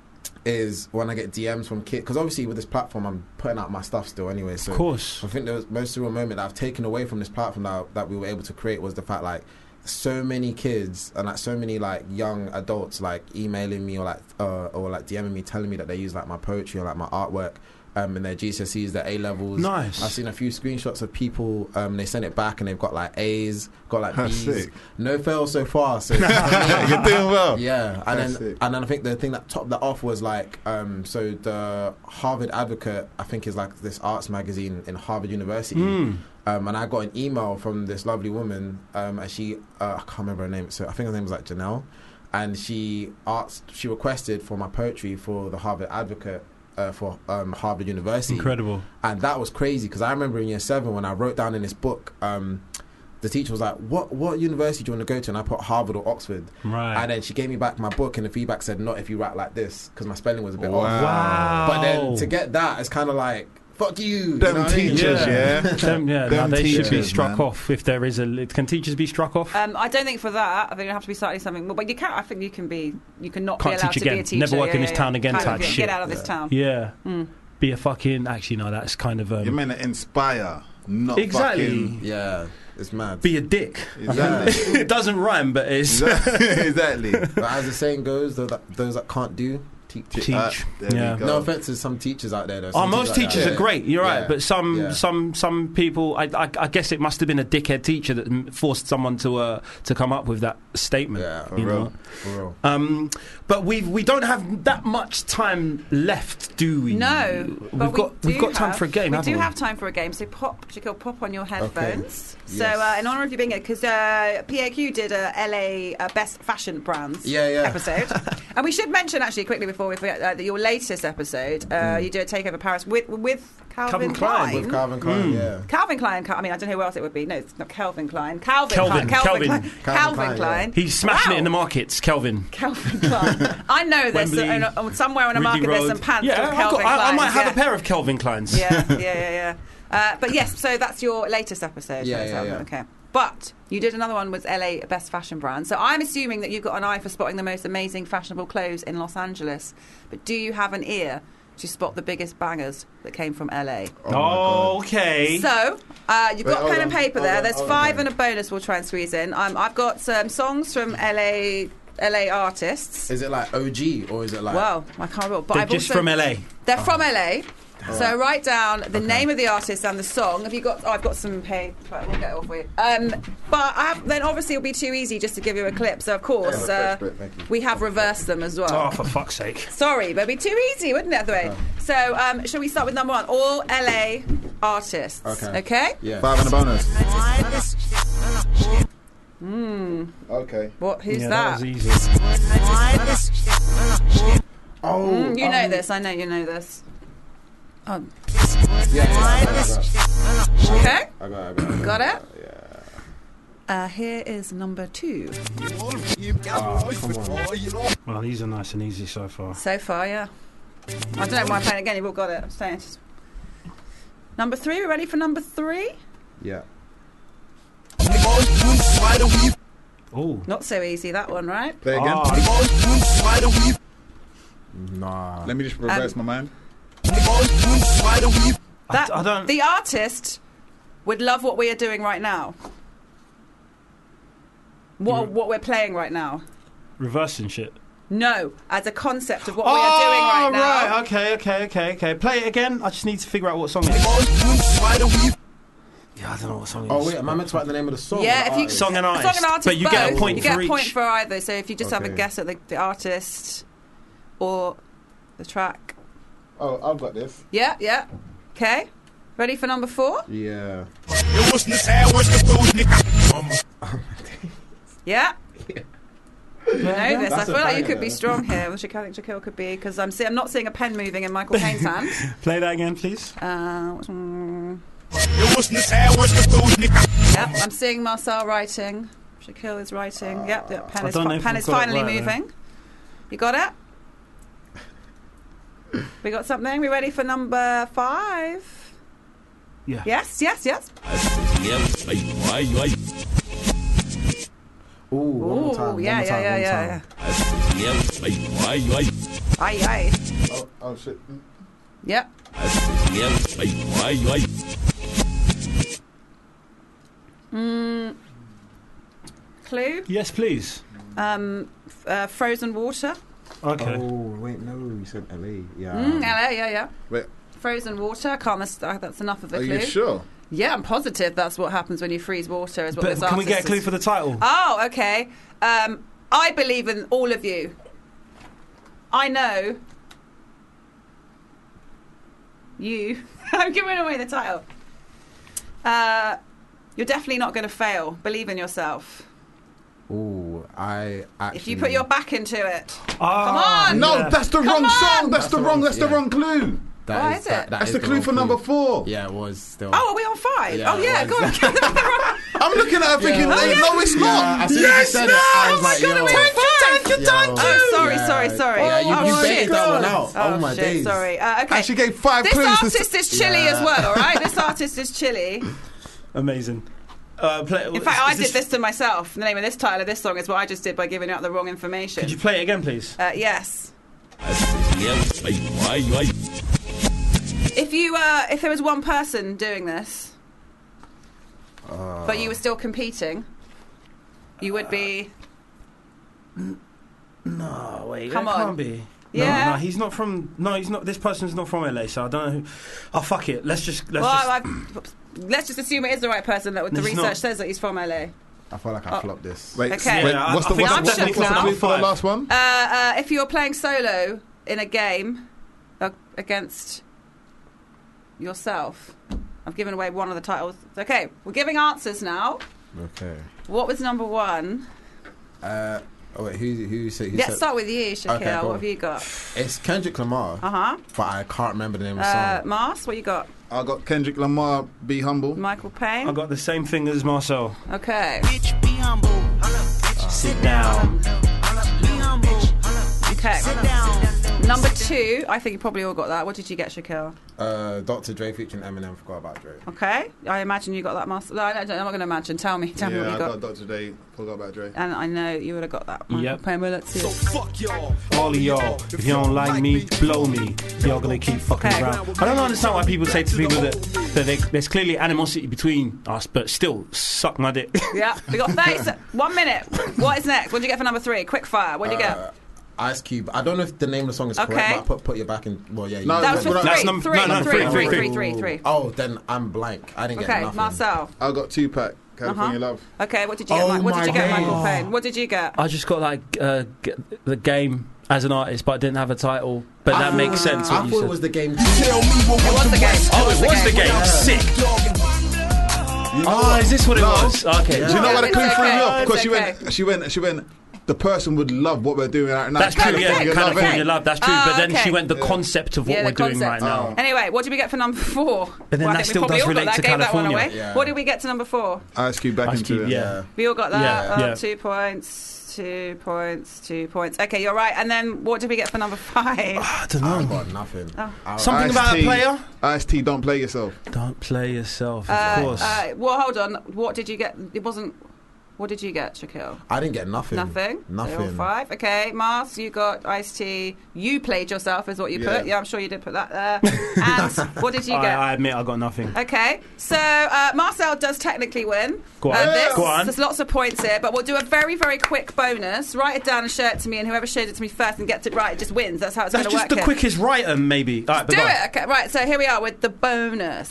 is when I get D Ms from kids, because obviously with this platform, I'm putting out my stuff still anyway. So Of course. I think the most surreal moment that I've taken away from this platform that that we were able to create was the fact like so many kids and like so many like young adults like emailing me or like uh, or like DMing me telling me that they use like my poetry or like my artwork um, in their G C S Es, their A levels. Nice. I've seen a few screenshots of people. Um, they sent it back and they've got like A's, got like That's B's. sick. No fails so far. So You're doing well. yeah, and That's then sick. and then I think the thing that topped that off was like, um, so the Harvard Advocate, I think, is like this arts magazine in Harvard University, Mm. um, and I got an email from this lovely woman, um, and she, uh, I can't remember her name, so I think her name was like Janelle, and she asked, she requested for my poetry for the Harvard Advocate. Uh, for um, Harvard University. Incredible. And that was crazy because I remember in year seven when I wrote down in this book, um, the teacher was like, "What what university do you want to go to?" And I put Harvard or Oxford. Right. And then she gave me back my book, and the feedback said, "Not if you write like this," because my spelling was a bit Wow. off. Wow. But then to get that, it's kind of like, "Fuck you." Them you know what I mean? teachers, yeah. Them, yeah, no, Them they should be teachers, struck man. off if there is a. Can teachers be struck off? Um, I don't think for that. I think it have to be slightly something more. But you can. I think you can be. You can not Can't be allowed teach to again. be a teacher. Never work yeah, in yeah, this yeah. town again Kind type of, yeah, shit. Get out of this town. Yeah. Mm. Be a fucking. Actually, no, that's kind of. Um, You're meant to inspire, not Exactly. fucking. Yeah, it's mad. Be a dick. Exactly. It doesn't rhyme, but it's. Exactly. But as the saying goes, those that, those that can't do, teach. Teach. Uh, there Yeah. we go. No offense to some teachers out there, though. Oh, Some most teachers, teachers like are that. great. You're Yeah. right, but some, Yeah. some, some people. I, I, I guess it must have been a dickhead teacher that m- forced someone to uh, to come up with that statement. Yeah, for you real. know? For real. Um, but we we don't have that much time left, do we? No, we've but got we we've do got time have, for a game. We haven't do we? have time for a game. So pop, Shaquille, pop on your headphones. So Yes. uh, in honour of you being here, because uh, P A Q did a L A uh, Best Fashion Brands Yeah, yeah. episode, and we should mention actually quickly before we forget uh, that your latest episode, uh, you did a takeover Paris with with Calvin, Calvin Klein. With Calvin Klein, Mm. yeah. Calvin Klein. I mean, I don't know who else it would be. No, it's not Calvin Klein. Calvin. Kelvin, Klein. Calvin. Kelvin. Klein. Calvin Calvin Klein, Klein. He's smashing Wow. it in the markets, Kelvin. Calvin Klein. I know this. Wembley, uh, uh, somewhere in a Ridley market, there's Road. some pants Yeah, of I've Calvin got, I, I might Kleins, have yeah. a pair of Kelvin Kleins. Yeah, yeah, yeah, yeah. Uh, but yes, so that's your latest episode. Yeah, That's yeah, how- yeah. Okay. But you did another one with L A Best Fashion Brand. So I'm assuming that you've got an eye for spotting the most amazing fashionable clothes in Los Angeles. But do you have an ear to spot the biggest bangers that came from L A? Oh, okay. So, uh, you've Wait, got hold pen on, and paper hold there. on, There's hold five on. and a bonus we'll try and squeeze in. Um, I've got some songs from L A L A artists. Is it like O G or is it like? Well, I can't remember. But They're I've just also, from L A. They're from L A. So Alright. write down the name of the artist and the song. Have you got? Oh, I've got some paper. We'll get it off for you. Um, but I have, then obviously it'll be too easy just to give you a clip. So of course Yeah, uh, fresh bit, thank you. we have reversed them as well. Oh, for fuck's sake. Sorry, but it'd be too easy, wouldn't it? The way. So um, shall we start with number one? All L A artists. Okay. Okay. Yeah. Five and a bonus. Hmm. Okay. What? Who's Yeah, that? that was easy. Oh, Mm, you um, know this. I know you know this. Oh, Yeah, yeah, I got it, okay. I got it. I got it. I got it. Got it? Yeah. Uh, here is number two. Oh, come on. Well, these are nice and easy so far. So far, yeah. I don't know why I'm playing again. You've all got it. I'm saying. Just... Number three. We ready for number three? Yeah. Oh. Not so easy that one, right? Play again. Oh, Nah. Let me just reverse Um, my mind. That I don't- the artist would love what we are doing right now. What what we're playing right now. reversing shit. No, as a concept of what we are doing right now. Oh, right. Okay, okay, okay, okay. Play it again. I just need to figure out what song it is. Yeah, I don't know what song it is. Oh wait, am I meant to write the name of the song? Yeah, or if the you artist? Song and artist, song and artist, but you get a both. point you get for a point each. for either. So if you just have a Okay. guess at the, the artist or the track. Oh, I've got this. Yeah, yeah. Okay. Ready for number four? Yeah. Yeah. You know this. I That's feel a like you banger, could be though. strong here. Which I think Shaquille could be because I'm see- I'm not seeing a pen moving in Michael Caine's hand. Play that again, please. Uh, what's- mm. Yep, I'm seeing Marcel writing. Shaquille is writing. Yep, yep. Pen I is, don't know fi- if pen I've is got it finally right, moving. You got it? We got something. We ready for number five? Yeah. Yes, yes, yes. Ooh, one more Ooh, time. yeah, one more yeah, time, yeah, one yeah, time. yeah. Aye, aye. Oh, oh shit. Yep. Mm. Clue? Yes, please. Um, f- uh, frozen water. Okay. Oh wait, no, you said L A. Yeah. Mm, yeah, yeah, yeah. Wait, Frozen water. I can't. That's, uh, that's enough of a are clue. you sure? Yeah, I'm positive that's what happens when you freeze water. Is what But this can we get a artist clue is- for the title? Oh, okay. Um, I believe in all of you. I know. You. I'm giving away the title. Uh, you're definitely not going to fail. Believe in yourself. Ooh, I actually. If you put your back into it. Ah, Come on! No, yeah. that's the Come wrong on! song. That's, That's the the wrong. wrong- That's the yeah. wrong clue. That Why is it? that- that That's is the clue wrong for number four. Yeah, it was still. Oh, are we on five? Yeah, oh, yeah, it go on. was. I'm looking at her thinking, Yeah. no, Oh, yeah. no, it's Yeah, not. as soon as you Yes, said no. it, I was Oh my like, God, yo. thank you, thank you, Yo. thank you. Oh, sorry, Yeah. sorry, sorry. Yeah, you- oh, you shit. baited that one out. Oh, Oh, my shit, days. sorry. Uh, okay. And she gave five this clues. artist is chilly Yeah. as well, all right? This artist is chilly. Amazing. Uh, play, In fact, I did this to myself. The name of this title of this song is what I just did by giving out the wrong information. Could you play it again, please? Uh, yes. If you, uh, if there was one person doing this, Uh, but you were still competing, you would be. No, wait, Come that on. can't be. Yeah. No, no, he's not from. No, he's not. This person's not from L A, so I don't know who. Oh, fuck it. Let's just. Let's well, just. I've, let's just assume it is the right person. That the It's research not. says that he's from L A. I feel like I flopped this. Wait, Okay. wait, Yeah, I- what's I the, think what's, I'm what's, shook what's the now. clue for the last one? Uh, uh, if you're playing solo in a game uh, against yourself, I've given away one of the titles. Okay, we're giving answers now. Okay. What was number one? Uh, oh wait, who who said? Who Let's said? start with you, Shaquille. Okay, cool. What have you got? It's Kendrick Lamar, Uh huh. but I can't remember the name of the Uh, song. Mars, what you got? I got Kendrick Lamar, Be Humble. Michael Payne. I got the same thing as Marcel. Okay. Be humble. Sit down. Be humble. Okay. Sit down. Number two, I think you probably all got that. What did you get, Shaquille? Uh, Doctor Dre featuring Eminem. Forgot about Dre. Okay. I imagine you got that, Mars. No, I don't, I'm not going to imagine. Tell me. Tell me Yeah, what you I got. got Doctor Dre, forgot about Dre. And I know you would have got that. Michael Yep. Payne. Well, let's see. Fuck y'all. All of y'all, if you don't like me, blow me. Y'all gonna keep fucking Okay. around. I don't understand why people say to people that, that they, there's clearly animosity between us, but still, suck my dick. Yeah, we got thirty se- one minute. What is next? What did you get for number three? Quick fire. What did you Uh, get? Ice Cube. I don't know if the name of the song is Okay. correct, but I put put your back in. Well, yeah. You No, That was for no, three. that's num- three, no, no, three, three, three, three, three, three, three. Oh, then I'm blank. I didn't get Okay, nothing. Marcel. I got Tupac, California Uh-huh. Love. Okay, what did you get? Oh Mi- what did my you get, days. Michael Payne? What did you get? I just got like uh, g- the game as an artist, but I didn't have a title. But that makes sense. What I you thought said. it was the game. Tell me what It was the game. Oh, it was the game. Sick. Oh, is this what it No. was? Okay. Do you know why the It's clue threw me okay. off? Because It's she okay. went, she went, she went. The person would love what we're doing right now. That's true, California yeah. Love, California innit? Love, that's true. Oh, but then okay. she went the concept of what Yeah, we're the doing right concept. now. Anyway, what did we get for number four? But then well, I that think we still probably does all got relate that. to Gave that one California. away. Yeah. What did we get to number four? Ice Cube back Ice into Cube, it. yeah. We all got that. Yeah, Uh, yeah. Two points, two points, two points. Okay, you're right. And then what did we get for number five? I don't I know. got nothing. Oh. I- Something about a Ice-T. player? Ice-T, don't play yourself. Don't play yourself, of Uh, course. uh, well, hold on. What did you get? It wasn't. What did you get, Shaquille? I didn't get nothing. Nothing. Nothing. So five. Okay, Mars, you got Ice-T. You played yourself, is what you Yeah. put. Yeah, I'm sure you did put that there. And what did you I, get? I admit I got nothing. Okay, so uh, Marcel does technically win. Go on. Uh, this, Go on. There's lots of points here, but we'll do a very, very quick bonus. Write it down and share it to me, and whoever shares it to me first and gets it right just wins. That's how it's going That's to just work the here. quickest writer, maybe. All right, but Do go on. it. Okay, right. So here we are with the bonus.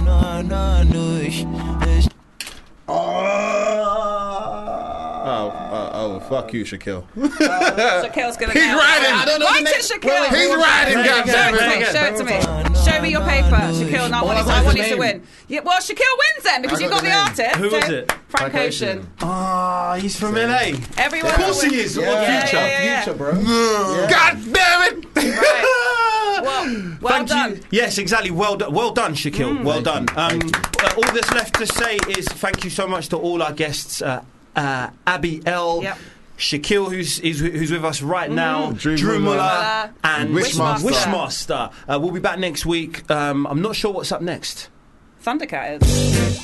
Oh, oh, oh, fuck you, Shaquille. Shaquille's going to He's go. riding. I don't know Write the name. it, Shaquille. He's riding, Show goddamn it to me. it. Show it to me. Show me your paper, Shaquille. No, I want, I you, got I the want you to name. win. Yeah, well, Shaquille wins then because I you got got the, the name. artist. Who so is it? Frank Frank Ocean. Ocean. Ah, he's from L A. Everyone. Of course will he win. is. Yeah, What yeah, future? yeah, yeah. Future, bro. Yeah. God damn it! Right. Well, well Thank done. you. Yes, exactly. Well done, well done, Shaquille. well done. Um, uh, all that's left to say is thank you so much to all our guests, uh, uh, Abby L. Yep. Shaquille, who's is, who's with us right now, Drew Drew Muller. Muller, and Wishmaster. Wishmaster. Uh, we'll be back next week. Um, I'm not sure what's up next. Thundercat is.